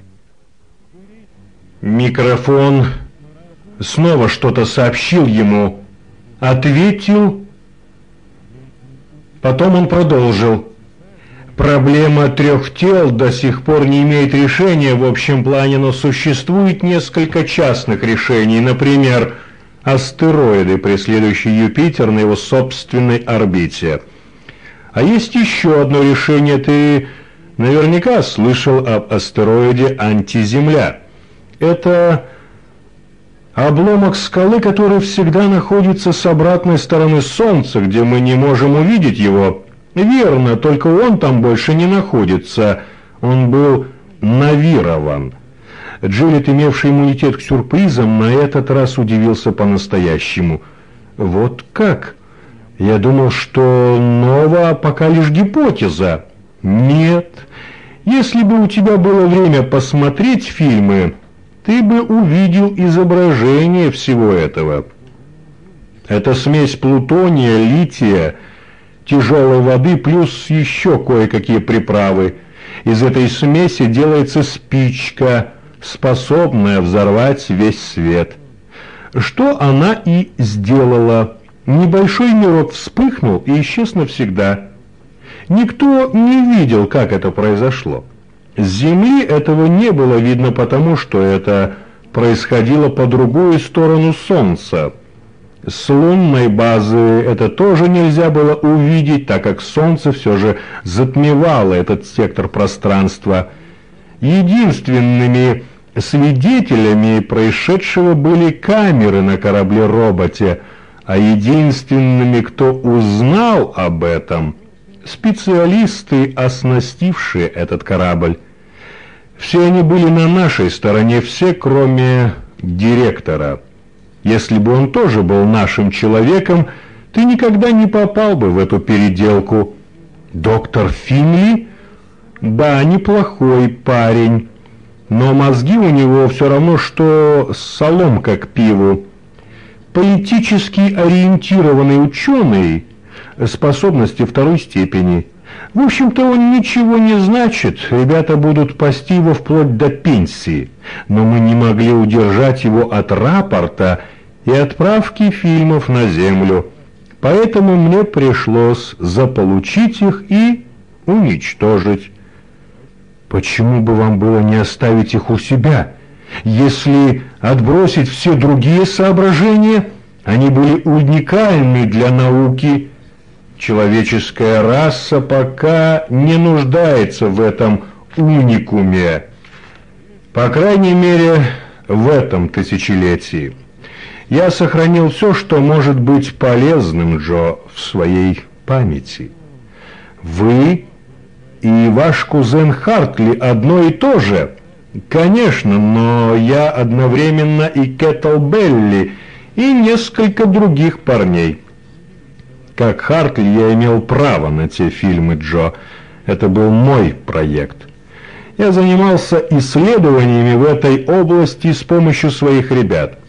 Микрофон снова что-то сообщил ему. Ответил. Потом он продолжил. «Проблема трех тел до сих пор не имеет решения в общем плане, но существует несколько частных решений. Например, астероиды, преследующие Юпитер на его собственной орбите. А есть еще одно решение. Ты наверняка слышал об астероиде Антиземля. Это обломок скалы, который всегда находится с обратной стороны Солнца, где мы не можем увидеть его. Верно, только он там больше не находится. Он был навирован». Джилет, имевший иммунитет к сюрпризам, на этот раз удивился по-настоящему. «Вот как?» Я думал, что Нова пока лишь гипотеза. Нет. Если бы у тебя было время посмотреть фильмы, ты бы увидел изображение всего этого. Это смесь плутония, лития, тяжелой воды плюс еще кое-какие приправы. Из этой смеси делается спичка, способная взорвать весь свет. Что она и сделала. Небольшой мирок вспыхнул и исчез навсегда. Никто не видел, как это произошло. С Земли этого не было видно, потому что это происходило по другую сторону Солнца. С лунной базы это тоже нельзя было увидеть, так как Солнце все же затмевало этот сектор пространства. Единственными свидетелями происшедшего были камеры на корабле-роботе, а единственными, кто узнал об этом, специалисты, оснастившие этот корабль. Все они были на нашей стороне, все, кроме директора. Если бы он тоже был нашим человеком, ты никогда не попал бы в эту переделку. Доктор Финли? Да, неплохой парень, но мозги у него все равно, что соломка к пиву. Политически ориентированный ученый, способности второй степени. В общем-то, он ничего не значит, ребята будут пасти его вплоть до пенсии. Но мы не могли удержать его от рапорта и отправки фильмов на Землю. Поэтому мне пришлось заполучить их и уничтожить. Почему бы вам было не оставить их у себя? Если отбросить все другие соображения, они были уникальны для науки. Человеческая раса пока не нуждается в этом уникуме. По крайней мере, в этом тысячелетии. Я сохранил все, что может быть полезным, Джо, в своей памяти. Вы и ваш кузен Хартли одно и то же. Конечно, но я одновременно и Кеттлбелли, и несколько других парней. Как Хартли я имел право на те фильмы, Джо. Это был мой проект. Я занимался исследованиями в этой области с помощью своих ребят.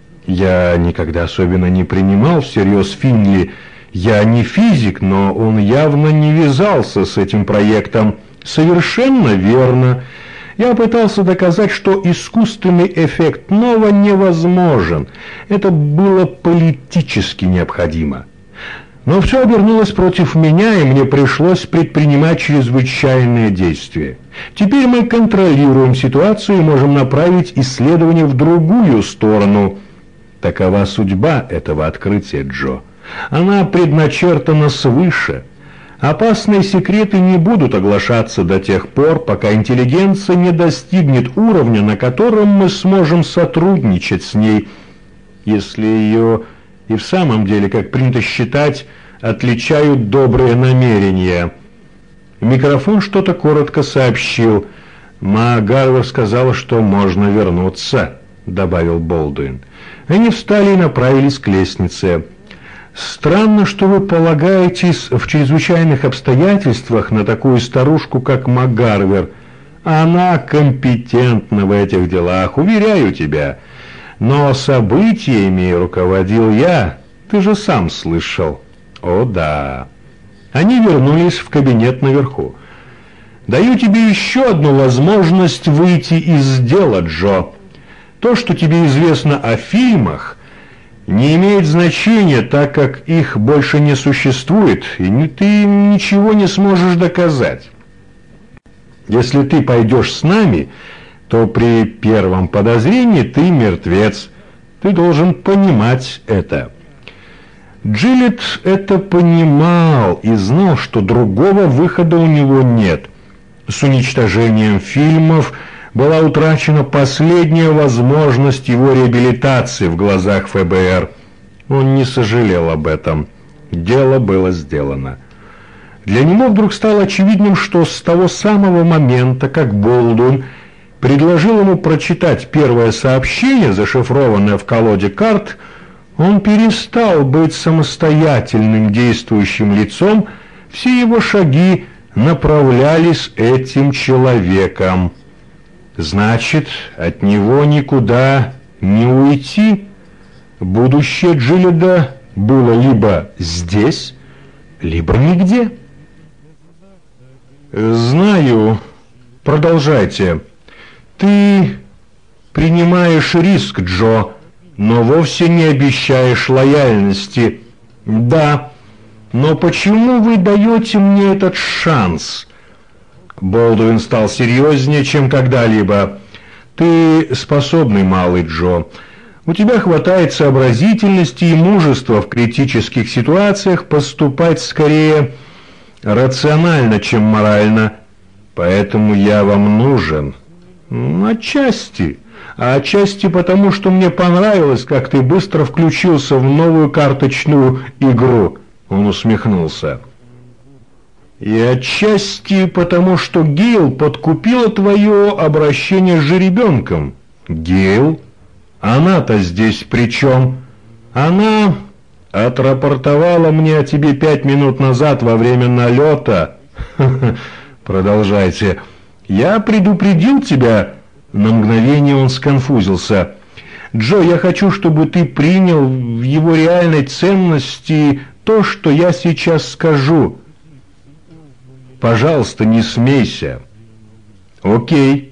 Я никогда особенно не принимал всерьез Финли. Я не физик, но он явно не вязался с этим проектом. Совершенно верно. Я пытался доказать, что искусственный эффект Нова невозможен. Это было политически необходимо. Но все обернулось против меня, и мне пришлось предпринимать чрезвычайные действия. Теперь мы контролируем ситуацию и можем направить исследование в другую сторону. Такова судьба этого открытия, Джо. Она предначертана свыше. Опасные секреты не будут оглашаться до тех пор, пока интеллигенция не достигнет уровня, на котором мы сможем сотрудничать с ней, если ее и в самом деле, как принято считать, отличают добрые намерения. Микрофон что-то коротко сообщил. Ма Гарвер сказала, что можно вернуться, добавил Болдуин. Они встали и направились к лестнице. Странно, что вы полагаетесь в чрезвычайных обстоятельствах на такую старушку, как Ма Гарвер. Она компетентна в этих делах, уверяю тебя. Но событиями руководил я, ты же сам слышал. О да. Они вернулись в кабинет наверху. Даю тебе еще одну возможность выйти из дела, Джо. То, что тебе известно о фильмах, не имеет значения, так как их больше не существует, и ты ничего не сможешь доказать. Если ты пойдешь с нами, то при первом подозрении ты мертвец. Ты должен понимать это. Джилет это понимал и знал, что другого выхода у него нет. С уничтожением фильмов была утрачена последняя возможность его реабилитации в глазах эф бэ эр. Он не сожалел об этом. Дело было сделано. Для него вдруг стало очевидным, что с того самого момента, как Болдуин предложил ему прочитать первое сообщение, зашифрованное в колоде карт, Он перестал быть самостоятельным действующим лицом, все его шаги направлялись этим человеком. Значит, от него никуда не уйти. Будущее Джилида было либо здесь, либо нигде. «Знаю. Продолжайте. Ты принимаешь риск, Джо, но вовсе не обещаешь лояльности. Да, но почему вы даете мне этот шанс?» Болдуин стал серьезнее, чем когда-либо. «Ты способный малый, Джо. У тебя хватает сообразительности и мужества в критических ситуациях поступать скорее рационально, чем морально. Поэтому я вам нужен. Отчасти. А отчасти потому, что мне понравилось, как ты быстро включился в новую карточную игру». Он усмехнулся. «И отчасти потому, что Гейл подкупила твое обращение с жеребенком». «Гейл? Она-то здесь при чем?» «Она отрапортовала мне о тебе пять минут назад во время налета». «Продолжайте. Я предупредил тебя». На мгновение он сконфузился. «Джо, я хочу, чтобы ты принял в его реальной ценности то, что я сейчас скажу. Пожалуйста, не смейся». «Окей».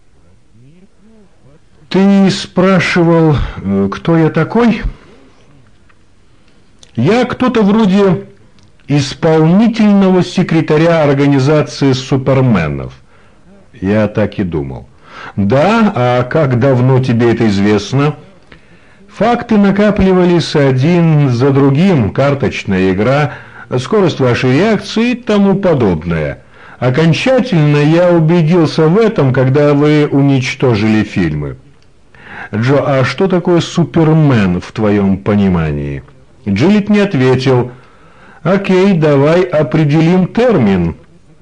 «Ты спрашивал, кто я такой?» «Я кто-то вроде исполнительного секретаря организации суперменов». «Я так и думал». «Да, а как давно тебе это известно?» «Факты накапливались один за другим, карточная игра, скорость вашей реакции и тому подобное. Окончательно я убедился в этом, когда вы уничтожили фильмы». «Джо, а что такое супермен в твоем понимании?» Джилет не ответил. «Окей, давай определим термин»,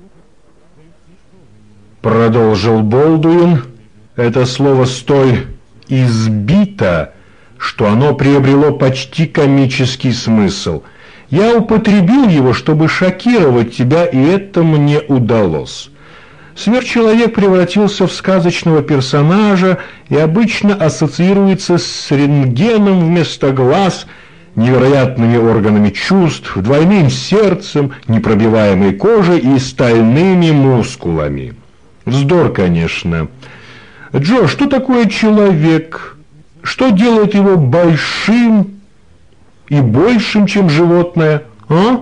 продолжил Болдуин. «Это слово столь избито, что оно приобрело почти комический смысл. Я употребил его, чтобы шокировать тебя, и это мне удалось. Сверхчеловек превратился в сказочного персонажа и обычно ассоциируется с рентгеном вместо глаз, невероятными органами чувств, двойным сердцем, непробиваемой кожей и стальными мускулами». Вздор, конечно. «Джо, что такое человек? Что делает его большим и большим, чем животное, а?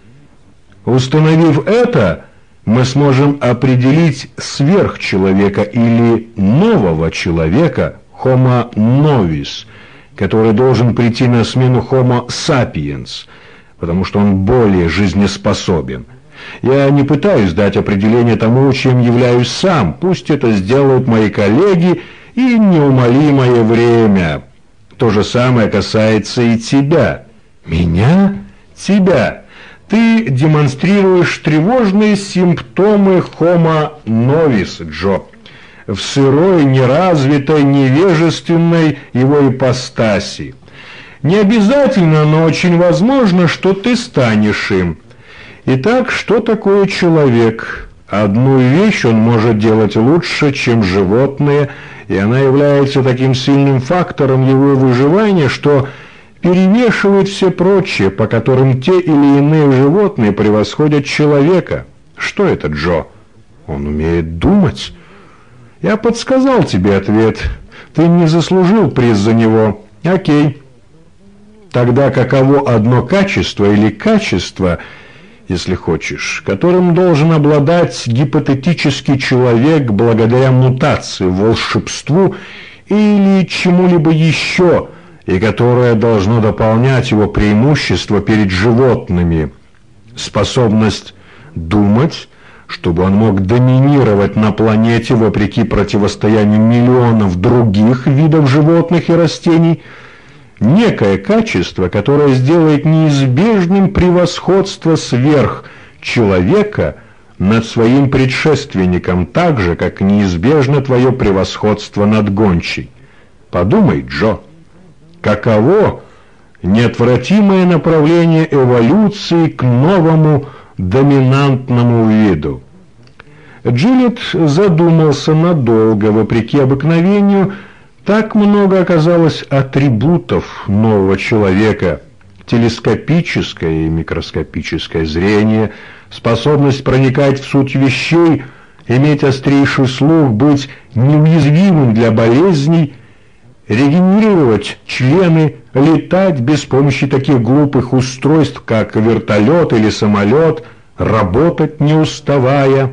Установив это, мы сможем определить сверхчеловека или нового человека, Homo novus, который должен прийти на смену Homo sapiens, потому что он более жизнеспособен. Я не пытаюсь дать определение тому, чем являюсь сам. Пусть это сделают мои коллеги и неумолимое время. То же самое касается и тебя». «Меня? Тебя? Ты демонстрируешь тревожные симптомы Homo novus, Джо, в сырой, неразвитой, невежественной его ипостаси. Не обязательно, но очень возможно, что ты станешь им. Итак, что такое человек? Одну вещь он может делать лучше, чем животные, и она является таким сильным фактором его выживания, что перевешивает все прочие, по которым те или иные животные превосходят человека. Что это, Джо? Он умеет думать. Я подсказал тебе ответ. Ты не заслужил приз за него. Окей. Тогда каково одно качество или качество, если хочешь, которым должен обладать гипотетический человек благодаря мутации, волшебству или чему-либо еще, и которое должно дополнять его преимущество перед животными? Способность думать, чтобы он мог доминировать на планете вопреки противостоянию миллионов других видов животных и растений. Некое качество, которое сделает неизбежным превосходство сверхчеловека над своим предшественником, так же, как неизбежно твое превосходство над гончей. Подумай, Джо, каково неотвратимое направление эволюции к новому доминантному виду. Джилетт задумался надолго, вопреки обыкновению. Так много оказалось атрибутов нового человека: телескопическое и микроскопическое зрение, способность проникать в суть вещей, иметь острейший слух, быть неуязвимым для болезней, регенерировать члены, летать без помощи таких глупых устройств, как вертолет или самолет, работать не уставая.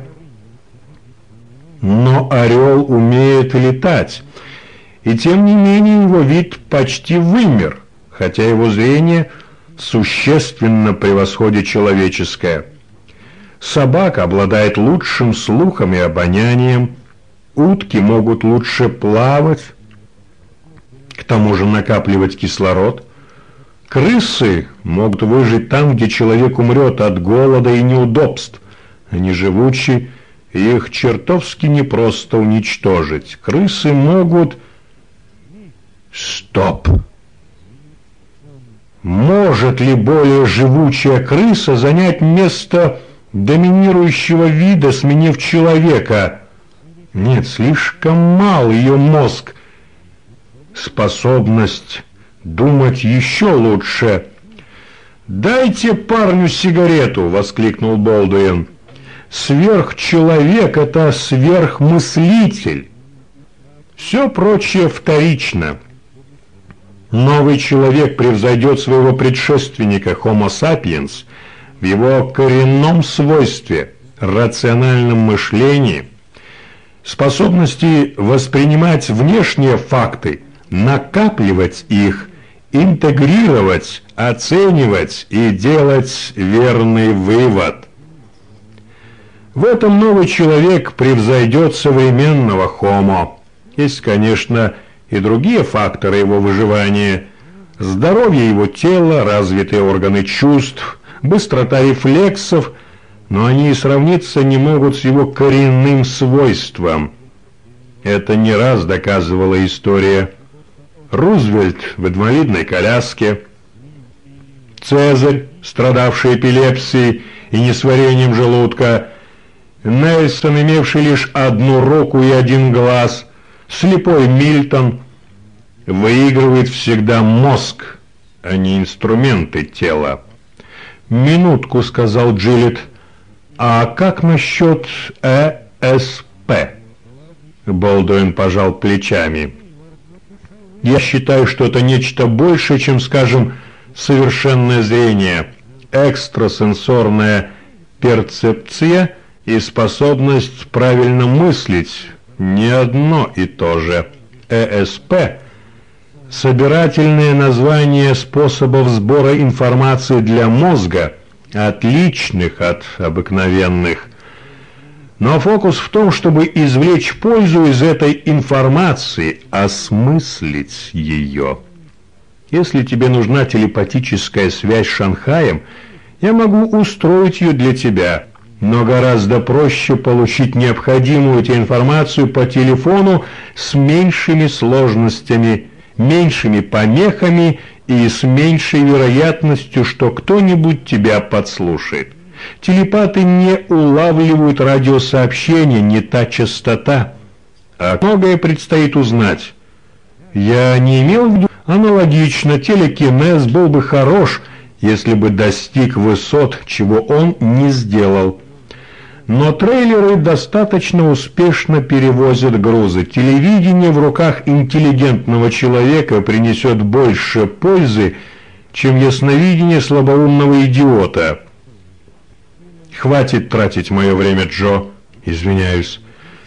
Но орел умеет летать, и тем не менее его вид почти вымер, хотя его зрение существенно превосходит человеческое. Собака обладает лучшим слухом и обонянием, утки могут лучше плавать, к тому же накапливать кислород. Крысы могут выжить там, где человек умрет от голода и неудобств. Они живучи, и их чертовски непросто уничтожить. Крысы могут... Стоп! Может ли более живучая крыса занять место доминирующего вида, сменив человека? Нет, слишком мал ее мозг. Способность думать еще лучше. «Дайте парню сигарету!» — воскликнул Болдуин. «Сверхчеловек — это сверхмыслитель. Все прочее вторично. Новый человек превзойдет своего предшественника Homo sapiens в его коренном свойстве, рациональном мышлении, способности воспринимать внешние факты, накапливать их, интегрировать, оценивать и делать верный вывод. В этом новый человек превзойдет современного Homo. Есть, конечно, и другие факторы его выживания: здоровье его тела, развитые органы чувств, быстрота рефлексов, но они и сравниться не могут с его коренным свойством. Это не раз доказывала история. Рузвельт в инвалидной коляске, Цезарь, страдавший эпилепсией и несварением желудка, Нельсон, имевший лишь одну руку и один глаз, слепой Мильтон. Выигрывает всегда мозг, а не инструменты тела. «Минутку», — сказал Джилетт. «А как насчет э эс пэ?» Болдуин пожал плечами. «Я считаю, что это нечто большее, чем, скажем, совершенное зрение, экстрасенсорная перцепция и способность правильно мыслить не одно и то же. э эс пэ – собирательное название способов сбора информации для мозга, отличных от обыкновенных. Но фокус в том, чтобы извлечь пользу из этой информации, осмыслить ее. Если тебе нужна телепатическая связь с Шанхаем, я могу устроить ее для тебя, но гораздо проще получить необходимую тебе информацию по телефону с меньшими сложностями, меньшими помехами и с меньшей вероятностью, что кто-нибудь тебя подслушает. Телепаты не улавливают радиосообщения, не та частота. А многое предстоит узнать. Я не имел в виду аналогично, телекинез был бы хорош, если бы достиг высот, чего он не сделал. Но трейлеры достаточно успешно перевозят грузы. Телевидение в руках интеллигентного человека принесет больше пользы, чем ясновидение слабоумного идиота. Хватит тратить мое время, Джо. Извиняюсь.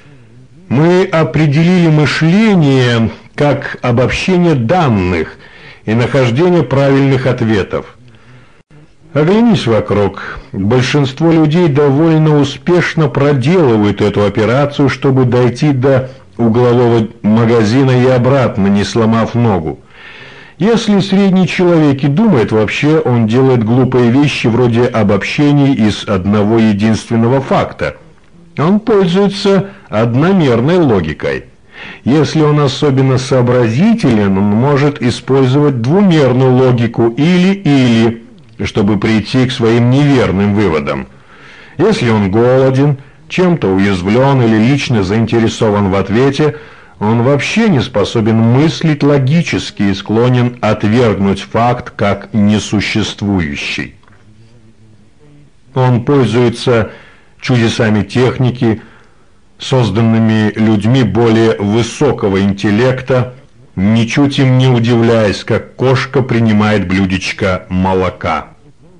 Мы определили мышление как обобщение данных и нахождение правильных ответов. Оглянись вокруг. Большинство людей довольно успешно проделывают эту операцию, чтобы дойти до углового магазина и обратно, не сломав ногу. Если средний человек и думает вообще, он делает глупые вещи вроде обобщений из одного единственного факта. Он пользуется одномерной логикой. Если он особенно сообразителен, он может использовать двумерную логику или-или, чтобы прийти к своим неверным выводам. Если он голоден, чем-то уязвлен или лично заинтересован в ответе, он вообще не способен мыслить логически и склонен отвергнуть факт как несуществующий. Он пользуется чудесами техники, созданными людьми более высокого интеллекта, ничуть им не удивляясь, как кошка принимает блюдечко молока.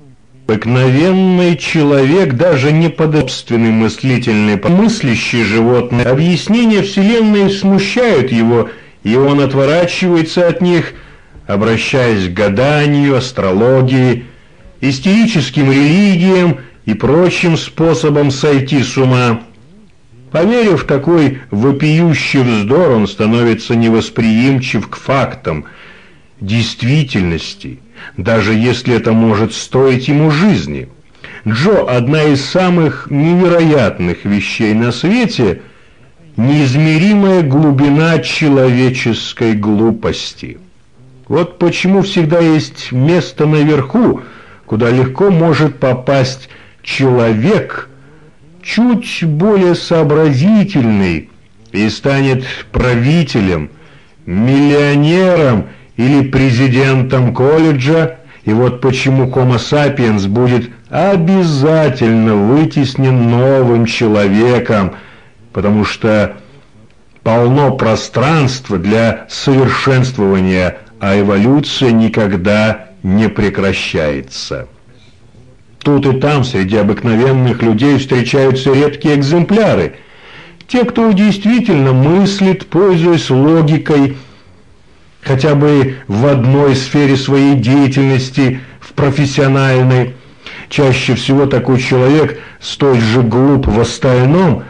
Обыкновенный человек даже не подобственный мыслительный, мыслящий животное. Объяснения Вселенной смущают его, и он отворачивается от них, обращаясь к гаданию, астрологии, истерическим религиям и прочим способам сойти с ума. Поверив в такой вопиющий вздор, он становится невосприимчив к фактам, действительности, даже если это может стоить ему жизни. Джо, одна из самых невероятных вещей на свете – неизмеримая глубина человеческой глупости. Вот почему всегда есть место наверху, куда легко может попасть человек, чуть более сообразительный, и станет правителем, миллионером или президентом колледжа, и вот почему Homo sapiens будет обязательно вытеснен новым человеком, потому что полно пространства для совершенствования, а эволюция никогда не прекращается. Тут и там среди обыкновенных людей встречаются редкие экземпляры, те, кто действительно мыслит, пользуясь логикой, хотя бы в одной сфере своей деятельности, в профессиональной. Чаще всего такой человек столь же глуп в остальном,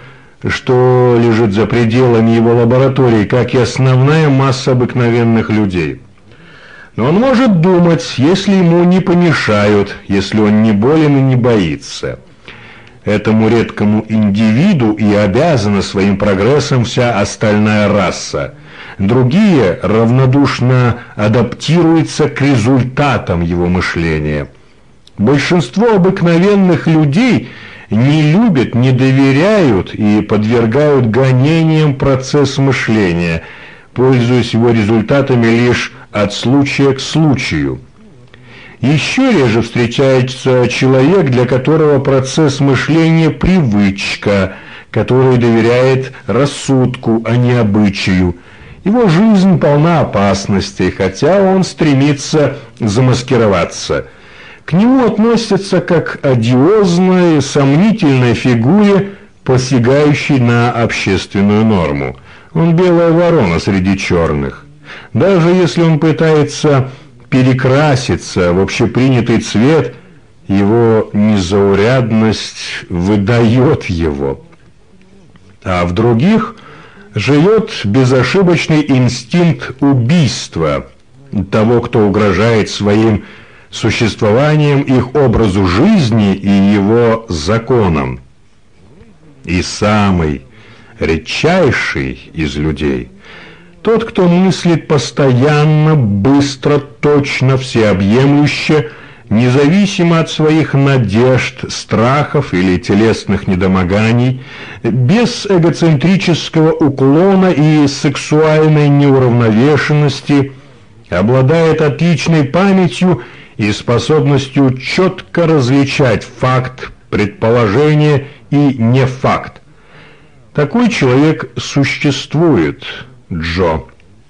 что лежит за пределами его лаборатории, как и основная масса обыкновенных людей. Но он может думать, если ему не помешают, если он не болен и не боится. Этому редкому индивиду и обязана своим прогрессом вся остальная раса. Другие равнодушно адаптируются к результатам его мышления. Большинство обыкновенных людей не любят, не доверяют и подвергают гонениям процесс мышления, пользуясь его результатами лишь от случая к случаю. Еще реже встречается человек, для которого процесс мышления – привычка, который доверяет рассудку, а не обычаю. Его жизнь полна опасностей, хотя он стремится замаскироваться. К нему относятся как к одиозной, сомнительной фигуре, посягающей на общественную норму. Он белая ворона среди черных. Даже если он пытается перекраситься в общепринятый цвет, его незаурядность выдает его. А в других живет безошибочный инстинкт убийства того, кто угрожает своим существованием, их образу жизни и его законам. И самый редчайший из людей – тот, кто мыслит постоянно, быстро, точно, всеобъемлюще, независимо от своих надежд, страхов или телесных недомоганий, без эгоцентрического уклона и сексуальной неуравновешенности, обладает отличной памятью и способностью четко различать факт, предположение и не факт. Такой человек существует, Джо.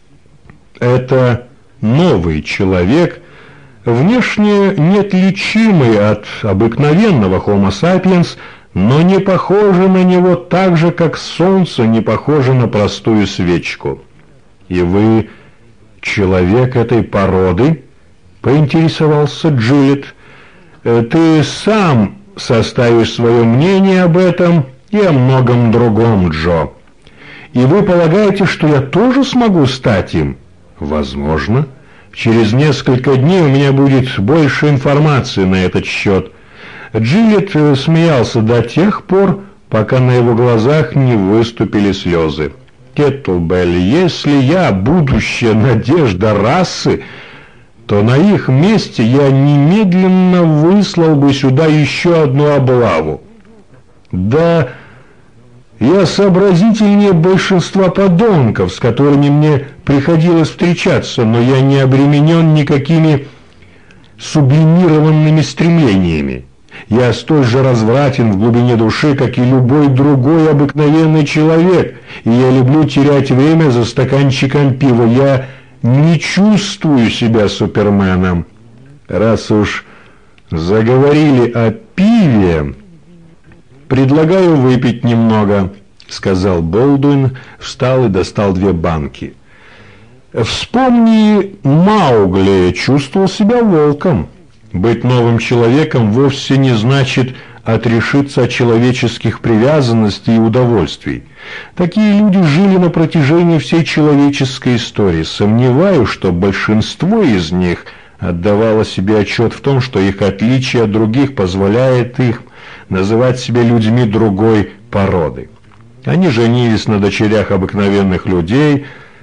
Это новый человек, внешне неотличимый от обыкновенного Homo sapiens, но не похожий на него так же, как солнце не похоже на простую свечку. И вы человек этой породы? Поинтересовался Джилет. Ты сам составишь свое мнение об этом и о многом другом, Джо. И вы полагаете, что я тоже смогу стать им? Возможно. Через несколько дней у меня будет больше информации на этот счет. Джилет смеялся до тех пор, пока на его глазах не выступили слезы. Кеттлбелли, если я будущая надежда расы, то на их месте я немедленно выслал бы сюда еще одну облаву. Да, я сообразительнее большинства подонков, с которыми мне приходилось встречаться, но я не обременен никакими сублимированными стремлениями. Я столь же развратен в глубине души, как и любой другой обыкновенный человек, и я люблю терять время за стаканчиком пива. Я не чувствую себя суперменом. Раз уж заговорили о пиве, предлагаю выпить немного, сказал Болдуин, встал и достал две банки. Вспомни, Маугли чувствовал себя волком. Быть новым человеком вовсе не значит отрешиться от человеческих привязанностей и удовольствий. Такие люди жили на протяжении всей человеческой истории. Сомневаюсь, что большинство из них отдавало себе отчет в том, что их отличие от других позволяет их называть себя людьми другой породы. Они женились на дочерях обыкновенных людей,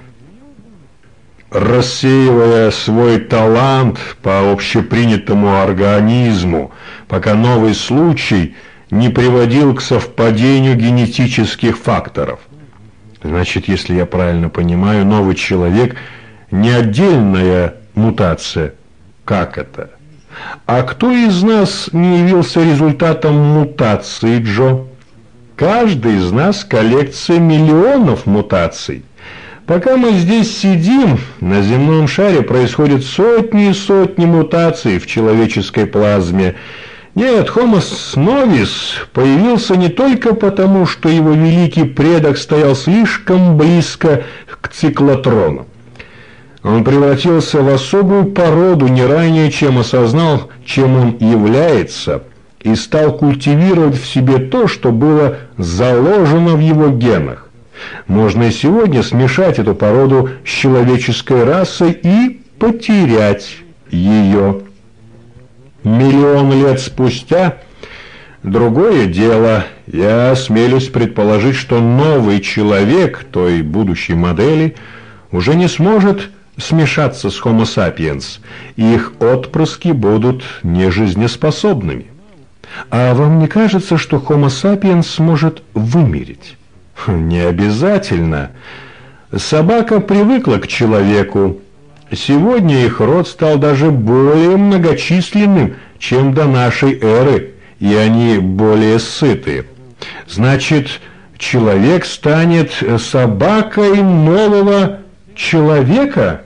рассеивая свой талант по общепринятому организму, пока новый случай не приводил к совпадению генетических факторов. Значит, если я правильно понимаю, новый человек не отдельная мутация. Как это? А кто из нас не явился результатом мутации, Джо? Каждый из нас коллекция миллионов мутаций. Пока мы здесь сидим, на земном шаре происходят сотни и сотни мутаций в человеческой плазме. Нет, Homo novus появился не только потому, что его великий предок стоял слишком близко к циклотрону. Он превратился в особую породу не ранее, чем осознал, чем он является, и стал культивировать в себе то, что было заложено в его генах. Можно и сегодня смешать эту породу с человеческой расой и потерять ее. Миллион лет спустя другое дело. Я осмелюсь предположить, что новый человек той будущей модели уже не сможет смешаться с Homo sapiens, и их отпрыски будут нежизнеспособными. А вам не кажется, что Homo sapiens сможет вымереть? Не обязательно. Собака привыкла к человеку. Сегодня их род стал даже более многочисленным, чем до нашей эры, и они более сытые. Значит, человек станет собакой нового человека?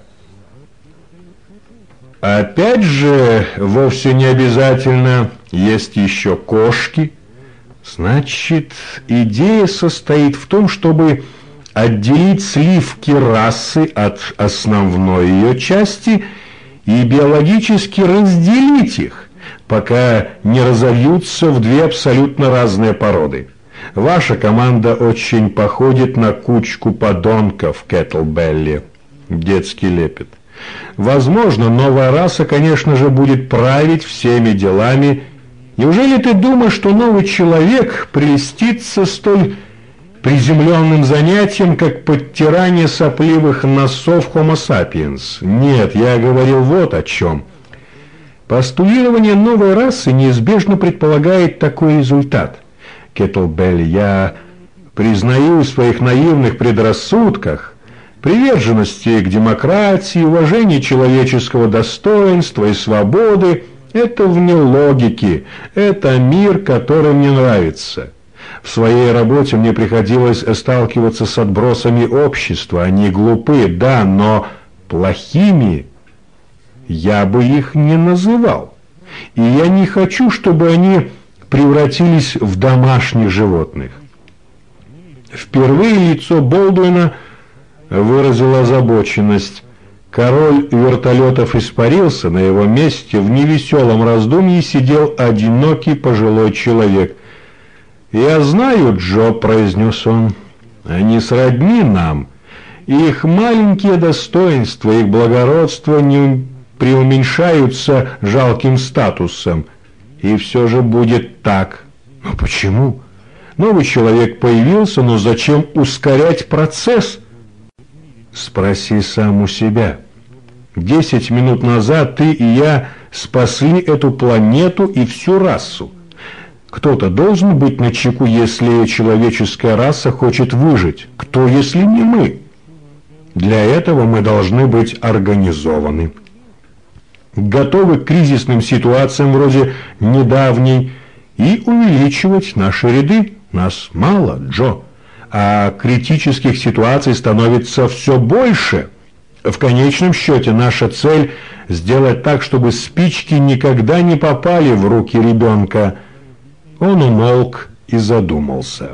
Опять же, вовсе не обязательно. Есть еще кошки. Значит, идея состоит в том, чтобы отделить сливки расы от основной ее части и биологически разделить их, пока не разовьются в две абсолютно разные породы. Ваша команда очень походит на кучку подонков, Кеттлбелли. Детский лепет. Возможно, новая раса, конечно же, будет править всеми делами. Неужели ты думаешь, что новый человек прельстится столь приземленным занятием, как подтирание сопливых носов Homo sapiens? Нет, я говорил вот о чем. Постулирование новой расы неизбежно предполагает такой результат. Кеттлбелли, я признаю в своих наивных предрассудках, приверженности к демократии, уважении человеческого достоинства и свободы. Это вне логики, это мир, который мне нравится. В своей работе мне приходилось сталкиваться с отбросами общества. Они глупы, да, но плохими я бы их не называл. И я не хочу, чтобы они превратились в домашних животных. Впервые лицо Болдуина выразило озабоченность. Король вертолетов испарился, на его месте в невеселом раздумье сидел одинокий пожилой человек. «Я знаю, Джо», — произнес он, — «они сродни нам, и их маленькие достоинства, их благородство не преуменьшаются жалким статусом. И все же будет так». «Но почему?» Новый человек появился, но зачем ускорять процесс? Спроси сам у себя. Десять минут назад ты и я спасли эту планету и всю расу. Кто-то должен быть начеку, если человеческая раса хочет выжить. Кто, если не мы? Для этого мы должны быть организованы, готовы к кризисным ситуациям вроде недавней и увеличивать наши ряды. Нас мало, Джо, а критических ситуаций становится все больше. В конечном счете наша цель – сделать так, чтобы спички никогда не попали в руки ребенка. Он умолк и задумался.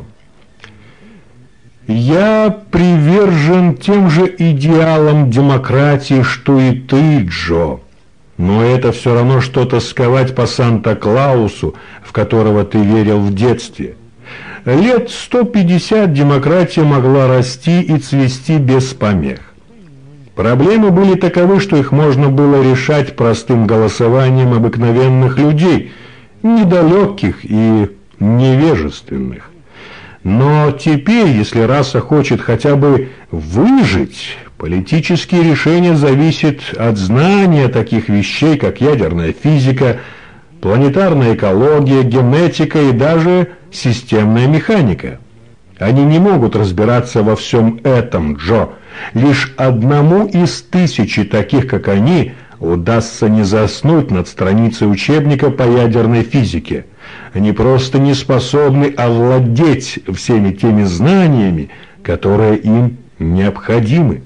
«Я привержен тем же идеалам демократии, что и ты, Джо. Но это все равно, что тосковать по Санта-Клаусу, в которого ты верил в детстве. Лет сто пятьдесят демократия могла расти и цвести без помех. Проблемы были таковы, что их можно было решать простым голосованием обыкновенных людей, недалеких и невежественных. Но теперь, если раса хочет хотя бы выжить, политические решения зависят от знания таких вещей, как ядерная физика, планетарная экология, генетика и даже системная механика. Они не могут разбираться во всем этом, Джо. Лишь одному из тысячи таких, как они, удастся не заснуть над страницей учебника по ядерной физике. Они просто не способны овладеть всеми теми знаниями, которые им необходимы.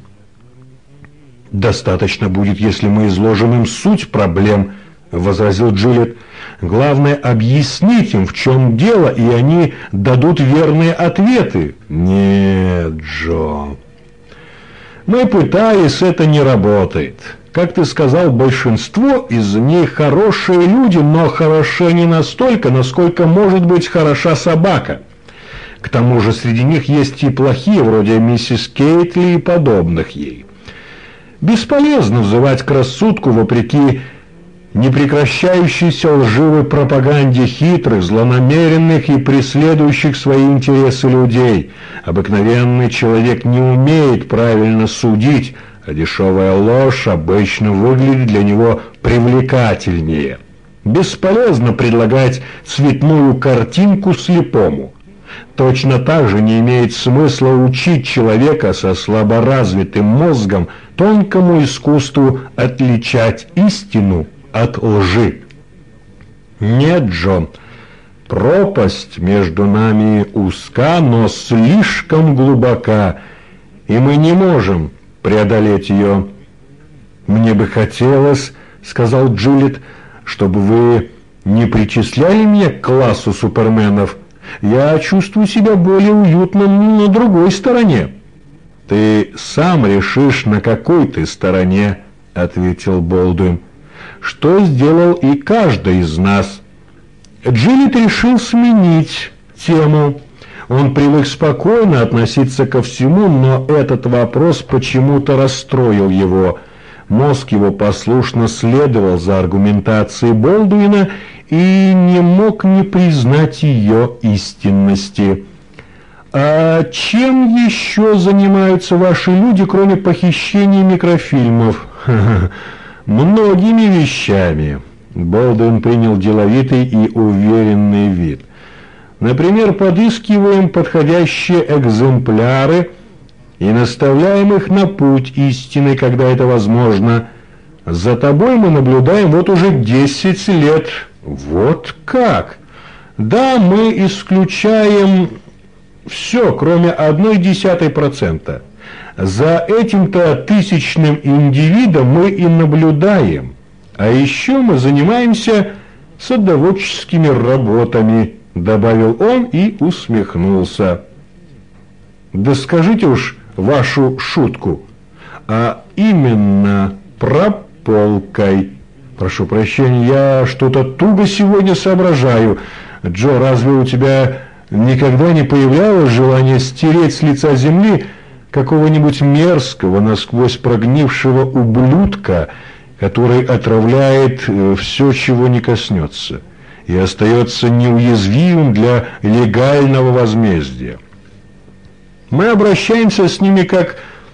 «Достаточно будет, если мы изложим им суть проблем», — возразил Джилетт. «Главное, объяснить им, в чем дело, и они дадут верные ответы». «Нет, Джо, мы пытались, это не работает. Как ты сказал, большинство из них хорошие люди, но хороши не настолько, насколько может быть хороша собака. К тому же среди них есть и плохие, вроде миссис Кейтли и подобных ей. Бесполезно взывать к рассудку вопреки непрекращающейся лживой пропаганде хитрых, злонамеренных и преследующих свои интересы людей. Обыкновенный человек не умеет правильно судить, а дешевая ложь обычно выглядит для него привлекательнее. Бесполезно предлагать цветную картинку слепому. Точно так же не имеет смысла учить человека со слаборазвитым мозгом тонкому искусству отличать истину от лжи. Нет, Джон, пропасть между нами узка, но слишком глубока, и мы не можем преодолеть ее. «Мне бы хотелось, — сказал Джилетт, — чтобы вы не причисляли меня к классу суперменов. Я чувствую себя более уютным на другой стороне». «Ты сам решишь, на какой ты стороне, — ответил Болдуин, — что сделал и каждый из нас». Джилетт решил сменить тему. Он привык спокойно относиться ко всему, но этот вопрос почему-то расстроил его. Мозг его послушно следовал за аргументацией Болдуина и не мог не признать ее истинности. «А чем еще занимаются ваши люди, кроме похищения микрофильмов?» «Многими вещами». Болдуин принял деловитый и уверенный вид. «Например, подыскиваем подходящие экземпляры и наставляем их на путь истины, когда это возможно. За тобой мы наблюдаем вот уже десять лет». «Вот как?» «Да, мы исключаем все, кроме одной десятой процента. За этим-то тысячным индивидом мы и наблюдаем. А еще мы занимаемся садоводческими работами», — добавил он и усмехнулся. «Да скажите уж вашу шутку, а именно прополкой. Прошу прощения, я что-то туго сегодня соображаю. Джо, разве у тебя никогда не появлялось желание стереть с лица земли какого-нибудь мерзкого, насквозь прогнившего ублюдка, который отравляет все, чего не коснется? и остается неуязвимым для легального возмездия. Мы обращаемся с ними как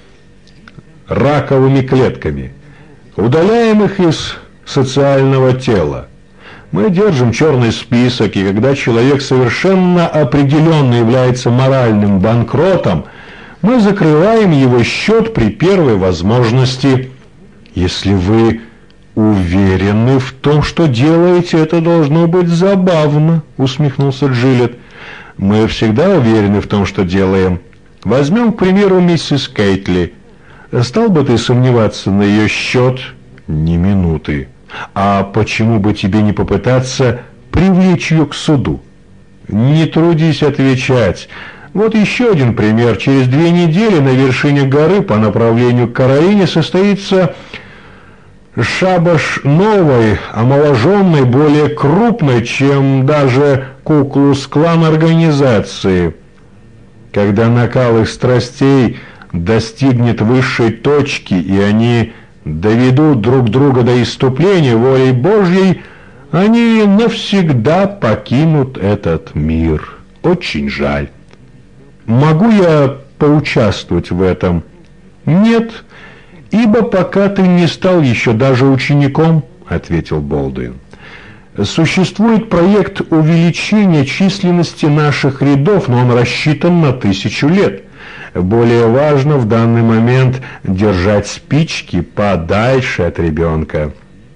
раковыми клетками, удаляем их из социального тела. Мы держим черный список, и когда человек совершенно определенно является моральным банкротом, мы закрываем его счет при первой возможности. Если вы уверены в том, что делаете, это должно быть забавно, усмехнулся Джилет. Мы всегда уверены в том, что делаем. Возьмем, к примеру, миссис Кейтли. Стал бы ты сомневаться на ее счет? Ни минуты. А почему бы тебе не попытаться привлечь ее к суду? Не трудись отвечать. Вот еще один пример. Через две недели на вершине горы по направлению к Каролине состоится шабаш новой, омоложенной, более крупной, чем даже Ку-клукс-клан организации. Когда накал их страстей достигнет высшей точки, и они доведут друг друга до исступления волей Божьей, они навсегда покинут этот мир. Очень жаль. Могу я поучаствовать в этом? Нет, ибо пока ты не стал еще даже учеником, ответил Болдуин. Существует проект увеличения численности наших рядов, но он рассчитан на тысячу лет. Более важно в данный момент держать спички подальше от ребенка.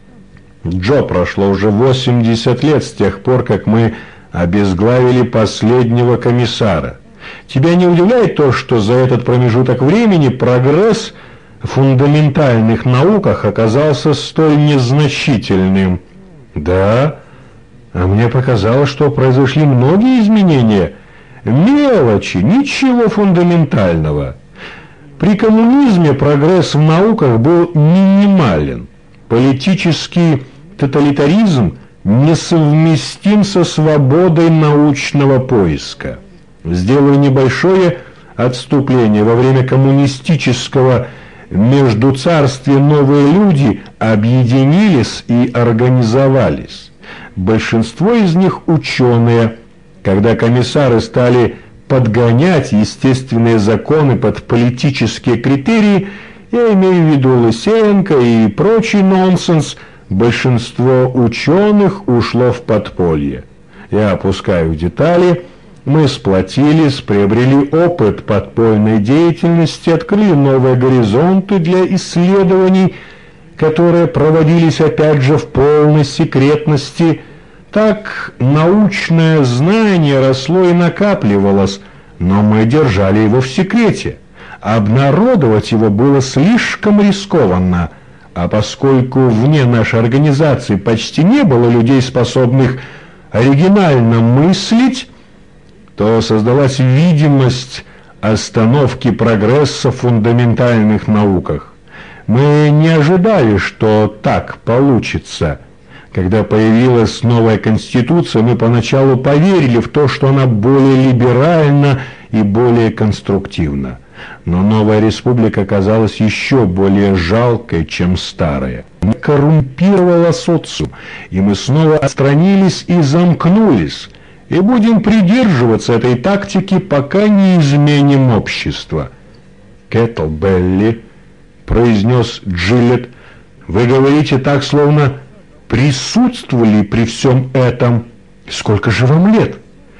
Джо, прошло уже восемьдесят лет с тех пор, как мы обезглавили последнего комиссара. Тебя не удивляет то, что за этот промежуток времени прогресс в фундаментальных науках оказался столь незначительным? Да, а мне показалось, что произошли многие изменения. Мелочи, ничего фундаментального. При коммунизме прогресс в науках был минимален. Политический тоталитаризм несовместим со свободой научного поиска. Сделаю небольшое отступление. Во время коммунистического междуцарствия новые люди объединились и организовались. Большинство из них ученые. Когда комиссары стали подгонять естественные законы под политические критерии, я имею в виду Лысенко и прочий нонсенс, большинство ученых ушло в подполье. Я опускаю детали. Мы сплотились, приобрели опыт подпольной деятельности, открыли новые горизонты для исследований, которые проводились опять же в полной секретности. Так научное знание росло и накапливалось, но мы держали его в секрете. Обнародовать его было слишком рискованно, а поскольку вне нашей организации почти не было людей, способных оригинально мыслить, то создалась видимость остановки прогресса в фундаментальных науках. Мы не ожидали, что так получится. Когда появилась новая конституция, мы поначалу поверили в то, что она более либеральна и более конструктивна. Но новая республика оказалась еще более жалкой, чем старая. Она коррумпировала социум, и мы снова отстранились и замкнулись. И будем придерживаться этой тактики, пока не изменим общество. «Кеттлбелли», — произнес Джилет, — «вы говорите так, словно присутствовали при всем этом. Сколько же вам лет?»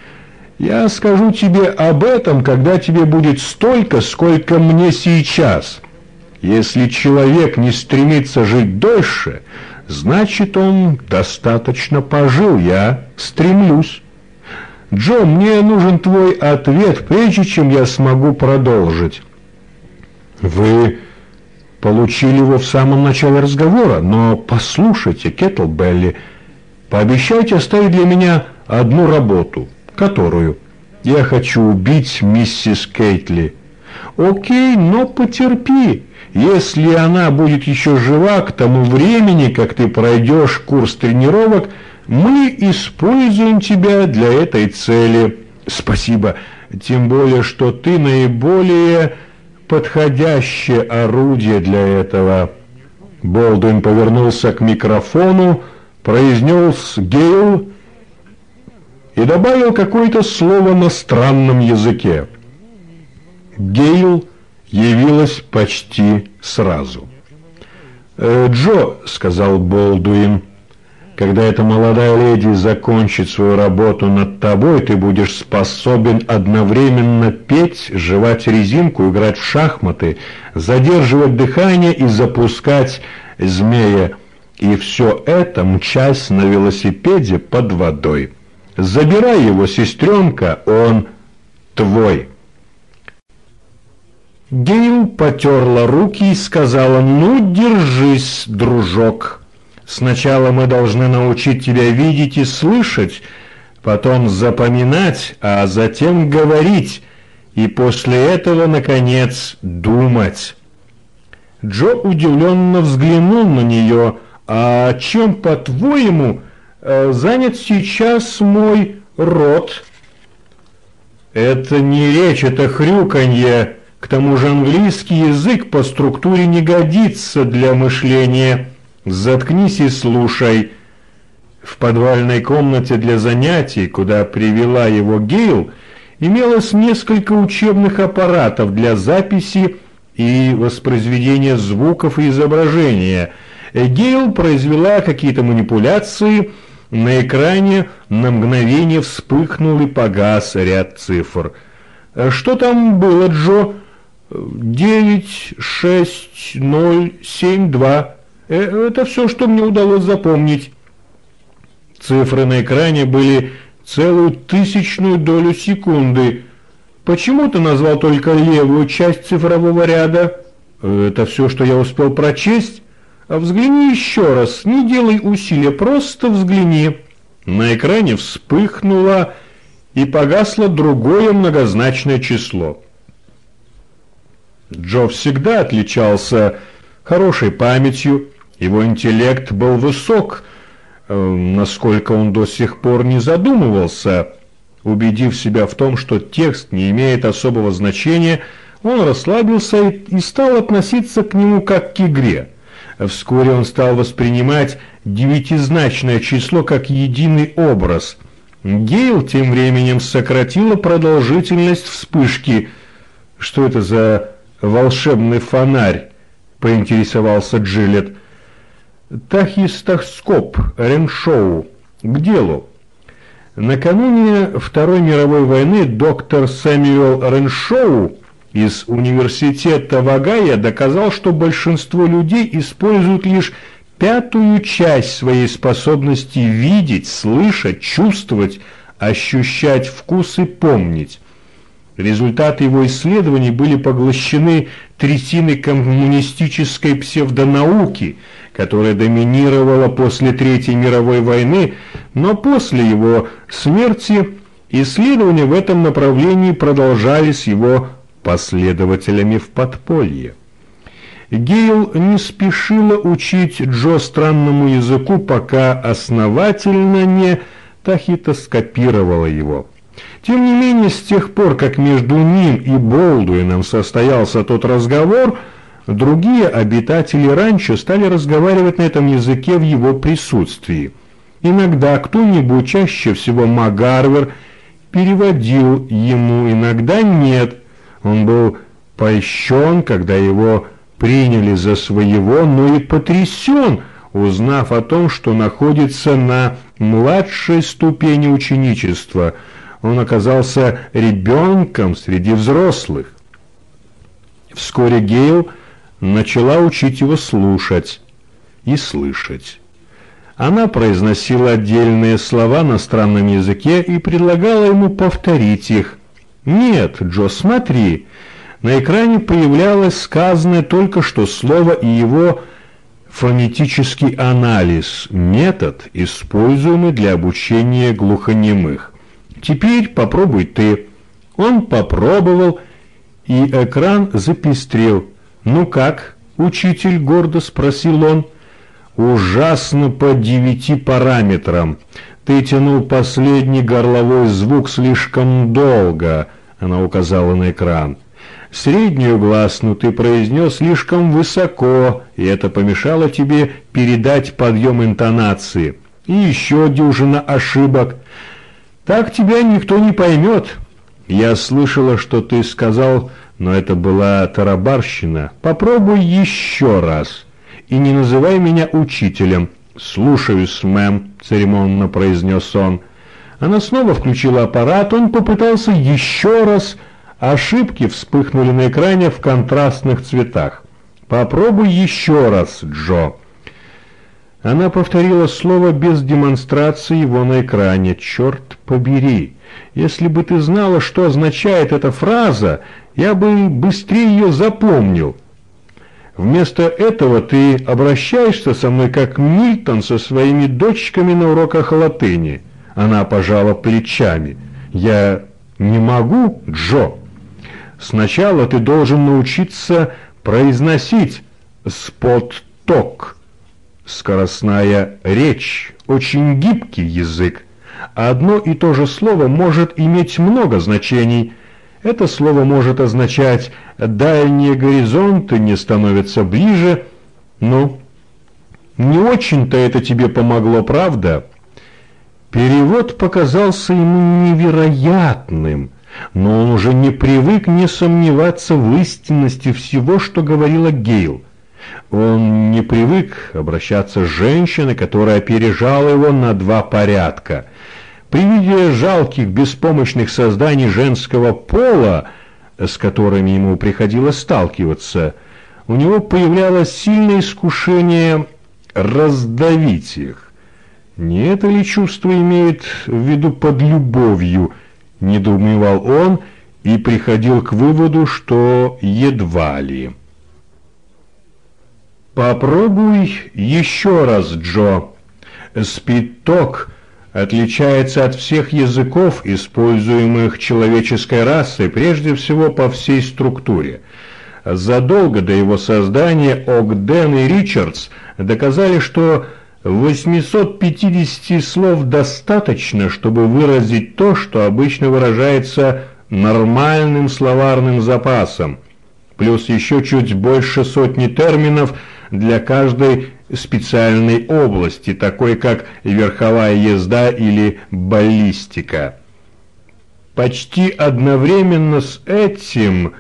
«Я скажу тебе об этом, когда тебе будет столько, сколько мне сейчас. Если человек не стремится жить дольше, значит, он достаточно пожил. Я стремлюсь. Джо, мне нужен твой ответ, прежде чем я смогу продолжить». «Вы получили его в самом начале разговора, но послушайте, Кеттлбелли, пообещайте оставить для меня одну работу». «Которую?» «Я хочу убить миссис Кейтли». «Окей, но потерпи. Если она будет еще жива к тому времени, как ты пройдешь курс тренировок, мы используем тебя для этой цели». «Спасибо, тем более, что ты наиболее подходящее орудие для этого». Болдуин повернулся к микрофону, произнес «Гейл» и добавил какое-то слово на странном языке. Гейл явилась почти сразу. «Э, «Джо», — сказал Болдуин, — «когда эта молодая леди закончит свою работу над тобой, ты будешь способен одновременно петь, жевать резинку, играть в шахматы, задерживать дыхание и запускать змея, и все это мчась на велосипеде под водой. Забирай его, сестренка, он твой». Гейл потерла руки и сказала: «Ну, держись, дружок. Сначала мы должны научить тебя видеть и слышать, потом запоминать, а затем говорить, и после этого, наконец, думать». Джо удивленно взглянул на нее. «А чем, по-твоему, занят сейчас мой рот?» «Это не речь, это хрюканье. К тому же английский язык по структуре не годится для мышления. Заткнись и слушай». В подвальной комнате для занятий, куда привела его Гейл, имелось несколько учебных аппаратов для записи и воспроизведения звуков и изображения. Гейл произвела какие-то манипуляции. На экране на мгновение вспыхнул и погас ряд цифр. «Что там было, Джо?» «Девять, шесть, ноль, семь, два. Это все, что мне удалось запомнить». Цифры на экране были целую тысячную долю секунды. «Почему ты назвал только левую часть цифрового ряда?» «Это все, что я успел прочесть». «А взгляни еще раз, не делай усилия, просто взгляни». На экране вспыхнуло и погасло другое многозначное число. Джо всегда отличался хорошей памятью, его интеллект был высок, насколько он до сих пор не задумывался. Убедив себя в том, что текст не имеет особого значения, он расслабился и стал относиться к нему как к игре. Вскоре он стал воспринимать девятизначное число как единый образ. Гейл тем временем сократила продолжительность вспышки. «Что это за волшебный фонарь?» — поинтересовался Джилет. «Тахистоскоп Реншоу. К делу. Накануне Второй мировой войны доктор Сэмюэл Реншоу из университета Вагая доказал, что большинство людей используют лишь пятую часть своей способности видеть, слышать, чувствовать, ощущать вкус и помнить. Результаты его исследований были поглощены третиной коммунистической псевдонауки, которая доминировала после Третьей мировой войны, но после его смерти исследования в этом направлении продолжались его последователями в подполье. Гейл не спешила учить Джо странному языку, пока основательно не тахитоскопировала его. Тем не менее, с тех пор, как между ним и Болдуином состоялся тот разговор, другие обитатели ранчо стали разговаривать на этом языке в его присутствии. Иногда кто-нибудь, чаще всего МакГарвер, переводил ему, иногда нет. Он был польщен, когда его приняли за своего, но и потрясен, узнав о том, что находится на младшей ступени ученичества. Он оказался ребенком среди взрослых. Вскоре Гейл начала учить его слушать и слышать. Она произносила отдельные слова на странном языке и предлагала ему повторить их. «Нет, Джо, смотри». На экране появлялось сказанное только что слово и его фонетический анализ, метод, используемый для обучения глухонемых. «Теперь попробуй ты». Он попробовал, и экран запестрел. «Ну как, учитель?» — гордо спросил он. «Ужасно по девяти параметрам. Ты тянул последний горловой звук слишком долго», — она указала на экран. «Среднюю гласную ты произнес слишком высоко, и это помешало тебе передать подъем интонации. И еще дюжина ошибок. Так тебя никто не поймет. Я слышала, что ты сказал, но это была тарабарщина. Попробуй еще раз. И не называй меня учителем. Слушаюсь, мэм, церемонно произнес он. Она снова включила аппарат, он попытался еще раз. Ошибки вспыхнули на экране в контрастных цветах. Попробуй еще раз, Джо. Она повторила слово без демонстрации его на экране. Черт побери! Если бы ты знала, что означает эта фраза, я бы быстрее ее запомнил. Вместо этого ты обращаешься со мной как Мильтон со своими дочками на уроках латыни. Она пожала плечами. Я не могу, Джо. Сначала ты должен научиться произносить спот-ток. Скоростная речь, очень гибкий язык. Одно и то же слово может иметь много значений. Это слово может означать «дальние горизонты не становятся ближе». Ну, не очень-то это тебе помогло, правда? Перевод показался ему невероятным, но он уже не привык не сомневаться в истинности всего, что говорила Гейл. Он не привык обращаться с женщиной, которая опережала его на два порядка. При виде жалких, беспомощных созданий женского пола, с которыми ему приходилось сталкиваться, у него появлялось сильное искушение раздавить их. Не это ли чувство имеет в виду под любовью, недоумевал он и приходил к выводу, что едва ли. Попробуй еще раз, Джо. Спит-ток отличается от всех языков, используемых человеческой расой, прежде всего по всей структуре. Задолго до его создания Огден и Ричардс доказали, что восемьсот пятьдесят слов достаточно, чтобы выразить то, что обычно выражается нормальным словарным запасом, плюс еще чуть больше сотни терминов для каждой специальной области, такой как верховая езда или баллистика. Почти одновременно с этим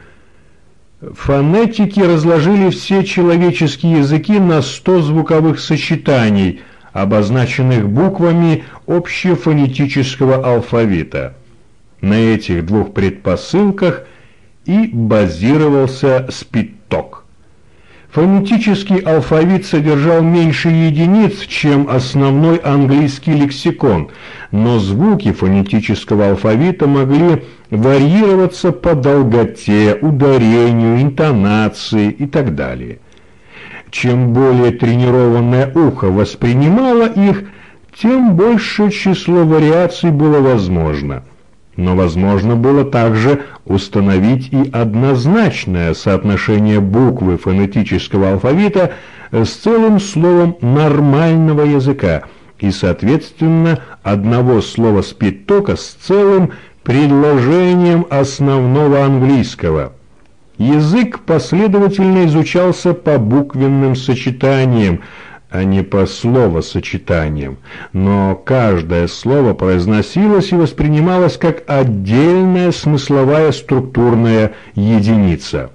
фонетики разложили все человеческие языки на сто звуковых сочетаний, обозначенных буквами общефонетического алфавита. На этих двух предпосылках и базировался спит-ток. Фонетический алфавит содержал меньше единиц, чем основной английский лексикон, но звуки фонетического алфавита могли варьироваться по долготе, ударению, интонации и так далее. Чем более тренированное ухо воспринимало их, тем большее число вариаций было возможно. Но возможно было также установить и однозначное соотношение буквы фонетического алфавита с целым словом нормального языка и, соответственно, одного слова спит-тока с целым предложением основного английского. Язык последовательно изучался по буквенным сочетаниям, а не по словосочетаниям, но каждое слово произносилось и воспринималось как отдельная смысловая структурная единица.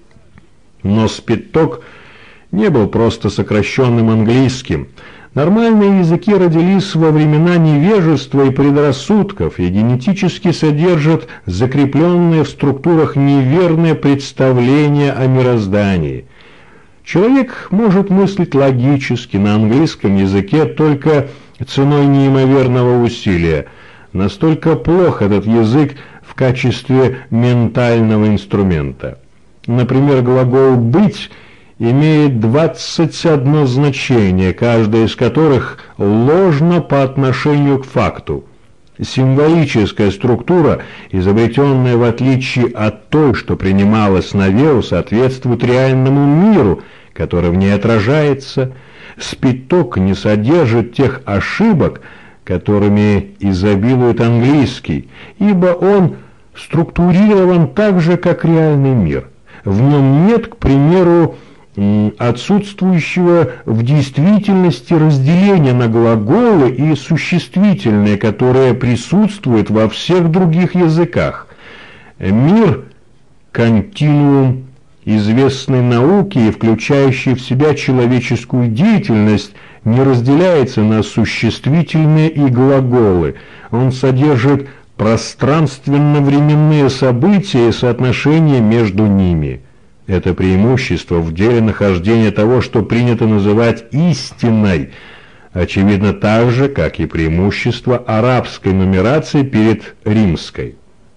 Но спит-ток не был просто сокращенным английским. Нормальные языки родились во времена невежества и предрассудков и генетически содержат закрепленные в структурах неверные представления о мироздании. Человек может мыслить логически на английском языке только ценой неимоверного усилия. Настолько плох этот язык в качестве ментального инструмента. Например, глагол «быть» имеет двадцать одно значение, каждое из которых ложно по отношению к факту. Символическая структура, изобретенная в отличие от той, что принималась на веру, соответствует реальному миру, который в ней отражается. Спит-ток не содержит тех ошибок, которыми изобилует английский, ибо он структурирован так же, как реальный мир. В нем нет, к примеру, отсутствующего в действительности разделения на глаголы и существительные, которое присутствует во всех других языках. Мир – континуум известной науки и включающий в себя человеческую деятельность не разделяется на существительные и глаголы. Он содержит пространственно-временные события и соотношения между ними. Это преимущество в деле нахождения того, что принято называть истиной, очевидно так же, как и преимущество арабской нумерации перед римской.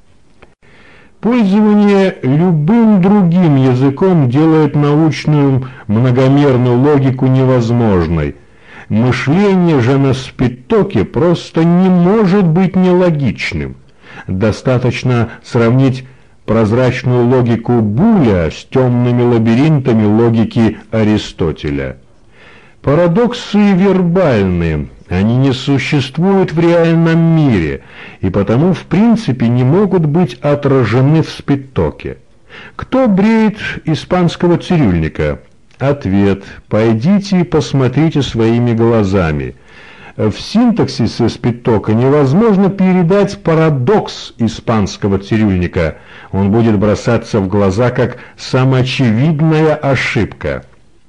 Пользование любым другим языком делает научную многомерную логику невозможной. Мышление же на спитоке просто не может быть нелогичным. Достаточно сравнить прозрачную логику Буля с темными лабиринтами логики Аристотеля. Парадоксы вербальные, они не существуют в реальном мире, и потому в принципе не могут быть отражены в спитоке. Кто бреет испанского цирюльника? Ответ: пойдите и посмотрите своими глазами. В синтаксисе спитока невозможно передать парадокс испанского цирюльника. Он будет бросаться в глаза как самоочевидная ошибка.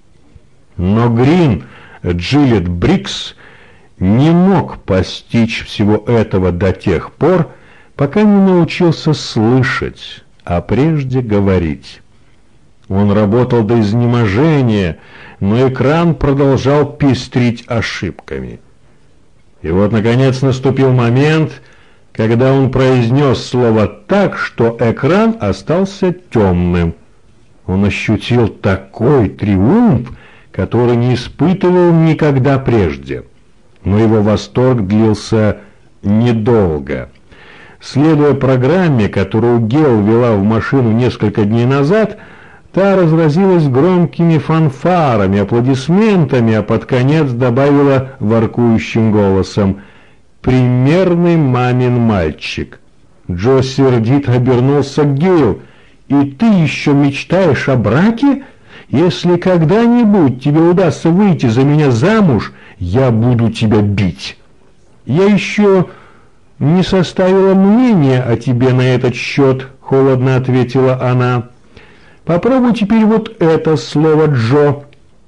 Но Грин Джилет Брикс не мог постичь всего этого до тех пор, пока не научился слышать, а прежде говорить. Он работал до изнеможения, но экран продолжал пестрить ошибками. И вот, наконец, наступил момент, когда он произнес слово так, что экран остался темным. Он ощутил такой триумф, который не испытывал никогда прежде. Но его восторг длился недолго. Следуя программе, которую Гел вела в машину несколько дней назад, та разразилась громкими фанфарами, аплодисментами, а под конец добавила воркующим голосом: «Примерный мамин мальчик». Джо сердито обернулся к Гейлу. «И ты еще мечтаешь о браке? Если когда-нибудь тебе удастся выйти за меня замуж, я буду тебя бить». «Я еще не составила мнения о тебе на этот счет», — холодно ответила она. «Попробуй теперь вот это слово, Джо».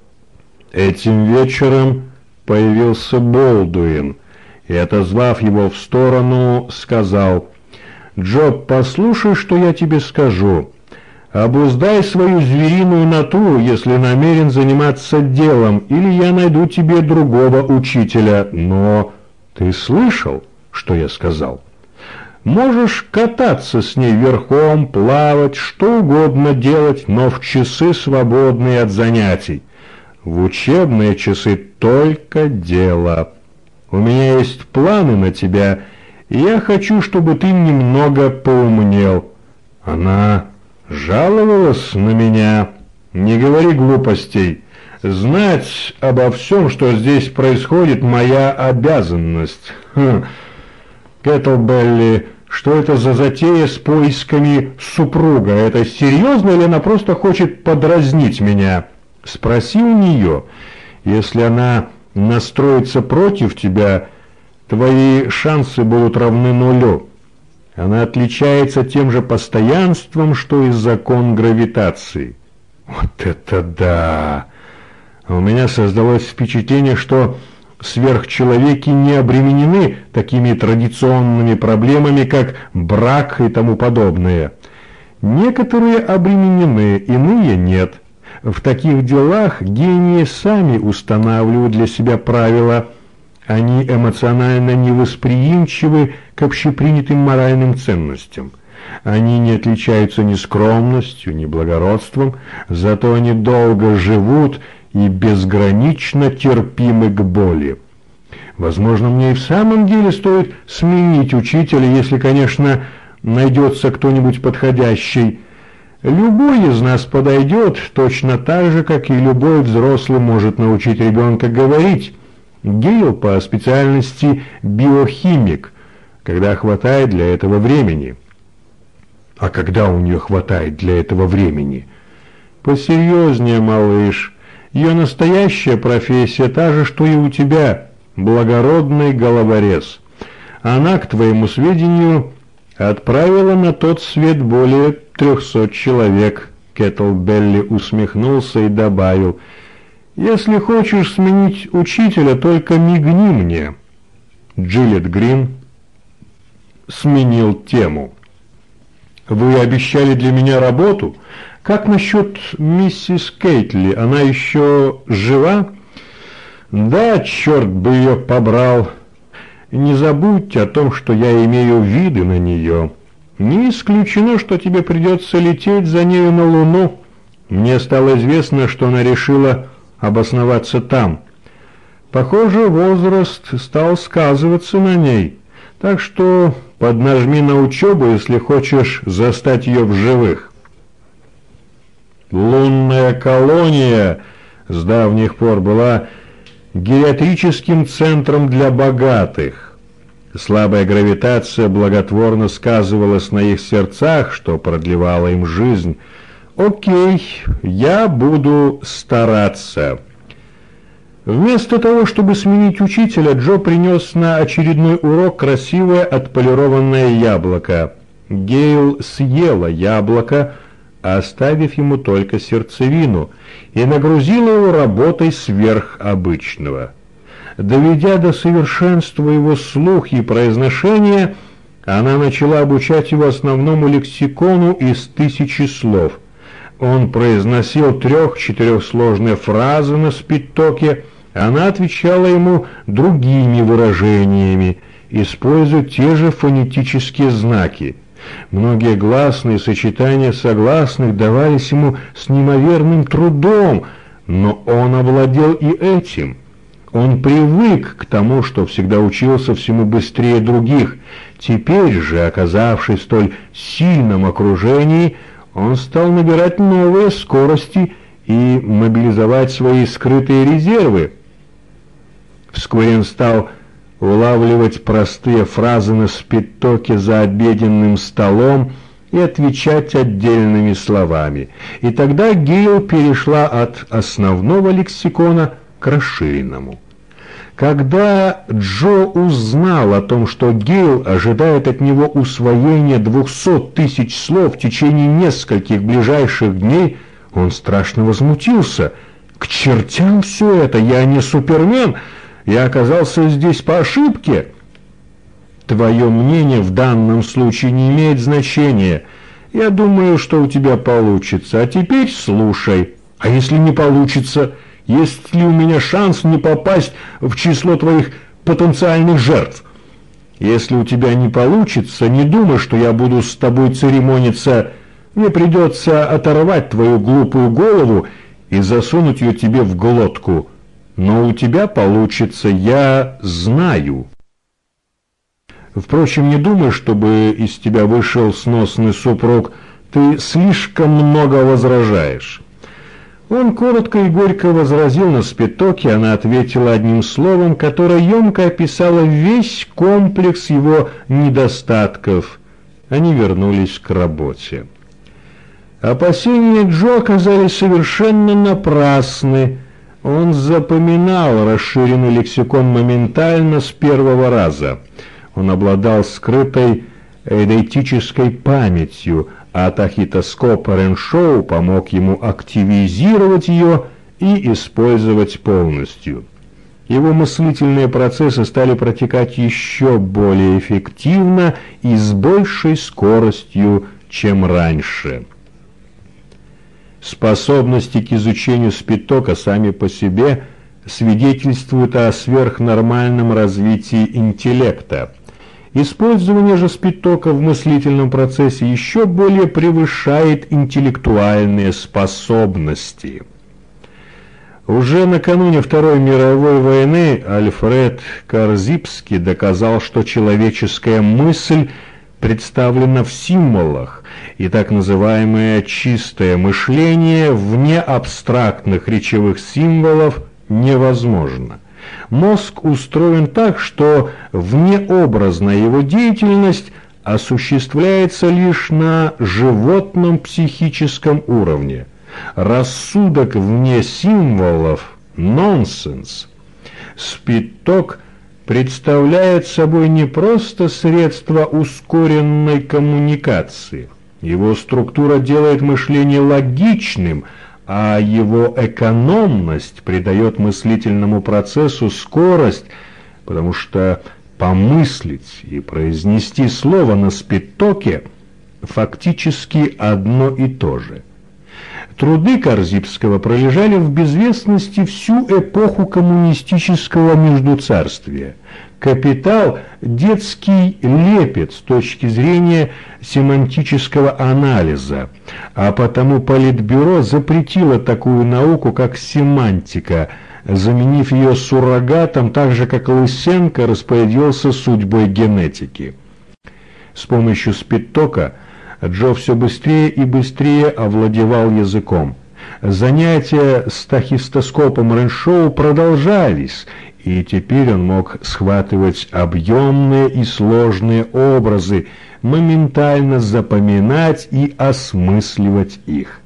Этим вечером появился Болдуин и, отозвав его в сторону, сказал: «Джо, послушай, что я тебе скажу. Обуздай свою звериную натуру, если намерен заниматься делом, или я найду тебе другого учителя. Но ты слышал, что я сказал? Можешь кататься с ней верхом, плавать, что угодно делать, но в часы, свободные от занятий. В учебные часы только дело. У меня есть планы на тебя, и я хочу, чтобы ты немного поумнел». Она жаловалась на меня. «Не говори глупостей. Знать обо всем, что здесь происходит, моя обязанность». Хм. Кэтлбелли, что это за затея с поисками супруга? Это серьезно или она просто хочет подразнить меня? Спроси у нее. Если она настроится против тебя, твои шансы будут равны нулю. Она отличается тем же постоянством, что и закон гравитации». Вот это да! У меня создалось впечатление, что сверхчеловеки не обременены такими традиционными проблемами, как брак и тому подобное. Некоторые обременены, иные нет. В таких делах гении сами устанавливают для себя правила. Они эмоционально невосприимчивы к общепринятым моральным ценностям. Они не отличаются ни скромностью, ни благородством, зато они долго живут и безгранично терпимы к боли. Возможно, мне и в самом деле стоит сменить учителя, если, конечно, найдется кто-нибудь подходящий. Любой из нас подойдет точно так же, как и любой взрослый может научить ребенка говорить. Гейл по специальности биохимик, когда хватает для этого времени. А когда у нее хватает для этого времени? Посерьезнее, малыш. Ее настоящая профессия та же, что и у тебя, благородный головорез. Она, к твоему сведению, отправила на тот свет более трехсот человек. Кеттлбелли усмехнулся и добавил: «Если хочешь сменить учителя, только мигни мне». Джилет Грин сменил тему. «Вы обещали для меня работу? Как насчет миссис Кейтли? Она еще жива?» «Да, черт бы ее побрал. Не забудьте о том, что я имею виды на нее. Не исключено, что тебе придется лететь за нею на Луну. Мне стало известно, что она решила обосноваться там. Похоже, возраст стал сказываться на ней, так что поднажми на учебу, если хочешь застать ее в живых». Лунная колония с давних пор была гериатрическим центром для богатых. Слабая гравитация благотворно сказывалась на их сердцах, что продлевало им жизнь. «Окей, я буду стараться». Вместо того, чтобы сменить учителя, Джо принес на очередной урок красивое отполированное яблоко. Гейл съела яблоко, оставив ему только сердцевину, и нагрузила его работой сверх обычного. Доведя до совершенства его слух и произношение, она начала обучать его основному лексикону из тысячи слов. Он произносил трех-четырехсложные фразы на спиттоке, она отвечала ему другими выражениями, используя те же фонетические знаки. Многие гласные сочетания согласных давались ему с неимоверным трудом, но он овладел и этим. Он привык к тому, что всегда учился всему быстрее других. Теперь же, оказавшись в столь сильном окружении, он стал набирать новые скорости и мобилизовать свои скрытые резервы. Вскоре он стал улавливать простые фразы на спиттоке за обеденным столом и отвечать отдельными словами. И тогда Гейл перешла от основного лексикона к расширенному. Когда Джо узнал о том, что Гейл ожидает от него усвоения двухсот тысяч слов в течение нескольких ближайших дней, он страшно возмутился. «К чертям все это! Я не Супермен! Я оказался здесь по ошибке!» «Твое мнение в данном случае не имеет значения. Я думаю, что у тебя получится. А теперь слушай. А если не получится? Есть ли у меня шанс не попасть в число твоих потенциальных жертв? Если у тебя не получится, не думай, что я буду с тобой церемониться. Мне придется оторвать твою глупую голову и засунуть ее тебе в глотку. Но у тебя получится, я знаю. Впрочем, не думай, чтобы из тебя вышел сносный супруг. Ты слишком много возражаешь». Он коротко и горько возразил на спиттоке, она ответила одним словом, которое емко описало весь комплекс его недостатков. Они вернулись к работе. Опасения Джо оказались совершенно напрасны. Он запоминал расширенный лексикон моментально с первого раза. Он обладал скрытой эйдетической памятью, а тахитоскоп Реншоу помог ему активизировать ее и использовать полностью. Его мыслительные процессы стали протекать еще более эффективно и с большей скоростью, чем раньше. Способности к изучению спиттока сами по себе свидетельствуют о сверхнормальном развитии интеллекта. Использование же спиттока в мыслительном процессе еще более превышает интеллектуальные способности. Уже накануне Второй мировой войны Альфред Корзибский доказал, что человеческая мысль представлена в символах, и так называемое чистое мышление вне абстрактных речевых символов невозможно. Мозг устроен так, что внеобразная его деятельность осуществляется лишь на животном психическом уровне. Рассудок вне символов – нонсенс. Спиток представляет собой не просто средство ускоренной коммуникации. Его структура делает мышление логичным, а его экономность придает мыслительному процессу скорость, потому что помыслить и произнести слово на спитоке фактически одно и то же. Труды Корзибского пролежали в безвестности всю эпоху коммунистического междуцарствия. «Капитал» – детский лепет с точки зрения семантического анализа, а потому Политбюро запретило такую науку, как семантика, заменив ее суррогатом, так же, как Лысенко распорядился судьбой генетики. С помощью спитока Джо все быстрее и быстрее овладевал языком. Занятия с тахистоскопом Реншоу продолжались, и теперь он мог схватывать объемные и сложные образы, моментально запоминать и осмысливать их.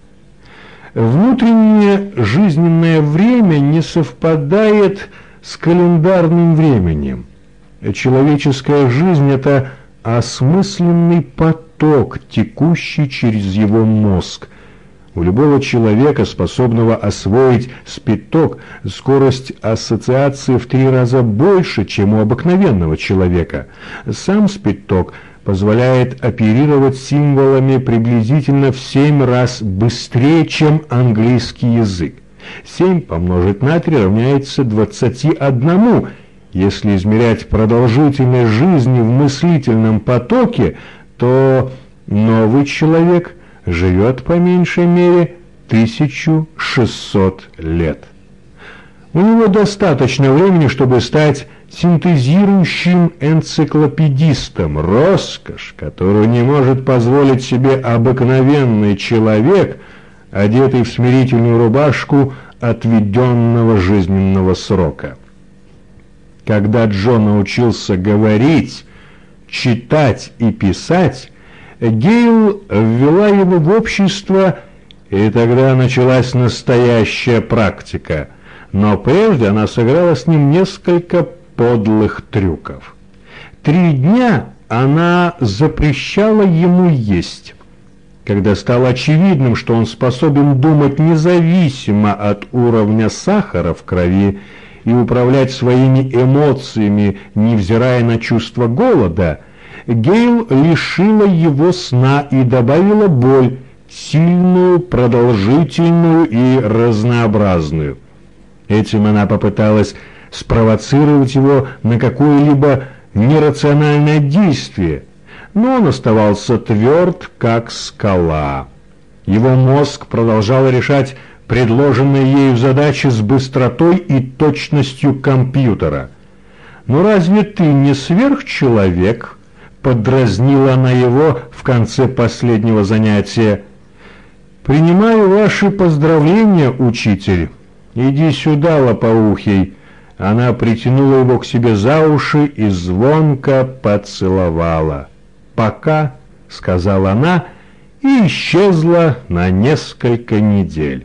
Внутреннее жизненное время не совпадает с календарным временем. Человеческая жизнь – это осмысленный поток, текущий через его мозг. У любого человека, способного освоить спиток, скорость ассоциации в три раза больше, чем у обыкновенного человека. Сам спиток позволяет оперировать символами приблизительно в семь раз быстрее, чем английский язык. семь помножить на три равняется двадцати одному. Если измерять продолжительность жизни в мыслительном потоке, то новый человек живет по меньшей мере тысячу шестьсот лет. У него достаточно времени, чтобы стать синтезирующим энциклопедистом, роскошь, которую не может позволить себе обыкновенный человек, одетый в смирительную рубашку отведенного жизненного срока. Когда Джо научился говорить, читать и писать, Гейл ввела его в общество, и тогда началась настоящая практика. Но прежде она сыграла с ним несколько подлых трюков. Три дня она запрещала ему есть. Когда стало очевидным, что он способен думать независимо от уровня сахара в крови и управлять своими эмоциями, невзирая на чувство голода, Гейл лишила его сна и добавила боль, сильную, продолжительную и разнообразную. Этим она попыталась спровоцировать его на какое-либо нерациональное действие, но он оставался тверд, как скала. Его мозг продолжал решать предложенные ею задачи с быстротой и точностью компьютера. «Ну разве ты не сверхчеловек?» — подразнила она его в конце последнего занятия. «Принимаю ваши поздравления, учитель. Иди сюда, лопоухий». Она притянула его к себе за уши и звонко поцеловала. «Пока», — сказала она, и исчезла на несколько недель.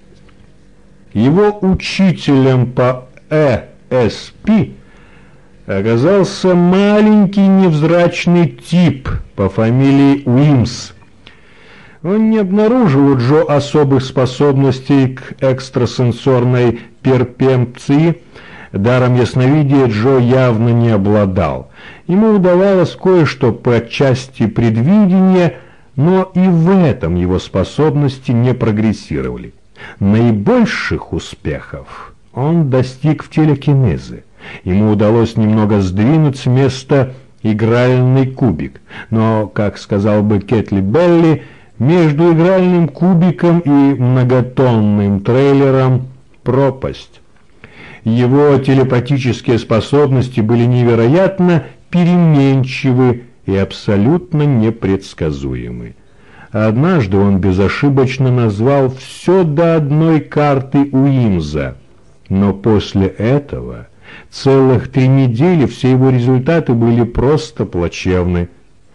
Его учителем по э эс пи оказался маленький невзрачный тип по фамилии Уимс. Он не обнаружил у Джо особых способностей к экстрасенсорной перцепции. Даром ясновидения Джо явно не обладал. Ему удавалось кое-что по части предвидения, но и в этом его способности не прогрессировали. Наибольших успехов он достиг в телекинезе. Ему удалось немного сдвинуть с места игральный кубик, но, как сказал бы Кетли Белли, между игральным кубиком и многотонным трейлером пропасть. Его телепатические способности были невероятно переменчивы и абсолютно непредсказуемы. Однажды он безошибочно назвал все до одной карты Уимза, но после этого целых три недели все его результаты были просто плачевны.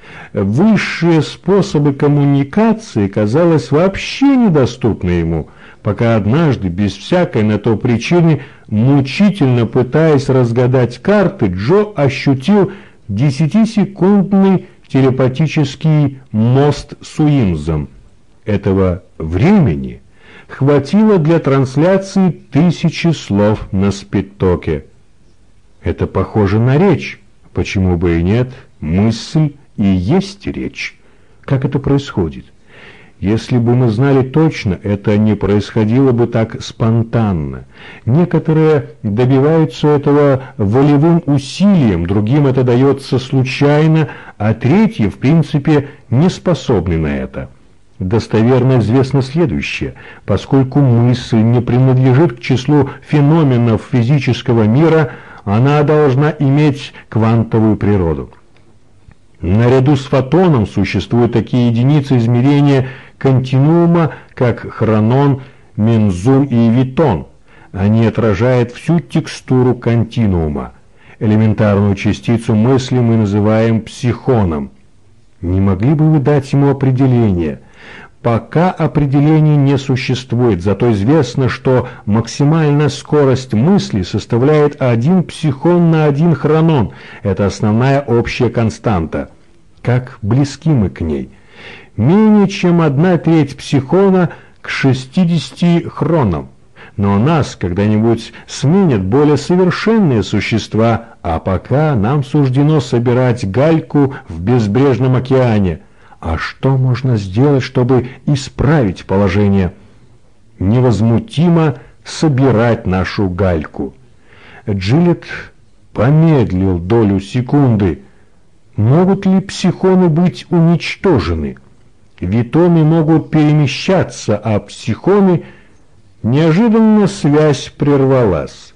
Высшие способы коммуникации, казалось, вообще недоступны ему, пока однажды, без всякой на то причины, мучительно пытаясь разгадать карты, Джо ощутил десятисекундный телепатический мост с Уимсом. Этого времени хватило для трансляции тысячи слов на спидтоке. Это похоже на речь. Почему бы и нет? Мысль и есть речь. Как это происходит? Если бы мы знали точно, это не происходило бы так спонтанно. Некоторые добиваются этого волевым усилием, другим это дается случайно, а третьи, в принципе, не способны на это. Достоверно известно следующее: поскольку мысль не принадлежит к числу феноменов физического мира, она должна иметь квантовую природу. Наряду с фотоном существуют такие единицы измерения континуума, как хронон, мензум и витон. Они отражают всю текстуру континуума. Элементарную частицу мысли мы называем психоном. Не могли бы вы дать ему определение? Пока определений не существует, зато известно, что максимальная скорость мысли составляет один психон на один хронон. Это основная общая константа. Как близки мы к ней? Менее чем одна треть психона к шестидесяти хронам. Но нас когда-нибудь сменят более совершенные существа, а пока нам суждено собирать гальку в безбрежном океане. А что можно сделать, чтобы исправить положение? Невозмутимо собирать нашу гальку. Джилетт помедлил долю секунды. Могут ли психоны быть уничтожены? Витоны могут перемещаться, а психоны... Неожиданно связь прервалась.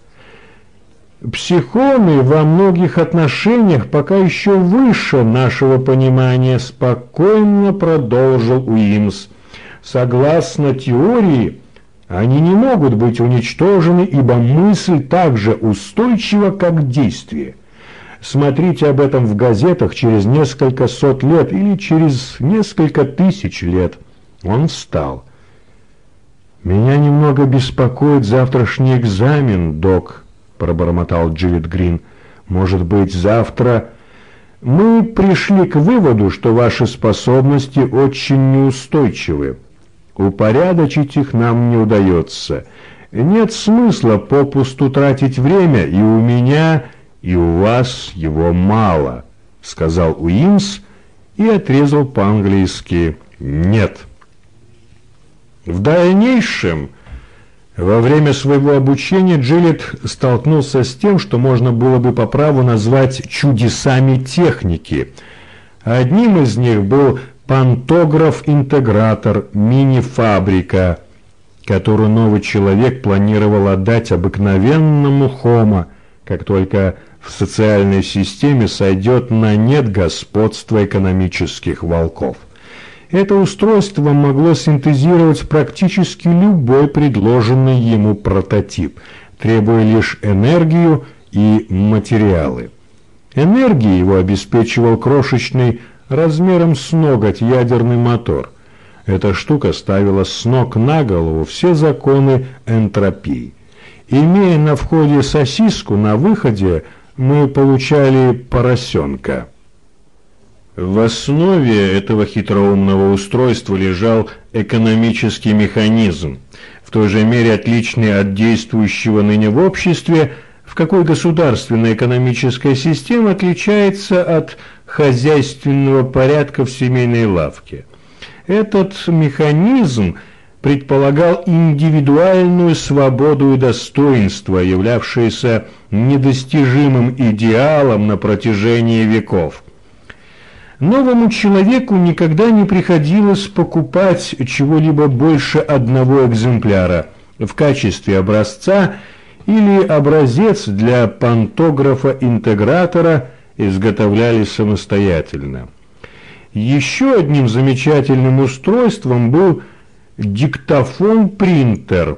Психоны во многих отношениях пока еще выше нашего понимания, спокойно продолжил Уимс. Согласно теории, они не могут быть уничтожены, ибо мысль так же устойчива, как действие. Смотрите об этом в газетах через несколько сот лет или через несколько тысяч лет. Он встал. «Меня немного беспокоит завтрашний экзамен, док», — пробормотал Джилетт Грин. «Может быть, завтра...» «Мы пришли к выводу, что ваши способности очень неустойчивы. Упорядочить их нам не удается. Нет смысла попусту тратить время, и у меня, и у вас его мало», — сказал Уимс и отрезал по-английски «нет». В дальнейшем, во время своего обучения, Джилетт столкнулся с тем, что можно было бы по праву назвать чудесами техники. Одним из них был пантограф-интегратор, мини-фабрика, которую новый человек планировал отдать обыкновенному хомо, как только в социальной системе сойдет на нет господство экономических волков. Это устройство могло синтезировать практически любой предложенный ему прототип, требуя лишь энергию и материалы. Энергией его обеспечивал крошечный, размером с ноготь, ядерный мотор. Эта штука ставила с ног на голову все законы энтропии. Имея на входе сосиску, на выходе мы получали поросенка. В основе этого хитроумного устройства лежал экономический механизм, в той же мере отличный от действующего ныне в обществе, в какой государственная экономическая система отличается от хозяйственного порядка в семейной лавке. Этот механизм предполагал индивидуальную свободу и достоинство, являвшееся недостижимым идеалом на протяжении веков. Новому человеку никогда не приходилось покупать чего-либо больше одного экземпляра в качестве образца или образец для пантографа-интегратора изготовляли самостоятельно. Еще одним замечательным устройством был диктофон-принтер.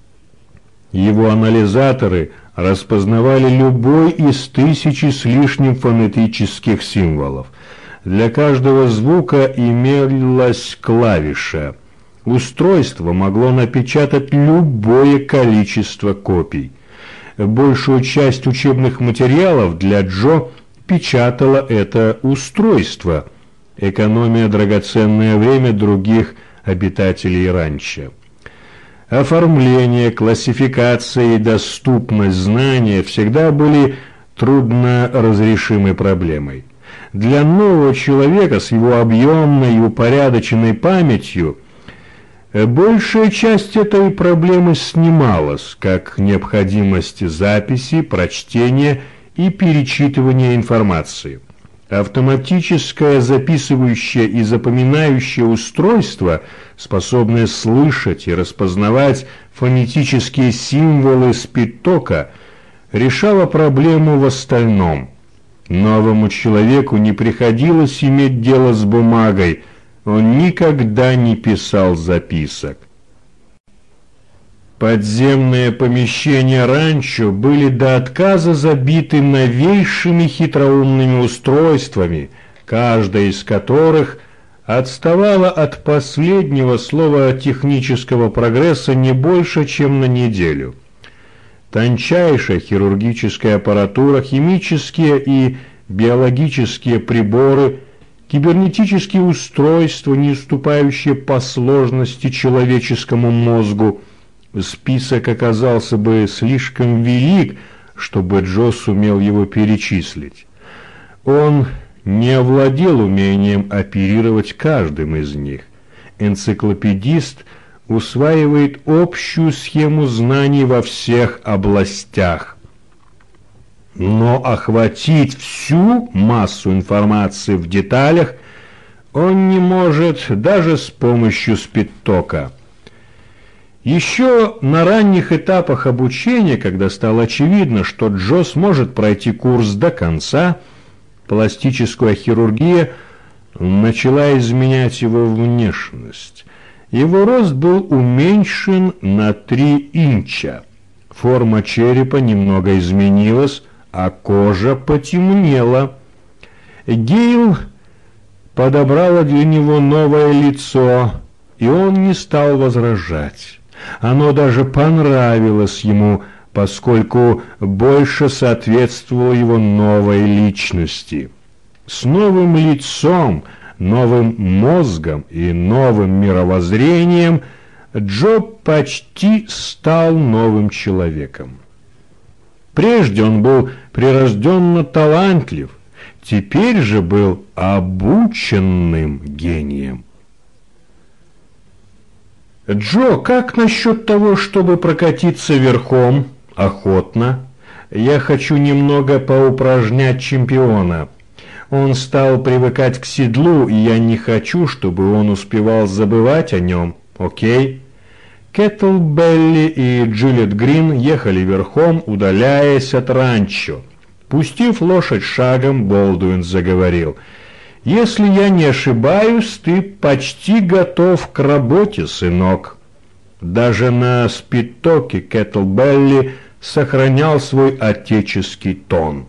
Его анализаторы распознавали любой из тысячи с лишним фонетических символов. Для каждого звука имелась клавиша. Устройство могло напечатать любое количество копий. Большую часть учебных материалов для Джо печатало это устройство, экономя драгоценное время других обитателей ранчо. Оформление, классификация и доступность знания всегда были трудно разрешимой проблемой. Для нового человека с его объемной и упорядоченной памятью большая часть этой проблемы снималась, как необходимость записи, прочтения и перечитывания информации. Автоматическое записывающее и запоминающее устройство, способное слышать и распознавать фонетические символы Спиттока, решало проблему в остальном. Новому человеку не приходилось иметь дело с бумагой, он никогда не писал записок. Подземные помещения ранчо были до отказа забиты новейшими хитроумными устройствами, каждое из которых отставало от последнего слова технического прогресса не больше, чем на неделю. Тончайшая хирургическая аппаратура, химические и биологические приборы, кибернетические устройства, не уступающие по сложности человеческому мозгу. Список оказался бы слишком велик, чтобы Джо сумел его перечислить. Он не овладел умением оперировать каждым из них. Энциклопедист усваивает общую схему знаний во всех областях. Но охватить всю массу информации в деталях он не может даже с помощью Спиттока. Еще на ранних этапах обучения, когда стало очевидно, что Джо сможет пройти курс до конца, пластическая хирургия начала изменять его внешность. Его рост был уменьшен на три инча. Форма черепа немного изменилась, а кожа потемнела. Гейл подобрала для него новое лицо, и он не стал возражать. Оно даже понравилось ему, поскольку больше соответствовало его новой личности. С новым лицом, новым мозгом и новым мировоззрением Джо почти стал новым человеком. Прежде он был прирожденно талантлив, теперь же был обученным гением. «Джо, как насчет того, чтобы прокатиться верхом?» «Охотно. Я хочу немного поупражнять чемпиона. Он стал привыкать к седлу, и я не хочу, чтобы он успевал забывать о нем. Окей?» Кеттлбелли и Джилет Грин ехали верхом, удаляясь от ранчо. Пустив лошадь шагом, Болдуин заговорил: «Если я не ошибаюсь, ты почти готов к работе, сынок». Даже на Спиттоке Кеттлбелли сохранял свой отеческий тон.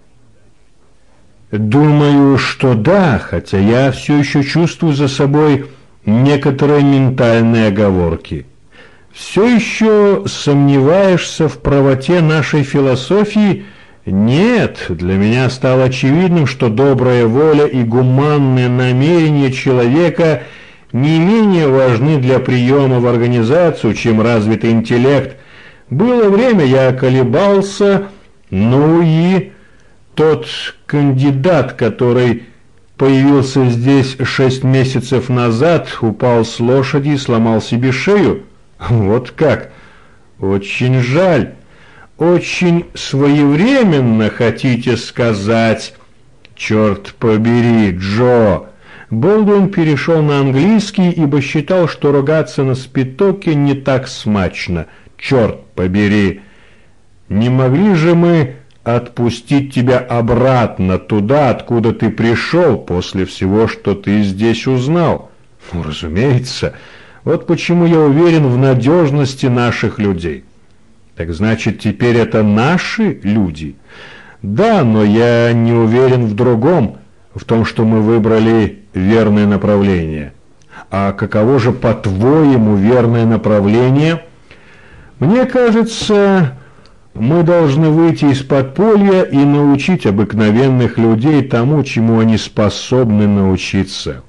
«Думаю, что да, хотя я все еще чувствую за собой некоторые ментальные оговорки. Все еще сомневаешься в правоте нашей философии?» «Нет, для меня стало очевидным, что добрая воля и гуманные намерения человека не менее важны для приема в организацию, чем развитый интеллект. Было время, я колебался, ну и тот кандидат, который появился здесь шесть месяцев назад, упал с лошади и сломал себе шею. Вот как! Очень жаль». «Очень своевременно, хотите сказать?» «Черт побери, Джо!» Болдуин перешел на английский, ибо считал, что ругаться на Спиттоке не так смачно. «Черт побери! Не могли же мы отпустить тебя обратно туда, откуда ты пришел, после всего, что ты здесь узнал?» «Ну, разумеется. Вот почему я уверен в надежности наших людей». «Так значит, теперь это наши люди?» «Да, но я не уверен в другом. в том, что мы выбрали верное направление. А каково же, по-твоему, верное направление? Мне кажется, мы должны выйти из подполья и научить обыкновенных людей тому, чему они способны научиться.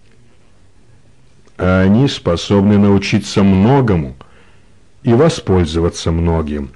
А они способны научиться многому и воспользоваться многим.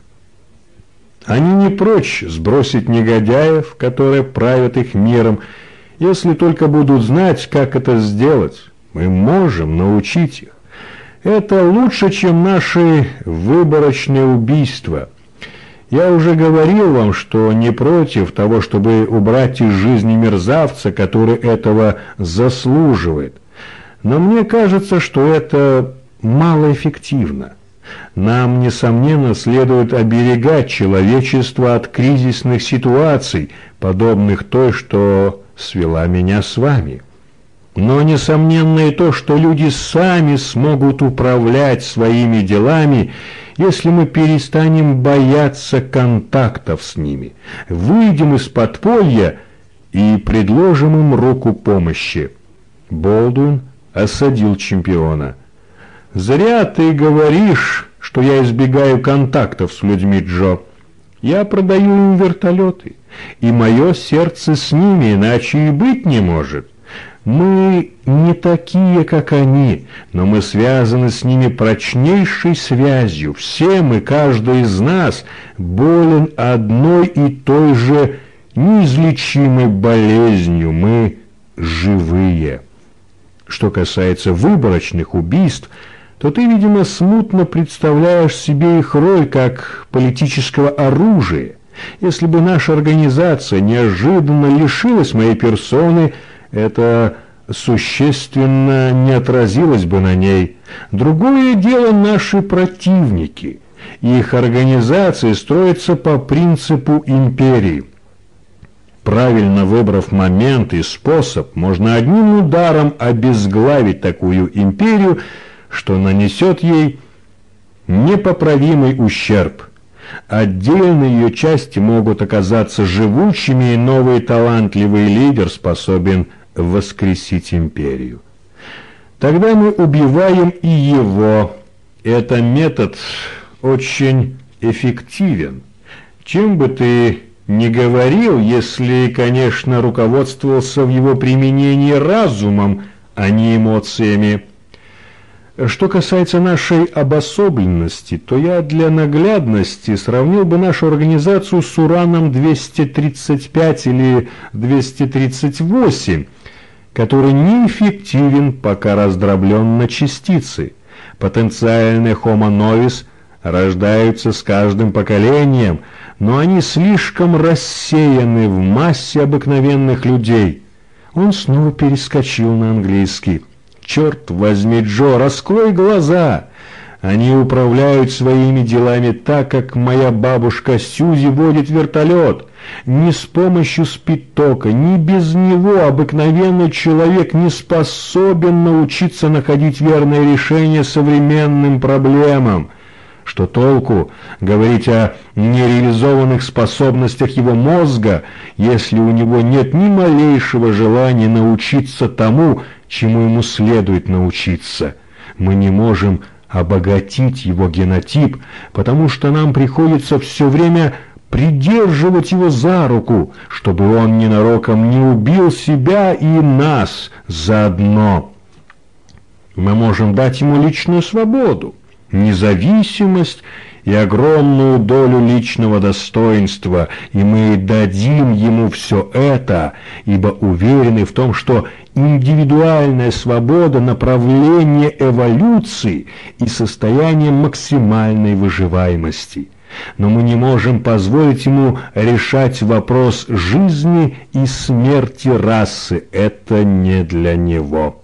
Они не прочь сбросить негодяев, которые правят их миром, если только будут знать, как это сделать. Мы можем научить их. Это лучше, чем наши выборочные убийства. Я уже говорил вам, что не против того, чтобы убрать из жизни мерзавца, который этого заслуживает. Но мне кажется, что это малоэффективно. Нам, несомненно, следует оберегать человечество от кризисных ситуаций, подобных той, что свела меня с вами. Но несомненно и то, что люди сами смогут управлять своими делами, если мы перестанем бояться контактов с ними, выйдем из подполья и предложим им руку помощи. Болдуин осадил чемпиона. «Зря ты говоришь, что я избегаю контактов с людьми, Джо. Я продаю им вертолеты, и мое сердце с ними, иначе и быть не может. Мы не такие, как они, но мы связаны с ними прочнейшей связью. Все мы, каждый из нас, болен одной и той же неизлечимой болезнью. Мы живые. Что касается выборочных убийств, то ты, видимо, смутно представляешь себе их роль как политического оружия. Если бы наша организация неожиданно лишилась моей персоны, это существенно не отразилось бы на ней. Другое дело наши противники. Их организации строятся по принципу империи. Правильно выбрав момент и способ, можно одним ударом обезглавить такую империю, что нанесет ей непоправимый ущерб. Отдельные ее части могут оказаться живучими, и новый талантливый лидер способен воскресить империю. Тогда мы убиваем и его. Это метод очень эффективен. Чем бы ты ни говорил, если, конечно, руководствовался в его применении разумом, а не эмоциями. Что касается нашей обособленности, то я для наглядности сравнил бы нашу организацию с ураном двести тридцать пять или двести тридцать восемь, который неэффективен, пока раздроблен на частицы. Потенциальные homo novus рождаются с каждым поколением, но они слишком рассеяны в массе обыкновенных людей. Он снова перескочил на английский. «Черт возьми, Джо, раскрой глаза! Они управляют своими делами так, как моя бабушка Сьюзи водит вертолет. Ни с помощью спидтока, ни без него обыкновенный человек не способен научиться находить верное решение современным проблемам. Что толку говорить о нереализованных способностях его мозга, если у него нет ни малейшего желания научиться тому, чему ему следует научиться? Мы не можем обогатить его генотип, потому что нам приходится все время придерживать его за руку, чтобы он ненароком не убил себя и нас заодно. Мы можем дать ему личную свободу, независимость и огромную долю личного достоинства, и мы дадим ему все это, ибо уверены в том, что индивидуальная свобода – направление эволюции и состояние максимальной выживаемости. Но мы не можем позволить ему решать вопрос жизни и смерти расы. Это не для него.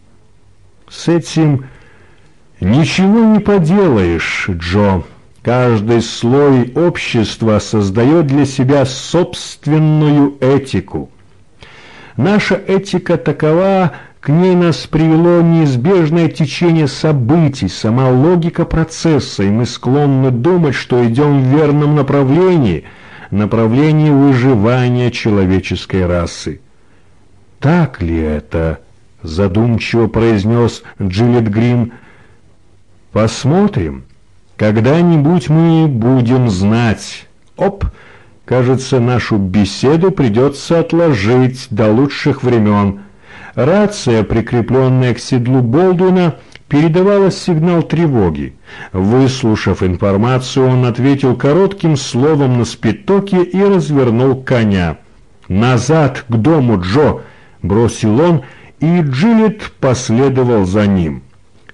С этим ничего не поделаешь, Джо. Каждый слой общества создает для себя собственную этику. Наша этика такова, к ней нас привело неизбежное течение событий, сама логика процесса, и мы склонны думать, что идем в верном направлении, направлении выживания человеческой расы. так ли это?» — задумчиво произнес Джилет Грин. «Посмотрим. Когда-нибудь мы будем знать. Оп, кажется, нашу беседу придется отложить до лучших времен». Рация, прикрепленная к седлу Болдуина, передавала сигнал тревоги. Выслушав информацию, он ответил коротким словом на спитоке и развернул коня. «Назад, к дому, Джо!» — бросил он, и Джилет последовал за ним.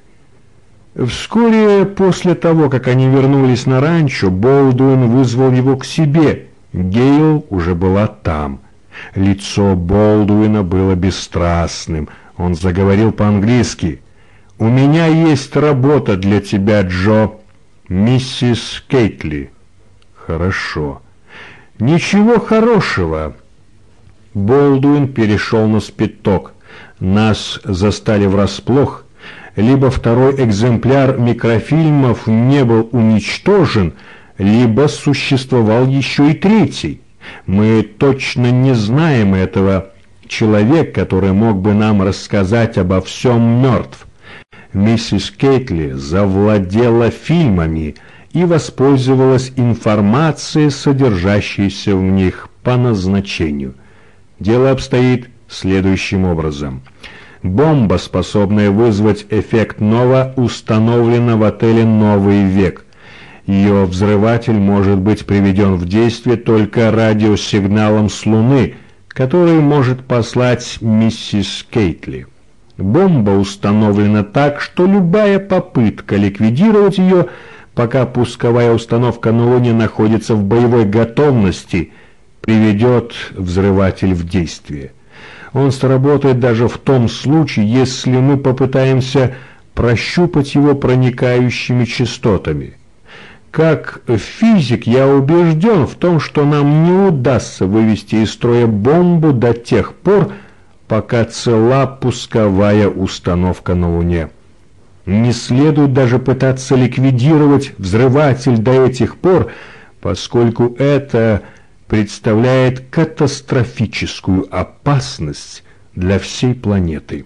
Вскоре после того, как они вернулись на ранчо, Болдуин вызвал его к себе. Гейл уже была там. Лицо Болдуина было бесстрастным. Он заговорил по-английски. «У меня есть работа для тебя, Джо. Миссис Кейтли». «Хорошо». «Ничего хорошего». Болдуин перешел на спиток. «Нас застали врасплох. Либо второй экземпляр микрофильмов не был уничтожен, либо существовал еще и третий. Мы точно не знаем этого. Человек, который мог бы нам рассказать обо всем, мертв. Миссис Кейтли завладела фильмами и воспользовалась информацией, содержащейся в них, по назначению. Дело обстоит следующим образом. Бомба, способная вызвать эффект Нова, установлена в отеле «Новый век». Ее взрыватель может быть приведен в действие только радиосигналом с Луны, который может послать миссис Кейтли. Бомба установлена так, что любая попытка ликвидировать ее, пока пусковая установка на Луне находится в боевой готовности, приведет взрыватель в действие. Он сработает даже в том случае, если мы попытаемся прощупать его проникающими частотами. Как физик я убежден в том, что нам не удастся вывести из строя бомбу до тех пор, пока цела пусковая установка на Луне. Не следует даже пытаться ликвидировать взрыватель до этих пор, поскольку это представляет катастрофическую опасность для всей планеты.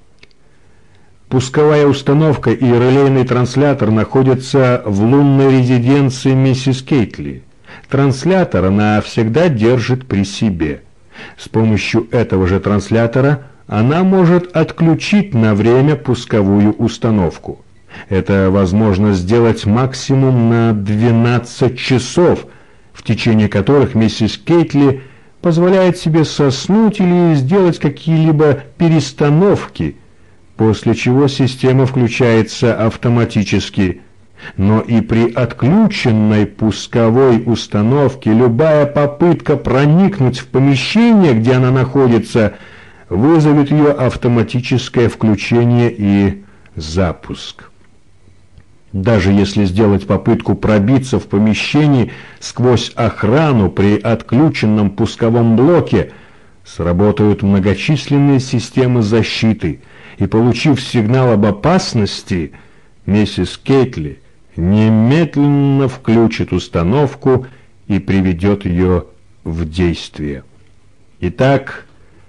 Пусковая установка и релейный транслятор находятся в лунной резиденции миссис Кейтли. Транслятор она всегда держит при себе. С помощью этого же транслятора она может отключить на время пусковую установку. Это возможно сделать максимум на двенадцать часов, в течение которых миссис Кейтли позволяет себе соснуть или сделать какие-либо перестановки, после чего система включается автоматически. Но и при отключенной пусковой установке любая попытка проникнуть в помещение, где она находится, вызовет ее автоматическое включение и запуск. Даже если сделать попытку пробиться в помещении сквозь охрану при отключенном пусковом блоке, сработают многочисленные системы защиты, и, получив сигнал об опасности, миссис Кейтли немедленно включит установку и приведет ее в действие. Итак,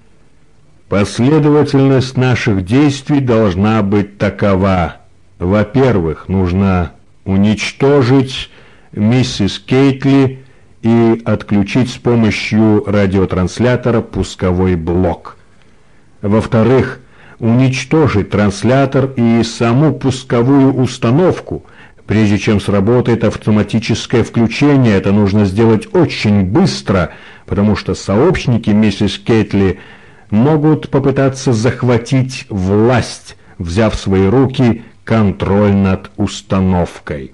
последовательность наших действий должна быть такова. Во-первых, нужно уничтожить миссис Кейтли и отключить с помощью радиотранслятора пусковой блок. Во-вторых, уничтожить транслятор и саму пусковую установку. Прежде чем сработает автоматическое включение, это нужно сделать очень быстро, потому что сообщники миссис Кейтли могут попытаться захватить власть, взяв в свои руки контроль над установкой.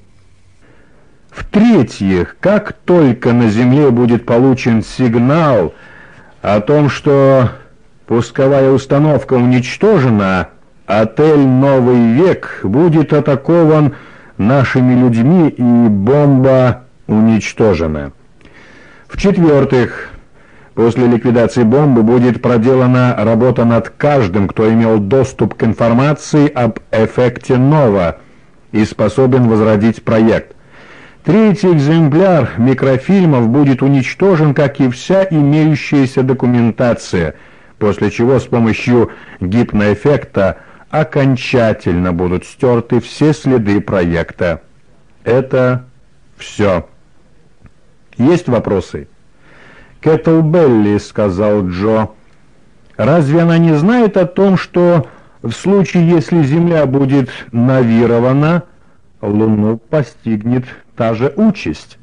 В-третьих, как только на Земле будет получен сигнал о том, что пусковая установка уничтожена, отель «Новый век» будет атакован нашими людьми и бомба уничтожена. В-четвертых, после ликвидации бомбы будет проделана работа над каждым, кто имел доступ к информации об эффекте Нова и способен возродить проект. Третий экземпляр микрофильмов будет уничтожен, как и вся имеющаяся документация, после чего с помощью гипноэффекта окончательно будут стерты все следы проекта. Это все. Есть вопросы? «Кэтлбелли», — сказал Джо. «Разве она не знает о том, что в случае, если Земля будет навирована, Луну постигнет та же участь?»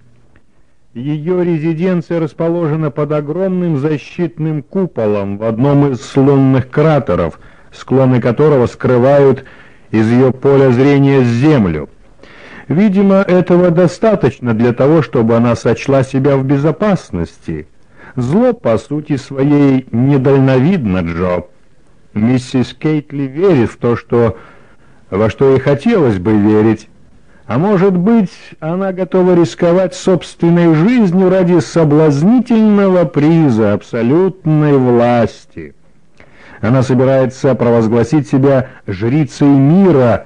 Ее резиденция расположена под огромным защитным куполом в одном из лунных кратеров, склоны которого скрывают из ее поля зрения Землю. Видимо, этого достаточно для того, чтобы она сочла себя в безопасности. Зло, по сути своей, недальновидно, Джо. Миссис Кейтли верит в то, что во что ей хотелось бы верить. А может быть, она готова рисковать собственной жизнью ради соблазнительного приза абсолютной власти. Она собирается провозгласить себя жрицей мира,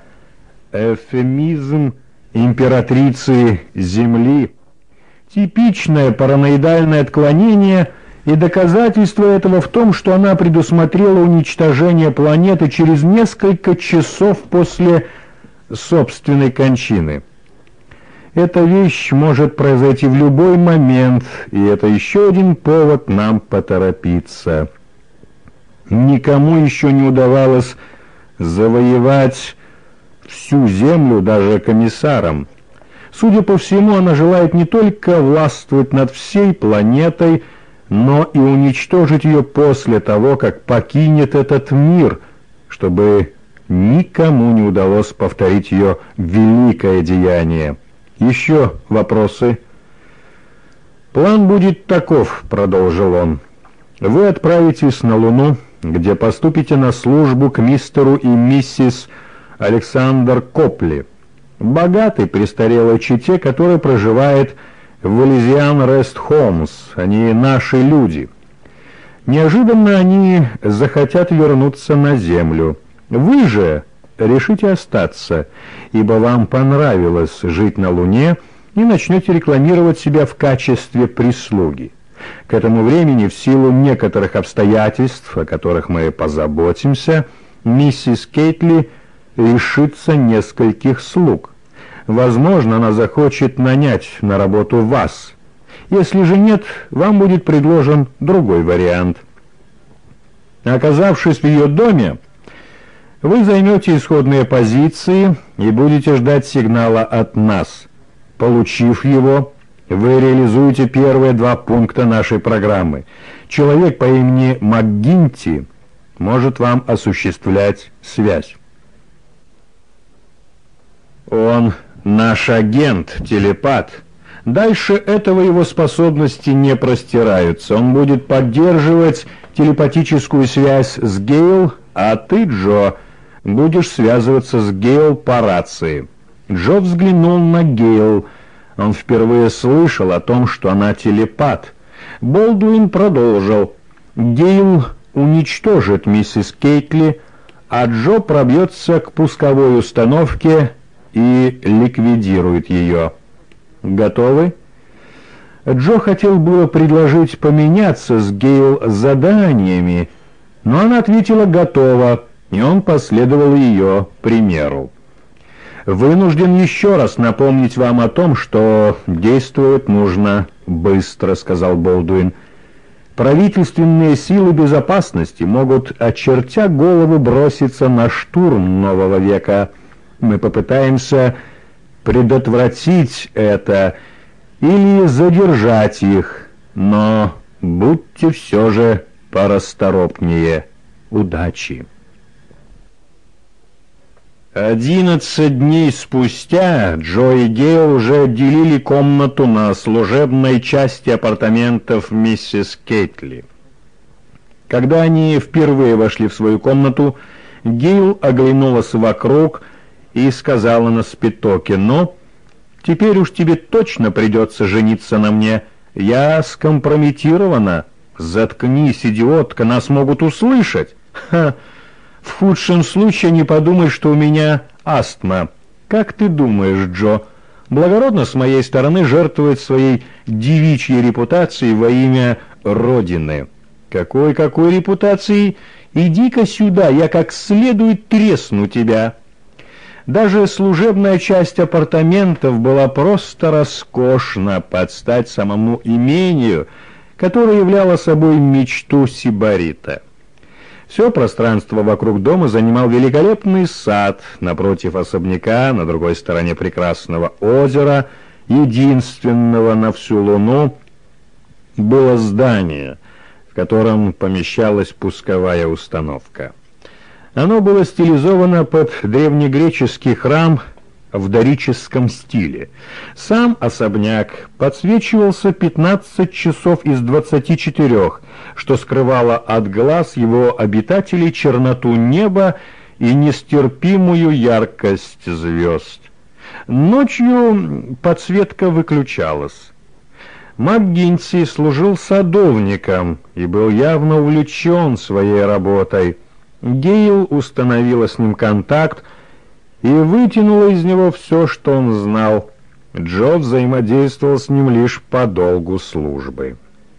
эвфемизм императрицы Земли. Типичное параноидальное отклонение, и доказательство этого в том, что она предусмотрела уничтожение планеты через несколько часов после собственной кончины. Эта вещь может произойти в любой момент, и это еще один повод нам поторопиться. Никому еще не удавалось завоевать всю Землю, даже комиссарам. Судя по всему, она желает не только властвовать над всей планетой, но и уничтожить ее после того, как покинет этот мир, чтобы никому не удалось повторить ее великое деяние. Еще вопросы? «План будет таков», — продолжил он. «Вы отправитесь на Луну, где поступите на службу к мистеру и миссис Александр Копли, богатой престарелой чете, которая проживает в Элизиан Рест Холмс. Они наши люди. Неожиданно они захотят вернуться на Землю. Вы же решите остаться, ибо вам понравилось жить на Луне, и начнете рекламировать себя в качестве прислуги. К этому времени, в силу некоторых обстоятельств, о которых мы позаботимся, миссис Кейтли лишится нескольких слуг. Возможно, она захочет нанять на работу вас. Если же нет, вам будет предложен другой вариант. Оказавшись в ее доме, вы займете исходные позиции и будете ждать сигнала от нас. Получив его, вы реализуете первые два пункта нашей программы. Человек по имени МакГинти может вам осуществлять связь. Он наш агент, телепат. Дальше этого его способности не простираются. Он будет поддерживать телепатическую связь с Гейл, а ты, Джо, будешь связываться с Гейл по рации. Джо взглянул на Гейл. Он впервые слышал о том, что она телепат. Болдуин продолжил. Гейл уничтожит миссис Кейтли, а Джо пробьется к пусковой установке и ликвидирует ее. Готовы? Джо хотел было предложить поменяться с Гейл заданиями, но она ответила «готово», и он последовал ее примеру. «Вынужден еще раз напомнить вам о том, что действовать нужно быстро», — сказал Болдуин. «Правительственные силы безопасности могут, очертя голову, броситься на штурм нового века. Мы попытаемся предотвратить это или задержать их, но будьте все же порасторопнее. Удачи!» Одиннадцать дней спустя Джо и Гейл уже делили комнату на служебной части апартаментов миссис Кейтли. Когда они впервые вошли в свою комнату, Гейл оглянулась вокруг и сказала на спитоке: «Ну, теперь уж тебе точно придется жениться на мне. Я скомпрометирована. Заткнись, идиотка, нас могут услышать. Ха! В худшем случае не подумай, что у меня астма. Как ты думаешь, Джо, благородно с моей стороны жертвовать своей девичьей репутацией во имя Родины?» «Какой-какой репутации? Иди-ка сюда, я как следует тресну тебя». Даже служебная часть апартаментов была просто роскошна под стать самому имению, которое являло собой мечту сибарита. Все пространство вокруг дома занимал великолепный сад, напротив особняка, на другой стороне прекрасного озера, единственного на всю луну, было здание, в котором помещалась пусковая установка. Оно было стилизовано под древнегреческий храм в дорическом стиле. Сам особняк подсвечивался пятнадцать часов из двадцати четырёх, что скрывало от глаз его обитателей черноту неба и нестерпимую яркость звезд. Ночью подсветка выключалась. МакГинти служил садовником и был явно увлечен своей работой. Гейл установила с ним контакт и вытянула из него все, что он знал. Джо взаимодействовал с ним лишь по долгу службы.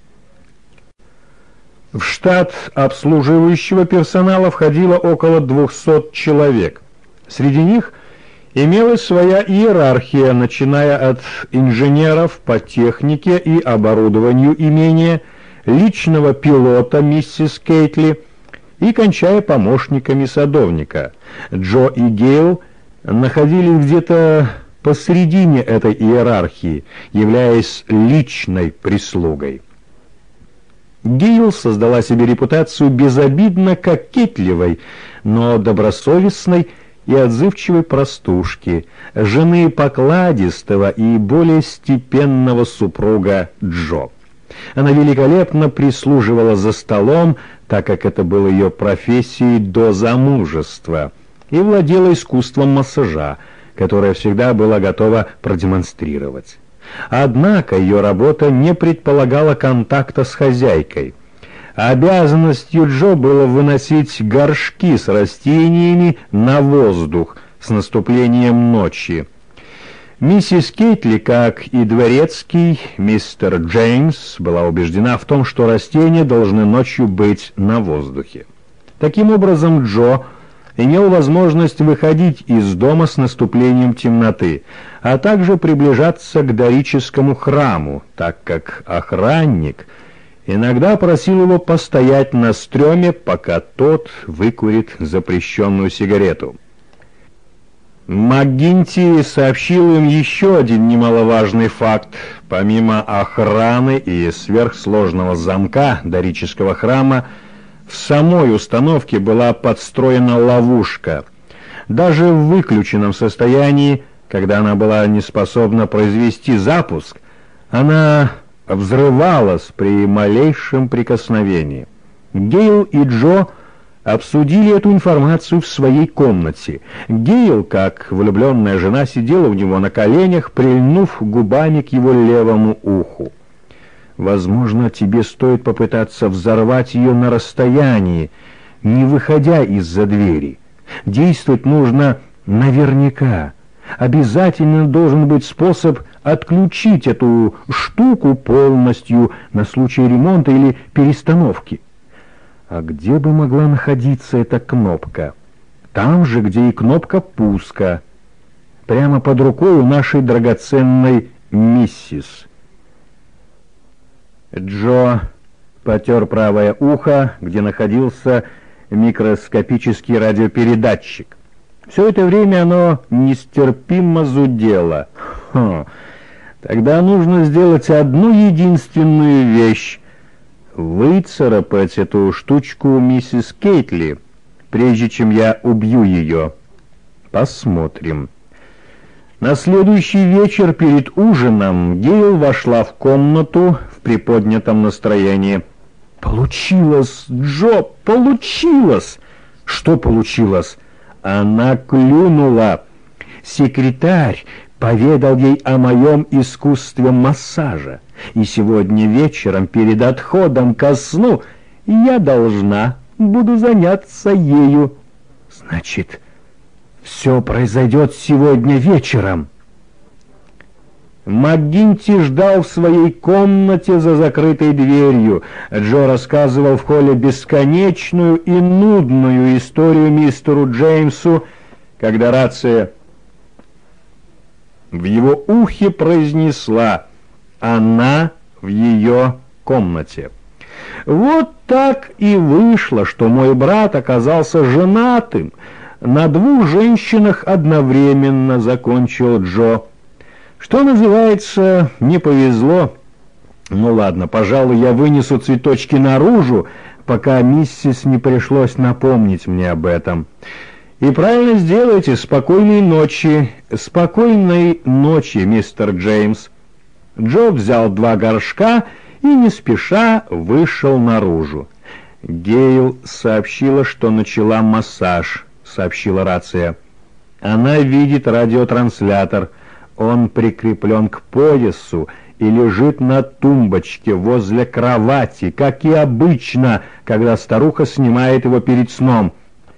В штат обслуживающего персонала входило около двухсот человек. Среди них имелась своя иерархия, начиная от инженеров по технике и оборудованию имения, личного пилота миссис Кейтли и кончая помощниками садовника. Джо и Гейл находились где-то посредине этой иерархии, являясь личной прислугой. Гейл создала себе репутацию безобидно кокетливой, но добросовестной и отзывчивой простушки, жены покладистого и более степенного супруга Джо. Она великолепно прислуживала за столом, так как это было ее профессией до замужества, и владела искусством массажа, которое всегда была готова продемонстрировать. Однако ее работа не предполагала контакта с хозяйкой. Обязанностью Джо было выносить горшки с растениями на воздух с наступлением ночи. Миссис Кейтли, как и дворецкий мистер Джеймс, была убеждена в том, что растения должны ночью быть на воздухе. Таким образом, Джо имел возможность выходить из дома с наступлением темноты, а также приближаться к дорическому храму, так как охранник иногда просил его постоять на стреме, пока тот выкурит запрещенную сигарету. МакГинти сообщил им еще один немаловажный факт. Помимо охраны и сверхсложного замка дорического храма, в самой установке была подстроена ловушка. Даже в выключенном состоянии, когда она была не способна произвести запуск, она взрывалась при малейшем прикосновении. Гейл и Джо обсудили эту информацию в своей комнате. Гейл, как влюбленная жена, сидела у него на коленях, прильнув губами к его левому уху. «Возможно, тебе стоит попытаться взорвать ее на расстоянии, не выходя из-за двери. Действовать нужно наверняка. Обязательно должен быть способ отключить эту штуку полностью на случай ремонта или перестановки». А где бы могла находиться эта кнопка? Там же, где и кнопка пуска. Прямо под рукой у нашей драгоценной миссис. Джо потер правое ухо, где находился микроскопический радиопередатчик. Все это время оно нестерпимо зудело. Хм, тогда нужно сделать одну единственную вещь. Выцарапать эту штучку миссис Кейтли, прежде чем я убью ее. Посмотрим. На следующий вечер перед ужином Гейл вошла в комнату в приподнятом настроении. «Получилось, Джо, получилось!» «Что получилось?» Она клюнула. Секретарь поведал ей о моем искусстве массажа. И сегодня вечером, перед отходом ко сну, я должна буду заняться ею. Значит, все произойдет сегодня вечером. МакГинти ждал в своей комнате за закрытой дверью. Джо рассказывал в холле бесконечную и нудную историю мистеру Джеймсу, когда рация в его ухе произнесла: «Она в ее комнате». Вот так и вышло, что мой брат оказался женатым. На двух женщинах одновременно, закончил Джо. Что называется, не повезло. Ну ладно, пожалуй, я вынесу цветочки наружу, пока миссис не пришлось напомнить мне об этом. И правильно сделаете. Спокойной ночи. Спокойной ночи, мистер Джеймс. Джо взял два горшка и не спеша вышел наружу. Гейл сообщила, что начала массаж, сообщила рация. Она видит радиотранслятор. Он прикреплен к поясу и лежит на тумбочке возле кровати, как и обычно, когда старуха снимает его перед сном.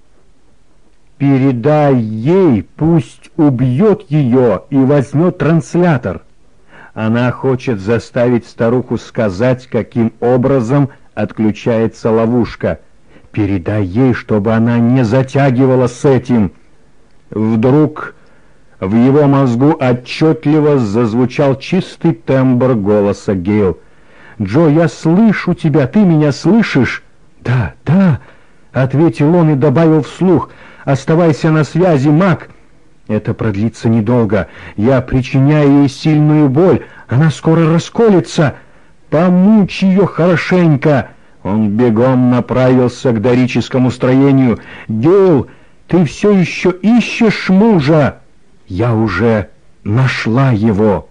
Передай ей, пусть убьет ее и возьмет транслятор. Она хочет заставить старуху сказать, каким образом отключается ловушка. Передай ей, чтобы она не затягивала с этим. Вдруг в его мозгу отчетливо зазвучал чистый тембр голоса Гейл. «Джо, я слышу тебя, ты меня слышишь?» «Да, да», — ответил он и добавил вслух: «Оставайся на связи, Мак. Это продлится недолго. Я причиняю ей сильную боль. Она скоро расколется. Помучь ее хорошенько». Он бегом направился к дорическому строению. «Гейл, ты все еще ищешь мужа?» «Я уже нашла его».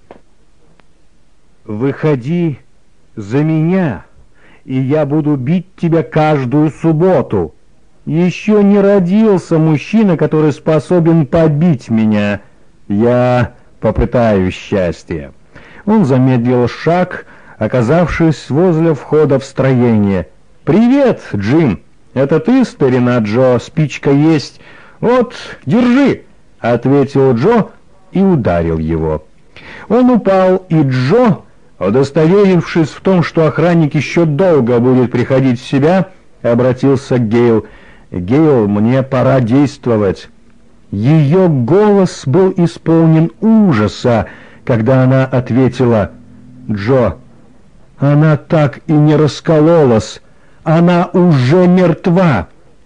«Выходи за меня, и я буду бить тебя каждую субботу. Еще не родился мужчина, который способен побить меня. Я попытаюсь счастья». Он замедлил шаг, оказавшись возле входа в строение. «Привет, Джим! Это ты, старина Джо? Спичка есть? Вот, держи!» — ответил Джо и ударил его. Он упал, и Джо, удостоверившись в том, что охранник еще долго будет приходить в себя, обратился к Гейл. «Гейл, мне пора действовать». Ее голос был исполнен ужаса, когда она ответила: «Джо, она так и не раскололась, она уже мертва».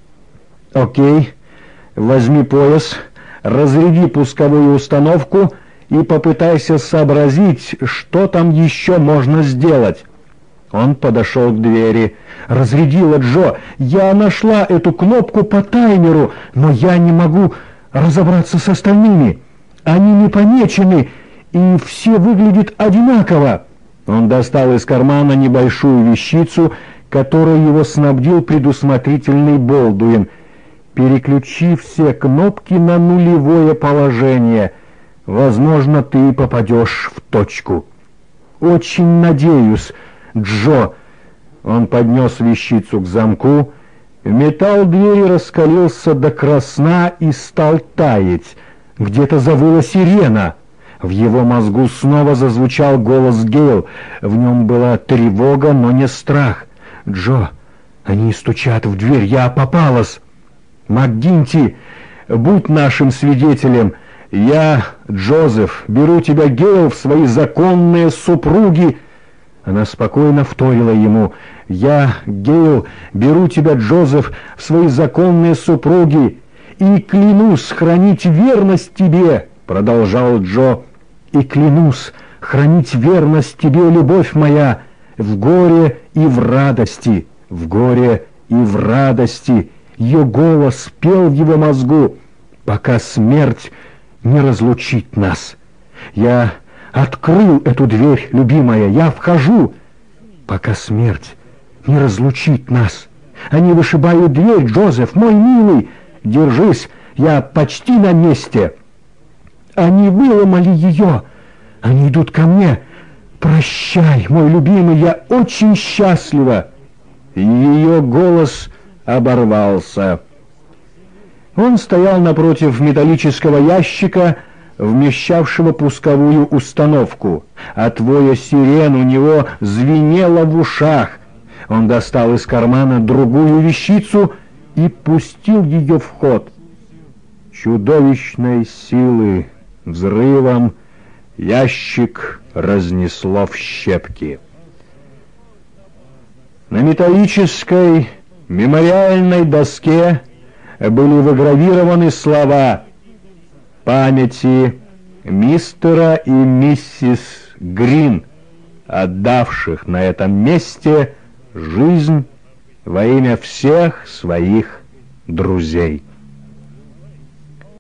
«Окей, возьми пояс, разряди пусковую установку и попытайся сообразить, что там еще можно сделать». Он подошел к двери. «Разрядила, Джо. Я нашла эту кнопку по таймеру, но я не могу разобраться с остальными. Они не помечены, и все выглядят одинаково». Он достал из кармана небольшую вещицу, которой его снабдил предусмотрительный Болдуин. «Переключи все кнопки на нулевое положение. Возможно, ты попадешь в точку». «Очень надеюсь, Джо». Он поднес вещицу к замку. Металл двери раскалился до красна и стал таять. Где-то завыла сирена. В его мозгу снова зазвучал голос Гейл. В нем была тревога, но не страх. «Джо, они стучат в дверь, я попалась. МакГинти, будь нашим свидетелем. Я, Джозеф, беру тебя, Гейл, в свои законные супруги». Она спокойно вторила ему. «Я, Гейл, беру тебя, Джозеф, в свои законные супруги, и клянусь хранить верность тебе», — продолжал Джо. «И клянусь хранить верность тебе, любовь моя, в горе и в радости, в горе и в радости». Ее голос пел в его мозгу: «Пока смерть не разлучит нас. Я открыл эту дверь, любимая, я вхожу. Пока смерть не разлучит нас». Они вышибают дверь, Джозеф, мой милый. Держись, я почти на месте. Они выломали ее. Они идут ко мне. Прощай, мой любимый, я очень счастлива. Ее голос оборвался. Он стоял напротив металлического ящика, вмещавшего пусковую установку. От воя сирен у него звенело в ушах. Он достал из кармана другую вещицу и пустил ее в ход. Чудовищной силы взрывом ящик разнесло в щепки. На металлической мемориальной доске были выгравированы слова памяти мистера и миссис Грин, отдавших на этом месте жизнь во имя всех своих друзей.